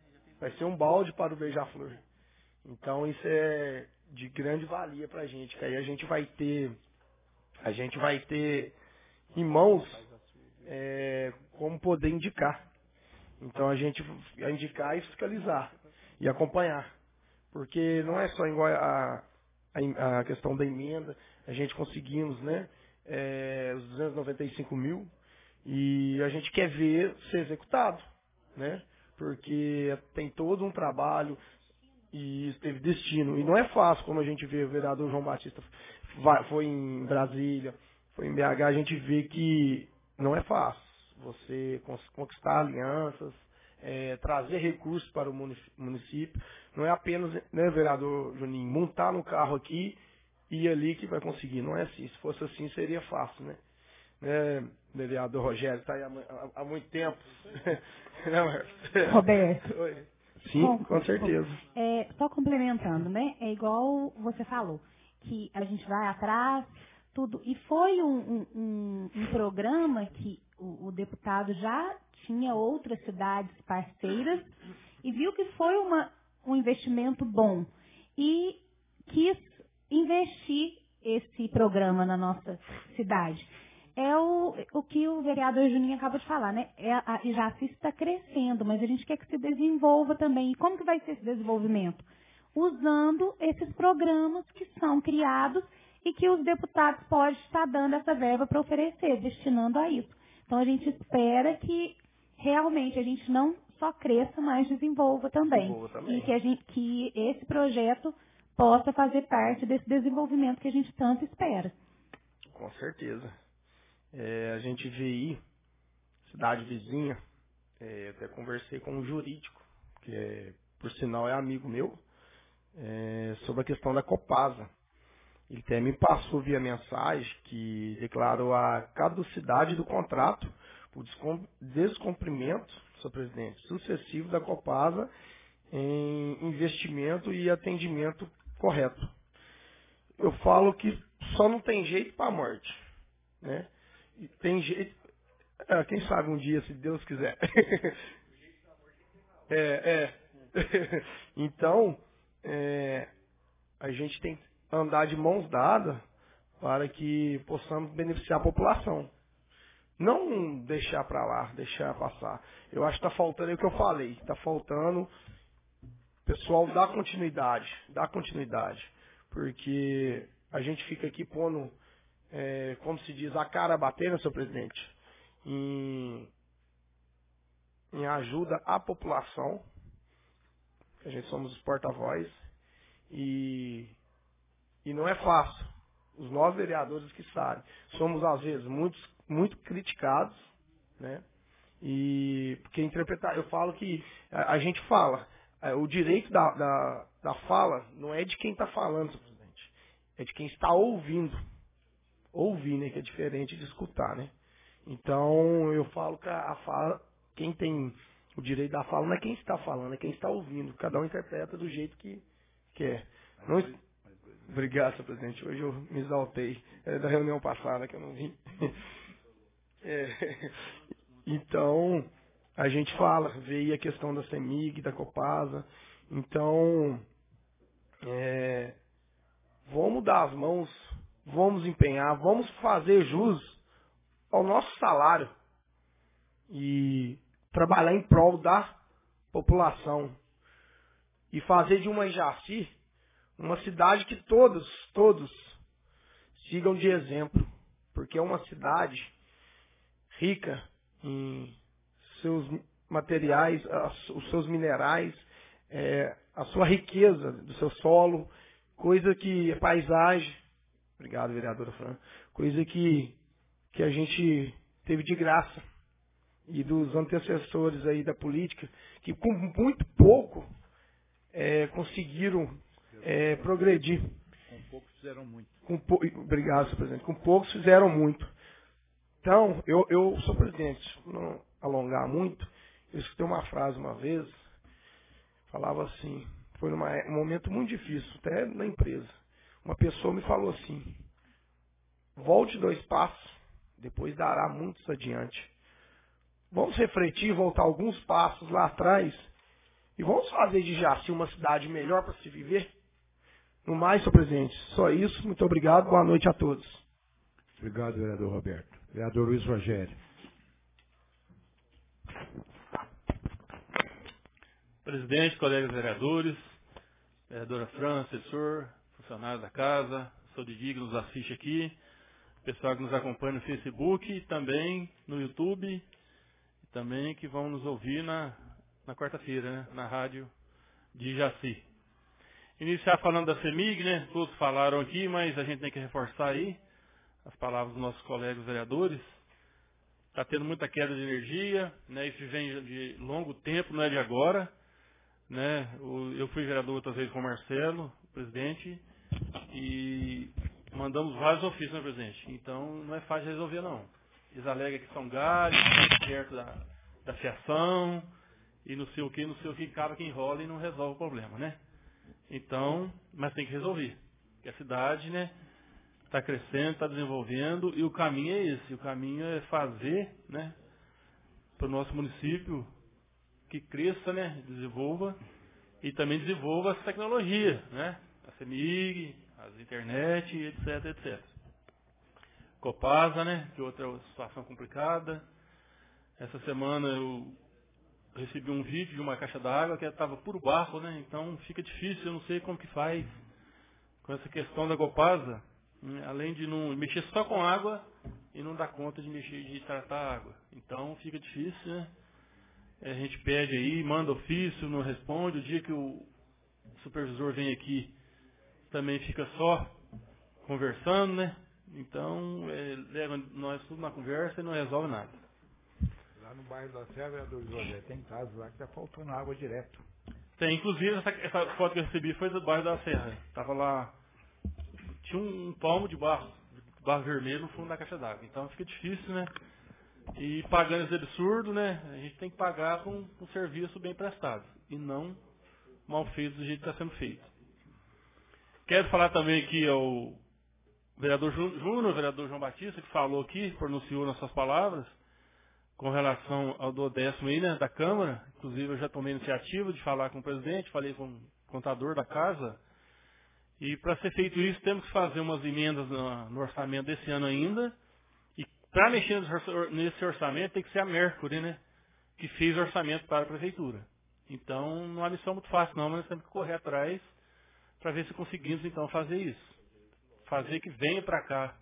vai ser um balde para o Beija-Flor. Então isso é de grande valia para a gente, que aí a gente vai ter, a gente vai ter em mãos é, como poder indicar. Então a gente vai indicar e fiscalizar e acompanhar. Porque não é só igual a, a, a questão da emenda, a gente conseguimos, né, é, os duzentos e noventa e cinco mil e a gente quer ver ser executado, né? Porque tem todo um trabalho e isso teve destino. E não é fácil, como a gente vê o vereador João Batista vai, foi em Brasília, foi em B H, a gente vê que não é fácil você conquistar alianças, é, trazer recursos para o município. Não é apenas, né, vereador Juninho, montar no carro aqui e ir ali que vai conseguir. Não é assim. Se fosse assim, seria fácil, né? né vereador Rogério, está aí há, há, há muito tempo. Não, Roberto. Oi. Sim, Bom, com certeza. É, só complementando, né? É igual você falou, que a gente vai atrás, tudo. E foi um, um, um, um programa que o, o deputado já tinha outras cidades parceiras e viu que foi uma, um investimento bom. E quis investir esse programa na nossa cidade. É o, o que o vereador Juninho acaba de falar, né? É, a Ijaci está crescendo, mas a gente quer que se desenvolva também. E como que vai ser esse desenvolvimento? Usando esses programas que são criados e que os deputados podem estar dando essa verba para oferecer, destinando a isso. Então a gente espera que realmente a gente não só cresça, mas desenvolva também. Desenvolva também. E que, a gente, que esse projeto possa fazer parte desse desenvolvimento que a gente tanto espera. Com certeza. É, a gente vê aí, cidade vizinha, é, até conversei com um jurídico, que é, por sinal é amigo meu, é, sobre a questão da Copasa. Ele até me passou via mensagem que declarou a caducidade do contrato por descumprimento, senhor presidente, sucessivo da Copasa em investimento e atendimento correto. Eu falo que só não tem jeito para a morte, né? E tem jeito, é, quem sabe um dia, se Deus quiser. é, é. Então, é, a gente tem que andar de mãos dadas para que possamos beneficiar a população. Não deixar para lá, deixar passar. Eu acho que está faltando, é o que eu falei, está faltando, pessoal, dar continuidade, dar continuidade. Porque a gente fica aqui pondo, é, como se diz, a cara a bater, né, senhor presidente, em, em ajuda à população, a gente somos os porta-voz, e, e não é fácil. Os nós vereadores que sabem, somos às vezes muito, muito criticados, né? E porque interpretar, eu falo que a, a gente fala, o direito da, da, da fala não é de quem está falando, senhor presidente, é de quem está ouvindo. Ouvir, né? Que é diferente de escutar, né? Então, eu falo que a fala, quem tem o direito da fala não é quem está falando, é quem está ouvindo. Cada um interpreta do jeito que quer. Não... Obrigado, senhor presidente. Hoje eu me exaltei. É da reunião passada que eu não vim. É... Então, a gente fala, veio a questão da CEMIG, da Copasa. Então, é... vamos dar as mãos, vamos empenhar, vamos fazer jus ao nosso salário e trabalhar em prol da população e fazer de uma Ijaci uma cidade que todos, todos sigam de exemplo, porque é uma cidade rica em seus materiais, os seus minerais, é, a sua riqueza do seu solo, coisa que é paisagem. Obrigado, vereadora Fran. Coisa que, que a gente teve de graça. E dos antecessores aí da política, que com muito pouco é, conseguiram é, progredir. Com poucos fizeram muito. Com pou... Obrigado, senhor presidente. Com poucos fizeram muito. Então, eu, eu sou presidente, não alongar muito, eu escutei uma frase uma vez, falava assim, foi num um momento muito difícil, até na empresa. Uma pessoa me falou assim, volte dois passos, depois dará muitos adiante. Vamos refletir, voltar alguns passos lá atrás E vamos fazer de Jaci uma cidade melhor para se viver? No mais, senhor presidente, só isso. Muito obrigado. Boa noite a todos. Obrigado, vereador Roberto. Vereador Luiz Rogério. Presidente, colegas vereadores, vereadora Fran, assessor, funcionário da casa, sou Didi que nos assiste aqui, pessoal que nos acompanha no Facebook e também no YouTube, e também que vão nos ouvir na, na quarta-feira, né, na rádio de Jaci. Iniciar falando da CEMIG, né, todos falaram aqui, mas a gente tem que reforçar aí as palavras dos nossos colegas vereadores. Está tendo muita queda de energia, né, isso vem de longo tempo, não é de agora. Né? Eu fui vereador outras vezes com o Marcelo, o presidente, e mandamos vários ofícios, né, presidente? Então não é fácil de resolver, não. Eles alegam que são galhos, perto da, da fiação, e não sei o que, não sei o que, acaba que enrola e não resolve o problema, né? Então, mas tem que resolver. Porque a cidade, né, está crescendo, está desenvolvendo, e o caminho é esse. O caminho é fazer, né, para o nosso município que cresça, né, desenvolva, e também desenvolva as tecnologias, né, a CEMIG, as internet, etc, etcétera. Copasa, né, que outra situação complicada. Essa semana eu recebi um vídeo de uma caixa d'água que estava puro barro, né, então fica difícil, eu não sei como que faz com essa questão da Copasa, né, além de não mexer só com água e não dar conta de mexer, de tratar a água. Então fica difícil, né. A gente pede aí, manda ofício, não responde. O dia que o supervisor vem aqui, também fica só conversando, né? Então, é, leva nós tudo na conversa e não resolve nada. Lá no bairro da Serra, vereador José, tem casos lá que está faltando água direto. Tem, inclusive, essa, essa foto que eu recebi foi do bairro da Serra. Tava lá, tinha um, um palmo de barro, barro vermelho no fundo da caixa d'água. Então, fica difícil, né? E pagando esse absurdo, né? A gente tem que pagar com um serviço bem prestado. E não mal feito do jeito que está sendo feito. Quero falar também aqui ao vereador Júnior, o vereador João Batista, que falou aqui, pronunciou nas suas palavras, com relação ao do décimo aí, né, da Câmara. Inclusive eu já tomei a iniciativa de falar com o presidente, falei com o contador da casa. E para ser feito isso, temos que fazer umas emendas no, no orçamento desse ano ainda. Para mexer nesse orçamento tem que ser a Mercury, né? Que fez o orçamento para a prefeitura. Então não é uma missão muito fácil não, mas nós temos que correr atrás para ver se conseguimos então fazer isso. Fazer que venha para cá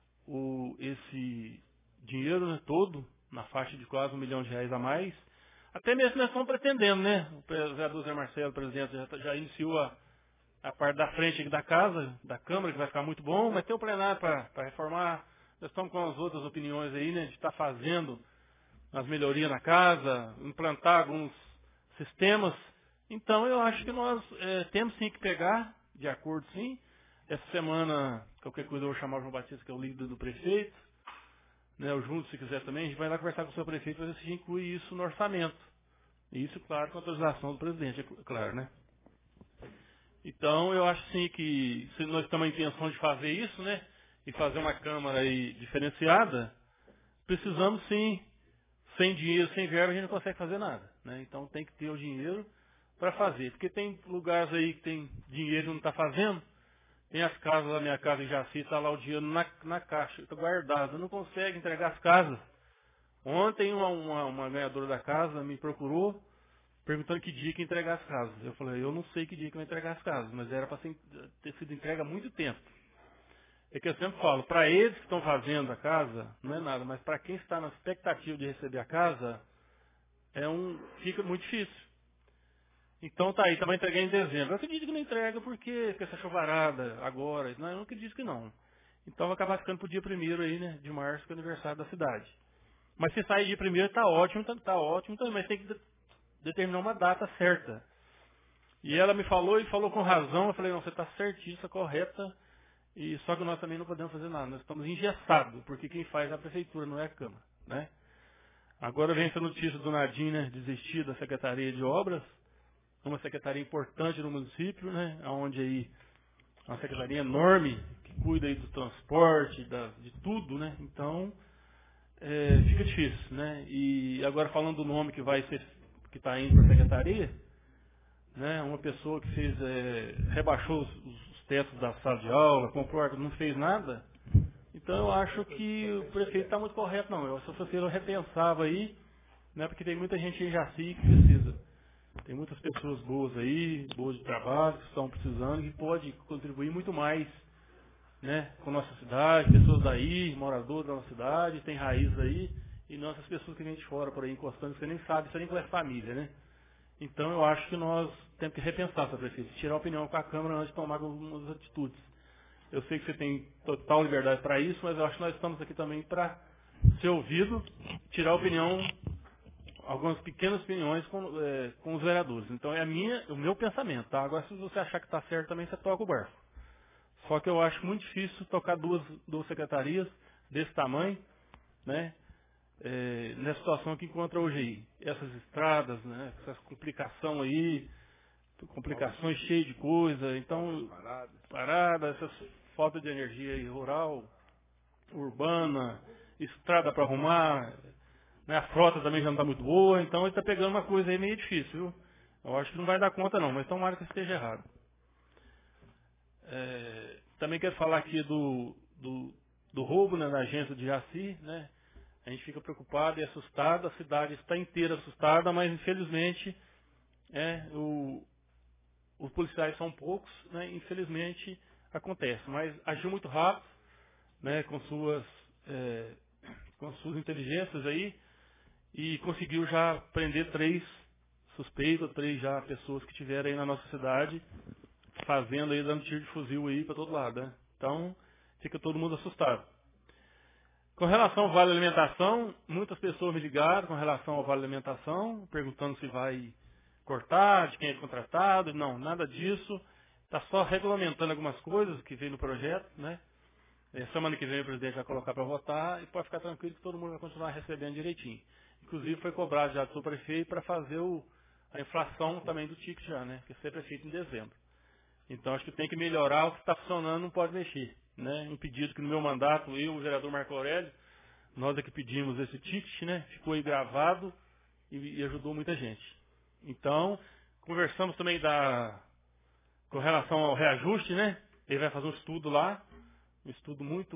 o, esse dinheiro, né, todo, na faixa de quase um milhão de reais a mais. Até mesmo nós estamos pretendendo, né? O vereador Zé Marcelo, o presidente, já, já iniciou a, a parte da frente aqui da casa, da Câmara, que vai ficar muito bom, mas tem o plenário para reformar. Nós estamos com as outras opiniões aí, né, de estar fazendo as melhorias na casa, implantar alguns sistemas. Então, eu acho que nós é, temos sim que pegar, de acordo sim. Essa semana, qualquer coisa eu vou chamar o João Batista, que é o líder do prefeito, né, o Junto, se quiser também, a gente vai lá conversar com o seu prefeito para ver se a gente inclui isso no orçamento. E isso, claro, com autorização do presidente, é claro, né. Então, eu acho sim que se nós temos a intenção de fazer isso, né, e fazer uma Câmara aí diferenciada, precisamos sim, sem dinheiro, sem verba, a gente não consegue fazer nada, né? Então tem que ter o dinheiro para fazer. Porque tem lugares aí que tem dinheiro e não está fazendo. Tem as casas, a minha casa em Jaci, está lá o dinheiro na, na caixa, está guardado, não consegue entregar as casas. Ontem uma, uma, uma ganhadora da casa me procurou, perguntando que dia que ia entregar as casas. Eu falei, eu não sei que dia que vai entregar as casas, mas era para ter sido entregue há muito tempo. É que eu sempre falo, para eles que estão fazendo a casa, não é nada, mas para quem está na expectativa de receber a casa, é um, fica muito difícil. Então tá aí, tá, vai entregar em dezembro. Eu acredito que não entrega porque com essa chuvarada agora, não, eu não acredito que não. Então vai acabar ficando pro dia primeiro aí, né, de março, que é o aniversário da cidade. Mas se sair dia primeiro tá ótimo, tá, tá ótimo também, mas tem que de, determinar uma data certa. E ela me falou e falou com razão, eu falei, não, você está certíssima, correta. E só que nós também não podemos fazer nada, nós estamos engessados, porque quem faz é a prefeitura, não é a Câmara, né? Agora vem essa notícia do Nadim, né, desistir da Secretaria de Obras, uma secretaria importante no município, né, onde aí uma secretaria enorme, que cuida aí do transporte, da, de tudo, né? Então, é, fica difícil, né? E agora falando do nome que vai ser, que está indo para a secretaria, né? Uma pessoa que fez, é, rebaixou os, os tetos da sala de aula, comprou, não fez nada. Então eu acho que o prefeito está muito correto, não. Eu, se eu fosse ele, eu repensava aí, né? Porque tem muita gente em Jaci que precisa. Tem muitas pessoas boas aí, boas de trabalho, que estão precisando, que pode contribuir muito mais, né, com a nossa cidade, pessoas daí, moradores da nossa cidade, tem raiz aí, e nossas pessoas que vêm de fora por aí encostando, você nem sabe, você nem conhece família, né? Então eu acho que nós temos que repensar, seu prefeito, tirar a opinião com a Câmara antes de tomar algumas atitudes. Eu sei que você tem total liberdade para isso, mas eu acho que nós estamos aqui também para ser ouvido, tirar a opinião, algumas pequenas opiniões com, é, com os vereadores. Então é a minha, o meu pensamento, tá? Agora se você achar que está certo também, você toca o barco. Só que eu acho muito difícil tocar duas, duas secretarias desse tamanho, né? É, nessa situação que encontra hoje aí. Essas estradas, né? Essas complicações aí, complicações cheias de coisa, então, paradas, essas falta de energia aí, rural, urbana, estrada para arrumar, né? A frota também já não está muito boa, então ele está pegando uma coisa aí meio difícil, viu? Eu acho que não vai dar conta não, mas tomara que esteja errado. É, também quero falar aqui do, do, do roubo, né, na agência de Jaci, né? A gente fica preocupado e assustado, a cidade está inteira assustada, mas infelizmente é, o, os policiais são poucos, né? Infelizmente acontece, mas agiu muito rápido, né, com suas, é, com suas inteligências aí, e conseguiu já prender três suspeitos, três já pessoas que tiveram aí na nossa cidade, fazendo aí, dando tiro de fuzil aí para todo lado, né? Então, fica todo mundo assustado. Com relação ao Vale Alimentação, muitas pessoas me ligaram com relação ao Vale Alimentação, perguntando se vai cortar, de quem é contratado. Não, nada disso. Está só regulamentando algumas coisas que vem no projeto, né? É, semana que vem o presidente vai colocar para votar e pode ficar tranquilo que todo mundo vai continuar recebendo direitinho. Inclusive foi cobrado já do seu prefeito para fazer o, a inflação também do ticket já, né? Que ser prefeito em dezembro. Então acho que tem que melhorar, o que está funcionando não pode mexer, né? Um pedido que no meu mandato, eu, o vereador Marco Aurélio, nós é que pedimos esse ticket, né? Ficou aí gravado e, e ajudou muita gente. Então, conversamos também da, com relação ao reajuste, né? Ele vai fazer um estudo lá, um estudo muito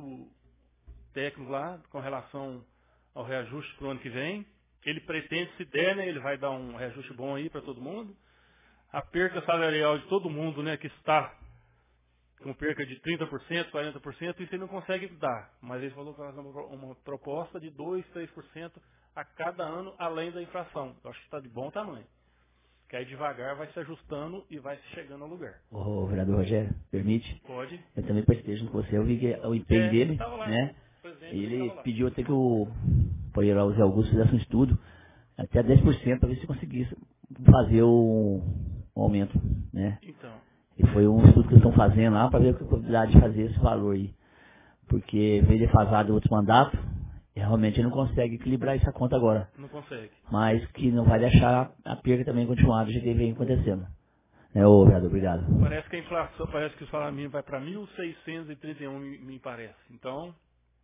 técnico lá, com relação ao reajuste para o ano que vem. Ele pretende, se der, né? Ele vai dar um reajuste bom aí para todo mundo. A perca salarial de todo mundo, né, que está com perca de trinta por cento, quarenta por cento, isso ele não consegue dar. Mas ele falou que nós temos uma proposta de dois, três por cento a cada ano, além da inflação. Eu acho que está de bom tamanho. Que aí devagar vai se ajustando e vai chegando ao lugar. Ô, vereador Rogério, permite? Pode. Eu também participei junto com você, eu vi que o empenho é, dele, lá, né? Ele pediu até que o companheiro Zé Augusto fizesse um estudo, até dez por cento, para ver se conseguisse fazer o um aumento, né? Então. E foi um estudo que eles estão fazendo lá para ver a possibilidade de fazer esse valor aí. Porque veio defasado em outros mandatos, e realmente ele não consegue equilibrar essa conta agora. Não consegue. Mas que não vai deixar a perda também continuar do jeito que vem acontecendo. Né, ô vereador, obrigado. Parece que a inflação, parece que o salário mínimo vai para mil seiscentos e trinta e um, me, me parece. Então,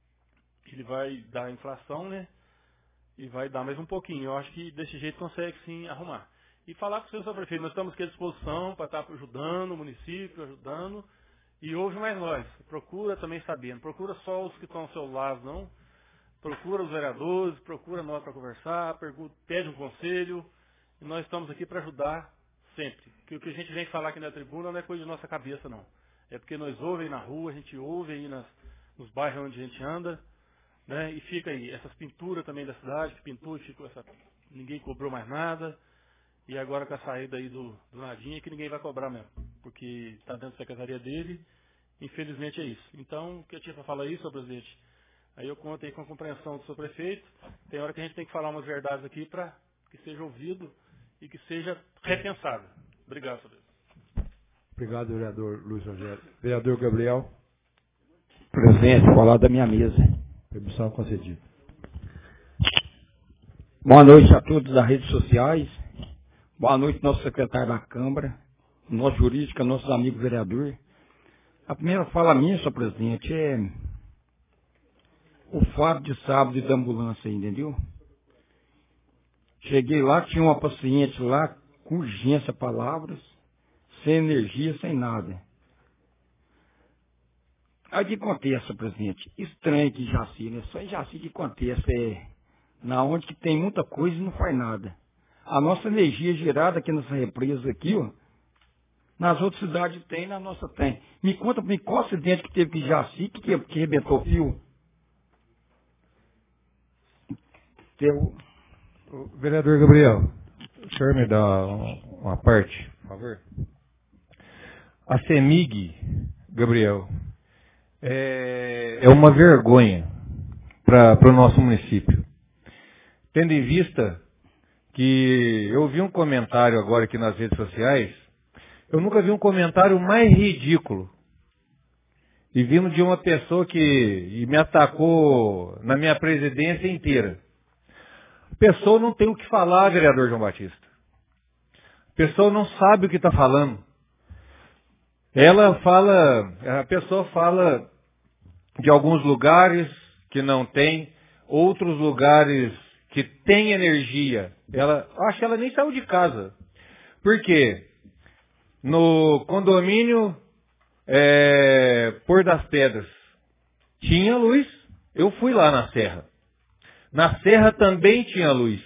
ele vai dar a inflação, né? E vai dar mais um pouquinho. Eu acho que desse jeito consegue sim arrumar. E falar com o senhor prefeito, nós estamos aqui à disposição para estar ajudando o município, ajudando. E hoje mais nós. Procura também sabendo. Procura só os que estão ao seu lado, não. Procura os vereadores, procura nós para conversar, pergunta, pede um conselho. E nós estamos aqui para ajudar sempre. Porque o que a gente vem falar aqui na tribuna não é coisa de nossa cabeça, não. É porque nós ouvem na rua, a gente ouve aí nas, nos bairros onde a gente anda. Né? E fica aí. Essas pinturas também da cidade, que pintou e ficou essa... Ninguém cobrou mais nada. E agora com a saída aí do, do Nadinha, que ninguém vai cobrar mesmo, porque está dentro da secretaria dele, infelizmente é isso. Então, o que eu tinha para falar aí, senhor presidente, aí eu conto aí com a compreensão do seu prefeito, tem hora que a gente tem que falar umas verdades aqui para que seja ouvido e que seja repensado. Obrigado, senhor presidente. Obrigado, vereador Luiz Rogério. Vereador Gabriel. Presidente, falar da minha mesa. Permissão concedida. Boa noite a todos das redes sociais. Boa noite, nosso secretário da Câmara, nosso jurídico, nossos amigos vereadores. A primeira fala minha, senhor presidente, é o fato de sábado da ambulância, entendeu? Cheguei lá, tinha uma paciente lá com urgência palavras, sem energia, sem nada. Aí que acontece, presidente, estranho que Jaci, né? Só em Jaci que acontece, é na onde que tem muita coisa e não faz nada. A nossa energia gerada aqui nessa represa aqui, ó, nas outras cidades tem, na nossa tem. Me conta para mim qual acidente que teve que Jaci, que, que, que arrebentou o fio. Teu... Vereador Gabriel, o senhor me dá uma parte, por favor? A CEMIG, Gabriel, é, é uma vergonha para o nosso município. Tendo em vista que eu vi um comentário agora aqui nas redes sociais, eu nunca vi um comentário mais ridículo. E vindo de uma pessoa que me atacou na minha presidência inteira. A pessoa não tem o que falar, vereador João Batista. A pessoa não sabe o que está falando. Ela fala, a pessoa fala de alguns lugares que não tem, outros lugares que tem energia. Ela, acho que ela nem saiu de casa. Por quê? No condomínio é, Pôr das Pedras tinha luz. Eu fui lá na Serra. Na Serra também tinha luz.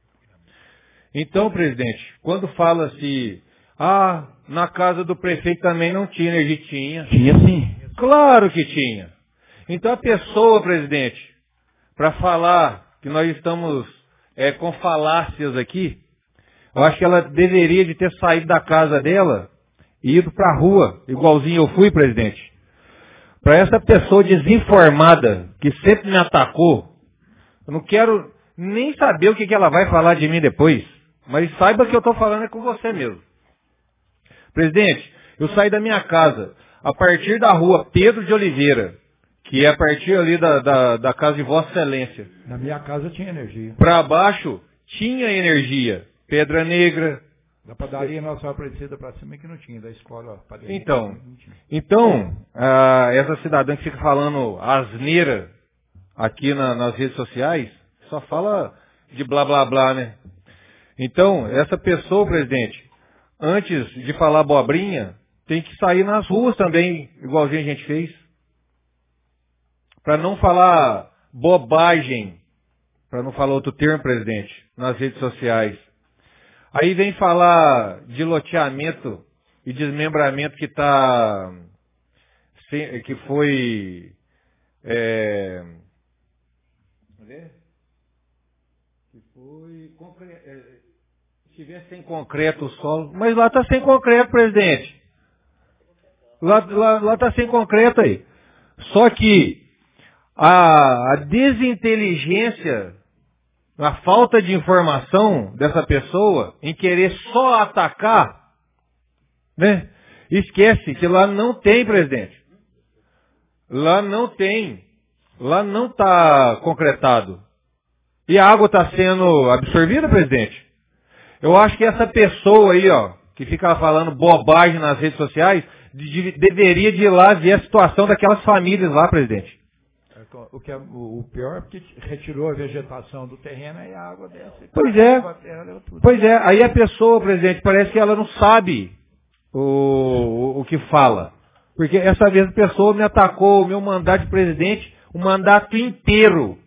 Então, presidente, quando fala-se, ah, na casa do prefeito também não tinha energia, tinha. Tinha sim. Claro que tinha. Então a pessoa, presidente, para falar que nós estamos é, com falácias aqui, eu acho que ela deveria de ter saído da casa dela e ido para a rua, igualzinho eu fui, presidente. Para essa pessoa desinformada, que sempre me atacou, eu não quero nem saber o que, que ela vai falar de mim depois, mas saiba que eu estou falando é com você mesmo. Presidente, eu saí da minha casa, a partir da rua Pedro de Oliveira, que é a partir ali da, da, da casa de Vossa Excelência. Na minha casa tinha energia. Para baixo, tinha energia. Pedra Negra. Da padaria Nossa Aparecida para cima que não tinha, da escola padaria. Então, então ah, essa cidadã que fica falando asneira aqui na, nas redes sociais, só fala de blá blá blá, né? Então, essa pessoa, presidente, antes de falar abobrinha, tem que sair nas ruas também, igualzinho a gente fez. Para não falar bobagem, para não falar outro termo, presidente, nas redes sociais. Aí vem falar de loteamento e desmembramento que tá, que foi, é, que foi, se tivesse sem concreto o solo, mas lá está sem concreto, presidente. Lá está lá, lá tá sem concreto aí. Só que a, a desinteligência, a falta de informação dessa pessoa em querer só atacar, né? Esquece que lá não tem, presidente. Lá não tem. Lá não está concretado. E a água está sendo absorvida, presidente? Eu acho que essa pessoa aí, ó, que fica falando bobagem nas redes sociais, de, de, deveria de ir lá ver a situação daquelas famílias lá, presidente. O que é o pior é porque retirou a vegetação do terreno e a água desce. Pois é. Pois é. Aí a pessoa, presidente, parece que ela não sabe o, o, o que fala. Porque essa vez a pessoa me atacou o meu mandato de presidente, o mandato inteiro.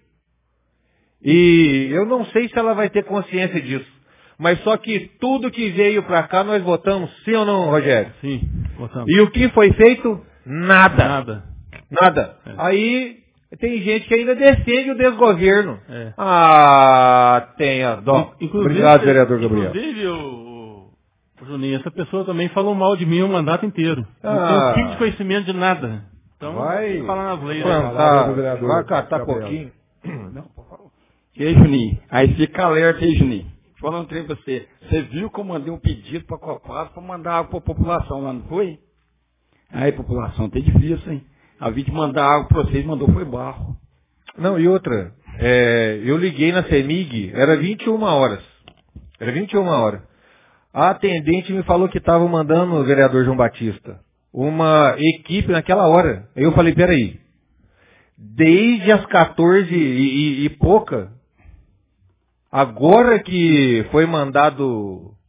E eu não sei se ela vai ter consciência disso. Mas só que tudo que veio para cá nós votamos, sim ou não, Rogério? Sim, votamos. E o que foi feito? Nada. Nada. Nada. É. Aí tem gente que ainda defende o desgoverno. É. Ah, tenha dó. Inclusive, obrigado, vereador Gabriel. Inclusive, o, o Juninho, essa pessoa também falou mal de mim o mandato inteiro. Ah. Não tem um tipo de conhecimento de nada. Então, vai falar nas leis. Plantar, né? Vai catar pouquinho. Não, por favor. E aí, Juninho? Aí fica alerta aí, Juninho. Falando um trem pra você. Você viu que eu mandei um pedido pra Copasa pra mandar água pra população lá, não foi? Aí, população, tá difícil, hein? A vim de mandar água pra vocês, mandou foi barro. Não, e outra, é, eu liguei na CEMIG, era vinte e uma horas. Era vinte e uma horas. A atendente me falou que estava mandando o vereador João Batista uma equipe naquela hora. Aí eu falei, peraí, desde as quatorze e, e, e pouca, agora que foi mandado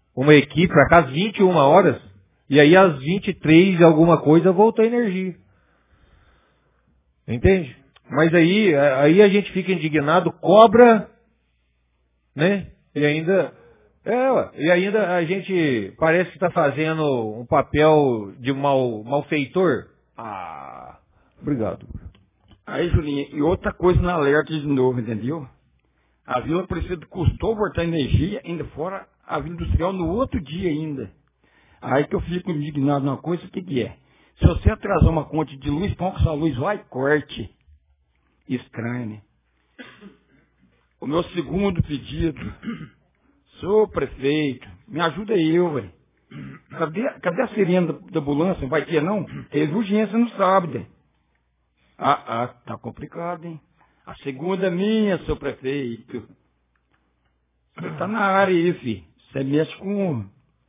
uma equipe para cá às vinte e uma horas, e aí às vinte e três alguma coisa voltou a energia. Entende? Mas aí, aí a gente fica indignado, cobra, né? E ainda, é, e ainda a gente parece que está fazendo um papel de mal, malfeitor. Ah, obrigado. Aí, Julinho, e outra coisa na alerta de novo, entendeu? A Vila Aparecida custou voltar energia, ainda fora a Vila Industrial no outro dia ainda. Aí que eu fico indignado numa coisa, o que que é? Se você atrasar uma conta de luz, põe que sua luz vai, corte. Estranho, né? O meu segundo pedido, senhor prefeito, me ajuda aí, eu, velho. Cadê, cadê a sirene da, da ambulância? Vai ter, não? Teve urgência no sábado. Ah, ah, tá complicado, hein? A segunda é minha, seu prefeito. Você tá na área aí, filho. Você mexe com...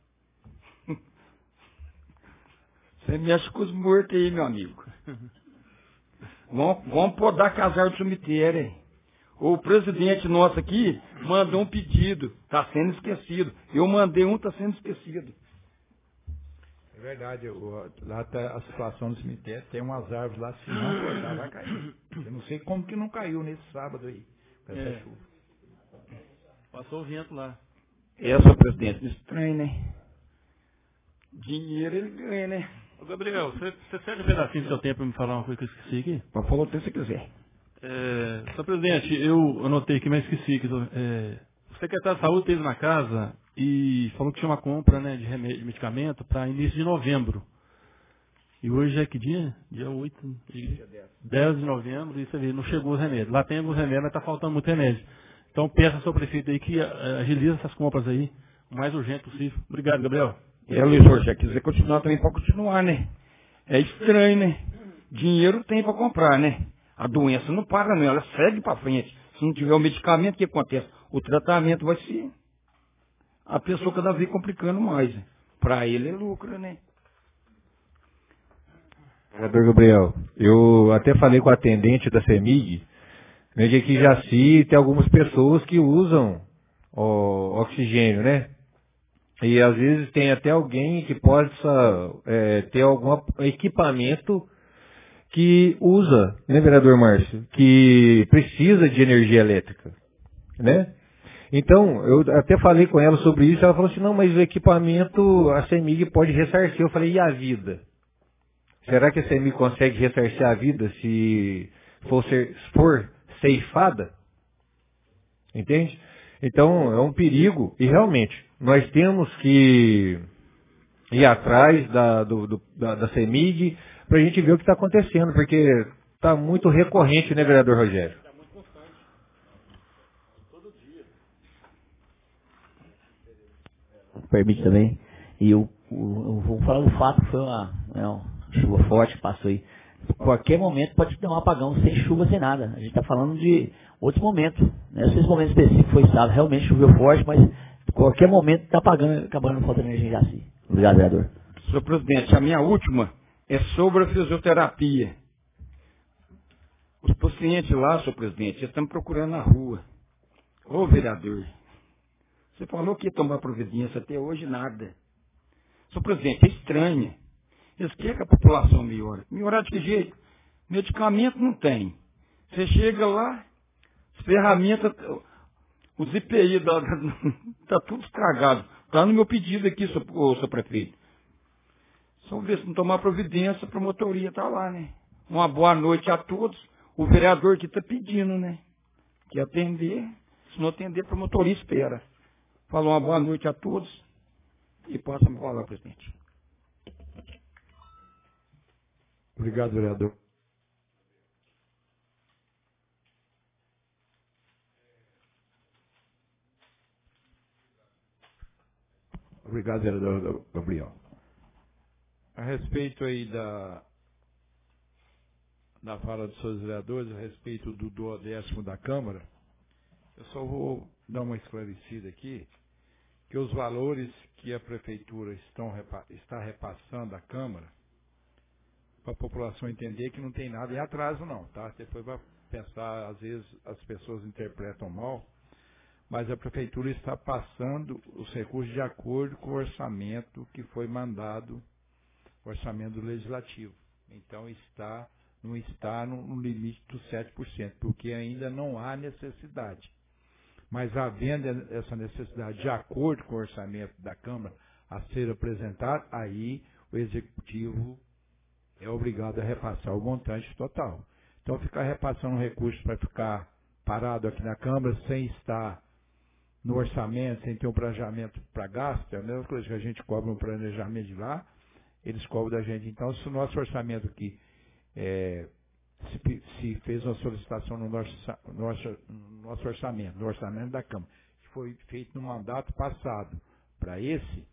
Você mexe com os mortos aí, meu amigo. Vamos, vamos podar casar do cemitério, hein? O presidente nosso aqui mandou um pedido. Tá sendo esquecido. Eu mandei um, tá sendo esquecido. É verdade, o, lá tá a situação do cemitério, tem umas árvores lá, se não cortar, vai cair. Eu não sei como que não caiu nesse sábado aí, com essa É. chuva. Passou o vento lá. É, seu presidente, estranho, né? Dinheiro ele ganha, né? Ô, Gabriel, você, você cede um pedacinho do seu tempo para me falar uma coisa que eu esqueci aqui? Pode falar o que você quiser. É, senhor presidente, eu anotei aqui, mas esqueci. Que, é, o secretário de saúde esteve na casa e falou que tinha uma compra, né, de, remédio, de medicamento para início de novembro. E hoje é que dia? Dia oito, dia dez de novembro, e você vê, não chegou os remédios. Lá tem alguns remédios, mas está faltando muito remédio. Então peça ao seu prefeito aí que uh, agilize essas compras aí o mais urgente possível. Obrigado, Gabriel. É, Luiz Jorge, já quiser continuar também pode continuar, né? É estranho, né? Dinheiro tem para comprar, né? A doença não para, não, ela segue para frente. Se não tiver o medicamento, o que acontece? O tratamento vai ser a pessoa cada vez complicando mais. Para ele é lucro, né? Vereador Gabriel, eu até falei com a atendente da CEMIG, né, de que Jaci tem algumas pessoas que usam o oxigênio, né? E às vezes tem até alguém que possa é, ter algum equipamento que usa, né, vereador Márcio, que precisa de energia elétrica, né? Então, eu até falei com ela sobre isso, ela falou assim, não, mas o equipamento, a CEMIG pode ressarcir. Eu falei, e a vida? Será que a CEMIG consegue ressarcir a vida se for, ser, for ceifada? Entende? Então, é um perigo, e realmente, nós temos que ir atrás da, do, do, da, da CEMIG para a gente ver o que está acontecendo, porque está muito recorrente, né, vereador Rogério? Está muito constante. Todo dia. Permite também. E eu, eu, eu vou falar do fato que foi uma, uma chuva forte que passou aí. Qualquer momento pode ter um apagão sem chuva, sem nada. A gente está falando de outros momentos. Né? Esse momento específico foi sábado, realmente choveu forte, mas qualquer momento está apagando, acabando falta de energia em Jaci. Obrigado, vereador. Senhor presidente, a minha última é sobre a fisioterapia. Os pacientes lá, senhor presidente, eles estão procurando na rua. Ô, vereador, você falou que ia tomar providência, até hoje nada. Senhor presidente, é estranho. Eles querem que a população melhore. Melhorar de que jeito? Medicamento não tem. Você chega lá, as ferramentas, os I P I está tudo estragado. Está no meu pedido aqui, senhor, senhor prefeito. Só ver se não tomar providência, a promotoria está lá, né? Uma boa noite a todos. O vereador que está pedindo, né? Que atender. Se não atender, a promotoria espera. Fala uma boa noite a todos. E passa me falar, presidente. Obrigado, vereador. Obrigado, vereador Gabriel. A respeito aí da, da fala dos seus vereadores, a respeito do duodécimo da Câmara, eu só vou dar uma esclarecida aqui, que os valores que a Prefeitura estão, está repassando à Câmara, para a população entender que não tem nada em atraso não, tá? Depois vai pensar, às vezes as pessoas interpretam mal, mas a Prefeitura está passando os recursos de acordo com o orçamento que foi mandado, o orçamento do Legislativo. Então, está, não está no, no limite dos sete por cento, porque ainda não há necessidade. Mas, havendo essa necessidade de acordo com o orçamento da Câmara a ser apresentado, aí o Executivo é obrigado a repassar o montante total. Então, ficar repassando recursos para ficar parado aqui na Câmara sem estar no orçamento, sem ter um planejamento para gasto, é a mesma coisa que a gente cobra um planejamento de lá, eles cobram da gente. Então, se o nosso orçamento aqui é, se, se fez uma solicitação no nosso, nosso, no nosso orçamento, no orçamento da Câmara, que foi feito no mandato passado para esse,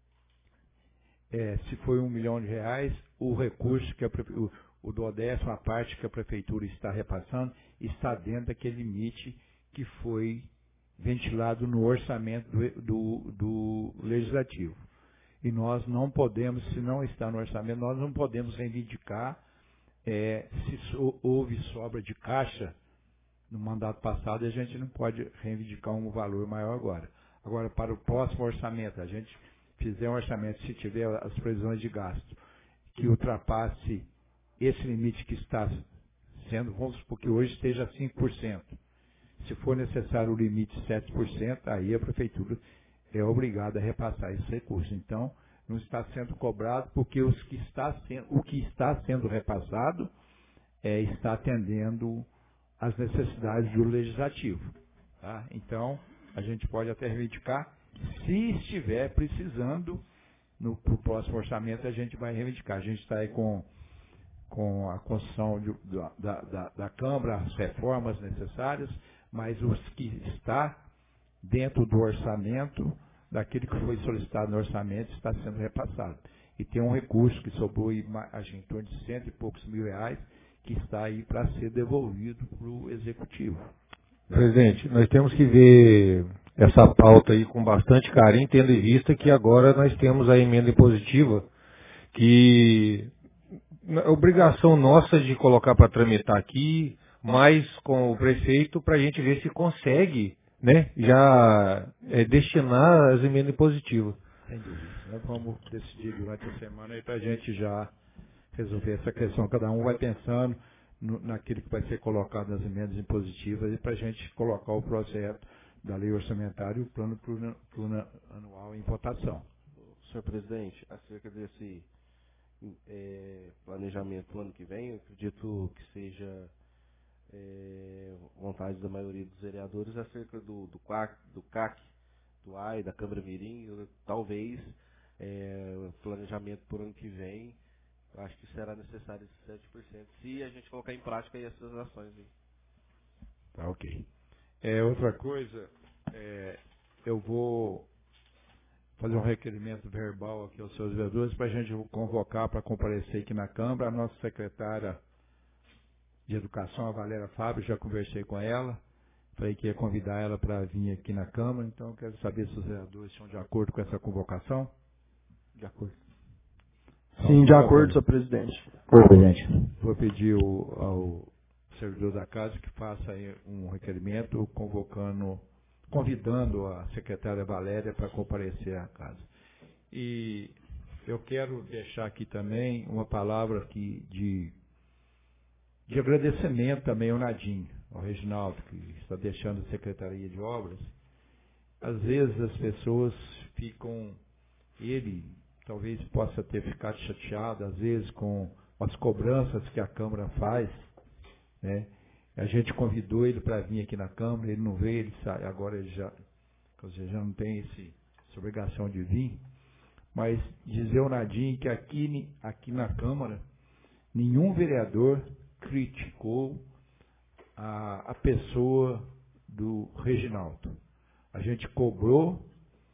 é, se foi um milhão de reais, o recurso que a, o, o duodécimo, a parte que a Prefeitura está repassando, está dentro daquele limite que foi ventilado no orçamento do, do, do Legislativo. E nós não podemos, se não está no orçamento, nós não podemos reivindicar é, se so, houve sobra de caixa no mandato passado, a gente não pode reivindicar um valor maior agora. Agora, para o próximo orçamento, a gente fizer um orçamento, se tiver as previsões de gasto, que ultrapasse esse limite que está sendo, vamos supor que hoje esteja cinco por cento. Se for necessário o limite de sete por cento, aí a Prefeitura é obrigada a repassar esse recurso. Então, não está sendo cobrado porque os que está sendo, o que está sendo repassado é, está atendendo às necessidades do Legislativo. Tá? Então, a gente pode até reivindicar, se estiver precisando, no pro próximo orçamento a gente vai reivindicar. A gente está aí com, com a construção de, da, da, da Câmara, as reformas necessárias, mas os que está dentro do orçamento, daquilo que foi solicitado no orçamento, está sendo repassado. E tem um recurso que sobrou aí, acho, em torno de cento e poucos mil reais, que está aí para ser devolvido para o Executivo. Presidente, nós temos que ver essa pauta aí com bastante carinho, tendo em vista que agora nós temos a emenda impositiva, que é obrigação nossa de colocar para tramitar aqui, mas com o prefeito, para a gente ver se consegue, né, já é, destinar as emendas impositivas. Sem dúvida. Nós vamos decidir durante a semana aí para a gente já resolver essa questão. Cada um vai pensando no, naquilo que vai ser colocado nas emendas impositivas e para a gente colocar o projeto da lei orçamentária e o plano plurianual em votação. Senhor presidente, acerca desse é, planejamento do ano que vem, eu acredito que seja é, vontade da maioria dos vereadores acerca do, do, C A C, do C A C, do A I, da Câmara Mirim, eu, talvez é, o planejamento para o ano que vem, eu acho que será necessário esses sete por cento, se a gente colocar em prática aí essas ações aí. Tá, ok. É, outra coisa, é, eu vou fazer um requerimento verbal aqui aos seus vereadores para a gente convocar para comparecer aqui na Câmara a nossa secretária de Educação, a Valéria Fábio, já conversei com ela, falei que ia convidar ela para vir aqui na Câmara, então eu quero saber se os vereadores estão de acordo com essa convocação. De acordo. Sim, de acordo, senhor presidente. Senhor presidente. Vou pedir ao, ao servidor da casa que faça aí um requerimento convocando, convidando a secretária Valéria para comparecer à casa. E eu quero deixar aqui também uma palavra aqui de, de agradecimento também ao Nadim, ao Reginaldo, que está deixando a Secretaria de Obras. Às vezes as pessoas ficam, ele talvez possa ter ficado chateado, às vezes, com as cobranças que a Câmara faz, né? A gente convidou ele para vir aqui na Câmara, ele não veio, ele sai, agora ele já, já não tem esse, essa obrigação de vir, mas dizer ao Nadim que aqui, aqui na Câmara, nenhum vereador criticou a, a pessoa do Reginaldo. A gente cobrou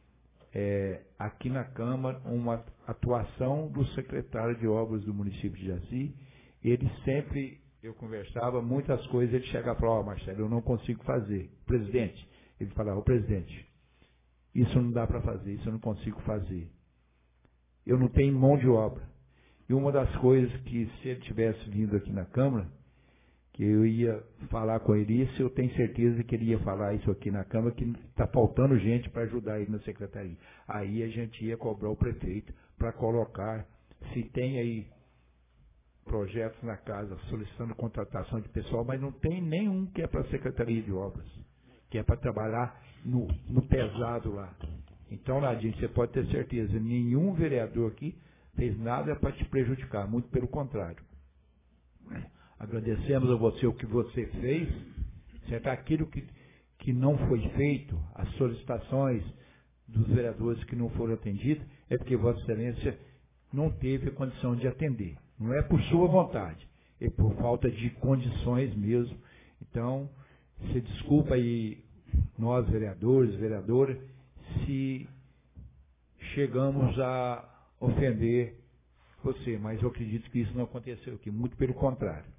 É, aqui na Câmara, uma atuação do secretário de Obras do município de Jaci. Ele sempre, eu conversava, muitas coisas, ele chegava e falava, ó, Marcelo, eu não consigo fazer. Presidente, ele falava, ô presidente, isso não dá para fazer, isso eu não consigo fazer. Eu não tenho mão de obra. E uma das coisas que, se ele tivesse vindo aqui na Câmara, que eu ia falar com ele isso, eu tenho certeza que ele ia falar isso aqui na Câmara, que está faltando gente para ajudar ele na secretaria. Aí a gente ia cobrar o prefeito para colocar, se tem aí projetos na casa solicitando contratação de pessoal, mas não tem nenhum que é para a Secretaria de Obras, que é para trabalhar no, no pesado lá. Então, Nadinho, você pode ter certeza, nenhum vereador aqui fez nada para te prejudicar, muito pelo contrário. Agradecemos a você o que você fez, certo? Aquilo que, que não foi feito, as solicitações dos vereadores que não foram atendidas, é porque Vossa Excelência não teve condição de atender. Não é por sua vontade, é por falta de condições mesmo. Então, se desculpa aí, nós vereadores, vereadoras, se chegamos a ofender você, mas eu acredito que isso não aconteceu aqui, muito pelo contrário.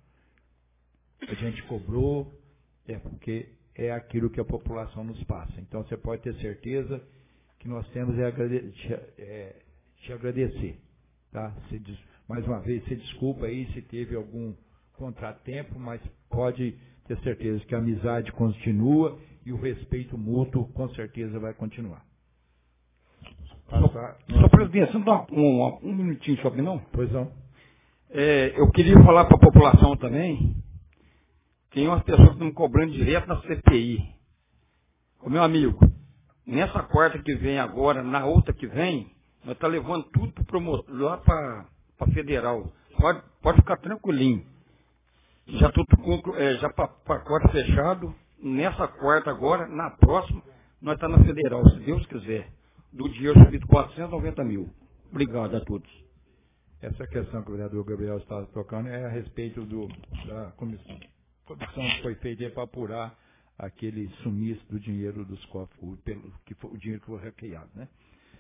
A gente cobrou, é porque é aquilo que a população nos passa. Então você pode ter certeza que nós temos é, agrade te, é, te agradecer. Tá? Se, mais uma vez, se desculpa aí se teve algum contratempo, mas pode ter certeza que a amizade continua e o respeito mútuo com certeza vai continuar. Passar, Só presidente, você não dá um, um, um minutinho sua opinião? Pois não. É, eu queria falar para a população também. Tem umas pessoas que estão me cobrando direto na C P I. Ô, meu amigo, nessa quarta que vem agora, na outra que vem, nós estamos levando tudo pro promotor, lá para a federal. Pode, pode ficar tranquilinho. Já tudo com, é, já pacote fechado. Nessa quarta agora, na próxima, nós estamos na federal, se Deus quiser. Do dia eu subi quatrocentos e noventa mil. Obrigado a todos. Essa questão que o vereador Gabriel estava tocando é a respeito do, da comissão. comissão que foi feita para apurar aquele sumiço do dinheiro dos cofres, pelo, que foi, o dinheiro que foi hackeado, né?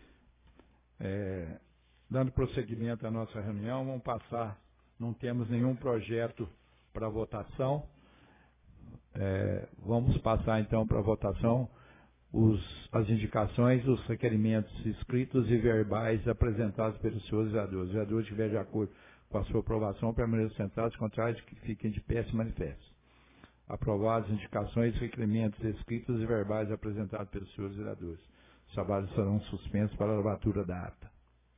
É, dando prosseguimento à nossa reunião, vamos passar, não temos nenhum projeto para votação, é, vamos passar então para votação os, as indicações, os requerimentos escritos e verbais apresentados pelos senhores vereadores. Os vereadores que estiverem de acordo com a sua aprovação, permaneçam sentados, contrários que fiquem de pé se manifestem. Aprovadas as indicações e requerimentos escritos e verbais apresentados pelos senhores vereadores. Os trabalhos serão suspensos para a lavatura da ata.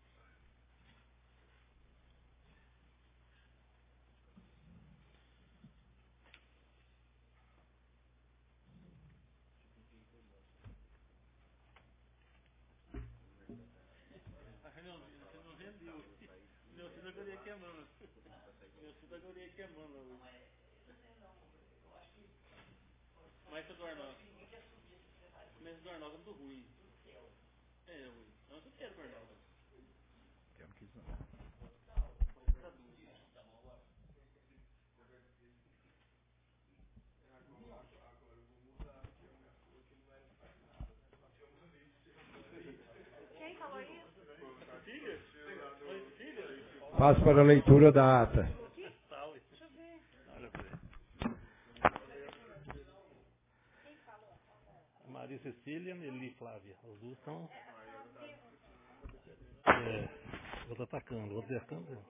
Mas esse do Arnaldo. Mas esse do Arnaldo é muito ruim. É, ruim. Eu não quero do Arnaldo. Eu não quis não. Quem falou isso? Filha? Filha? Passo para a leitura da ata. Deixa eu ver. Olha pra ele. Maria Cecília e Eli Flávia. Os dois estão. É, eu estou atacando, outro atacando. Né?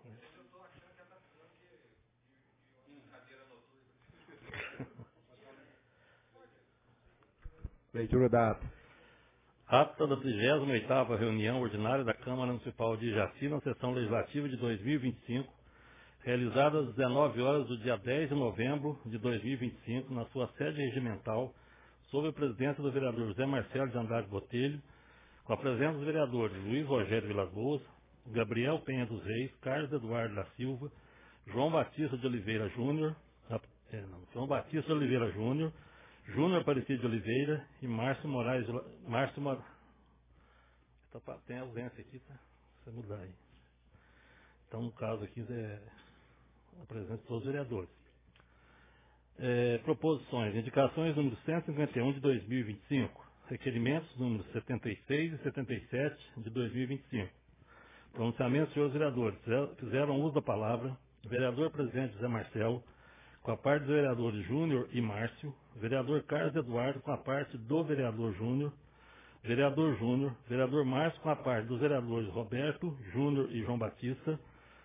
Leitura da ata. Ata da trigésima oitava reunião ordinária da Câmara Municipal de Jaci, na sessão legislativa de dois mil e vinte e cinco, realizada às dezenove horas do dia dez de novembro de dois mil e vinte e cinco, na sua sede regimental, sob a presidência do vereador José Marcelo de Andrade Botelho, com a presença dos vereadores Luiz Rogério Vilas Boas, Gabriel Penha dos Reis, Carlos Eduardo da Silva, João Batista de Oliveira Júnior, é, não, João Batista de Oliveira Júnior, Júnior Aparecido de Oliveira e Márcio Moraes de Márcio Moraes. Tá, tem ausência aqui, tá? Você mudar aí. Então, no caso aqui, é a presença de todos os vereadores. É, proposições, indicações número cento e cinquenta e um de dois mil e vinte e cinco, requerimentos números setenta e seis e setenta e sete de dois mil e vinte e cinco. Pronunciamentos, senhores vereadores, fizeram uso da palavra o vereador presidente José Marcelo, com a parte dos vereadores Júnior e Márcio, vereador Carlos Eduardo com a parte do vereador Júnior, vereador Júnior, vereador Márcio com a parte dos vereadores Roberto, Júnior e João Batista,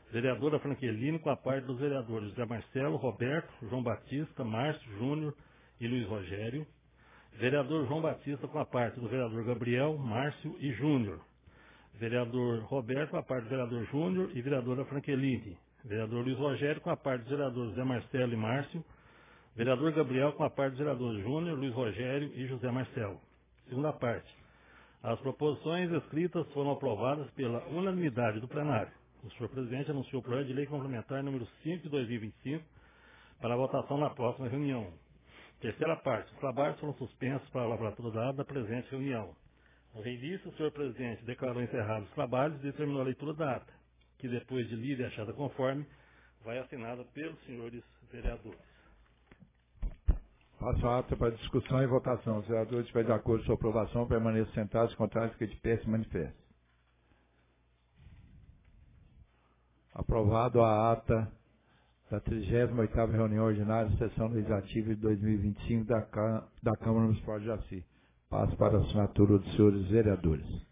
Vereadora Franqueline, com a parte dos vereadores José Marcelo, Roberto, João Batista, Márcio Júnior e Luiz Rogério. Vereador João Batista, com a parte do vereador Gabriel, Márcio e Júnior. Vereador Roberto, com a parte do vereador Júnior e vereadora Franqueline. Vereador Luiz Rogério, com a parte dos vereadores José Marcelo e Márcio. Vereador Gabriel, com a parte dos vereadores Júnior, Luiz Rogério e José Marcelo. Segunda parte. As proposições escritas foram aprovadas pela unanimidade do plenário. O senhor presidente anunciou o projeto de lei complementar número cinco de dois mil e vinte e cinco para a votação na próxima reunião. Terceira parte. Os trabalhos foram suspensos para a lavratura da ata da presente reunião. No reinício, o senhor presidente declarou encerrados os trabalhos e determinou a leitura da ata, que depois de lida e achada conforme, vai assinada pelos senhores vereadores. Passo a ata para discussão e votação. Os vereadores estiverem de acordo com sua aprovação, permaneçam sentados, contrários que de pé se manifestem. Aprovado a ata da trigésima oitava reunião ordinária da sessão legislativa de dois mil e vinte e cinco da, da Câmara Municipal de Jaci. Passo para a assinatura dos senhores vereadores.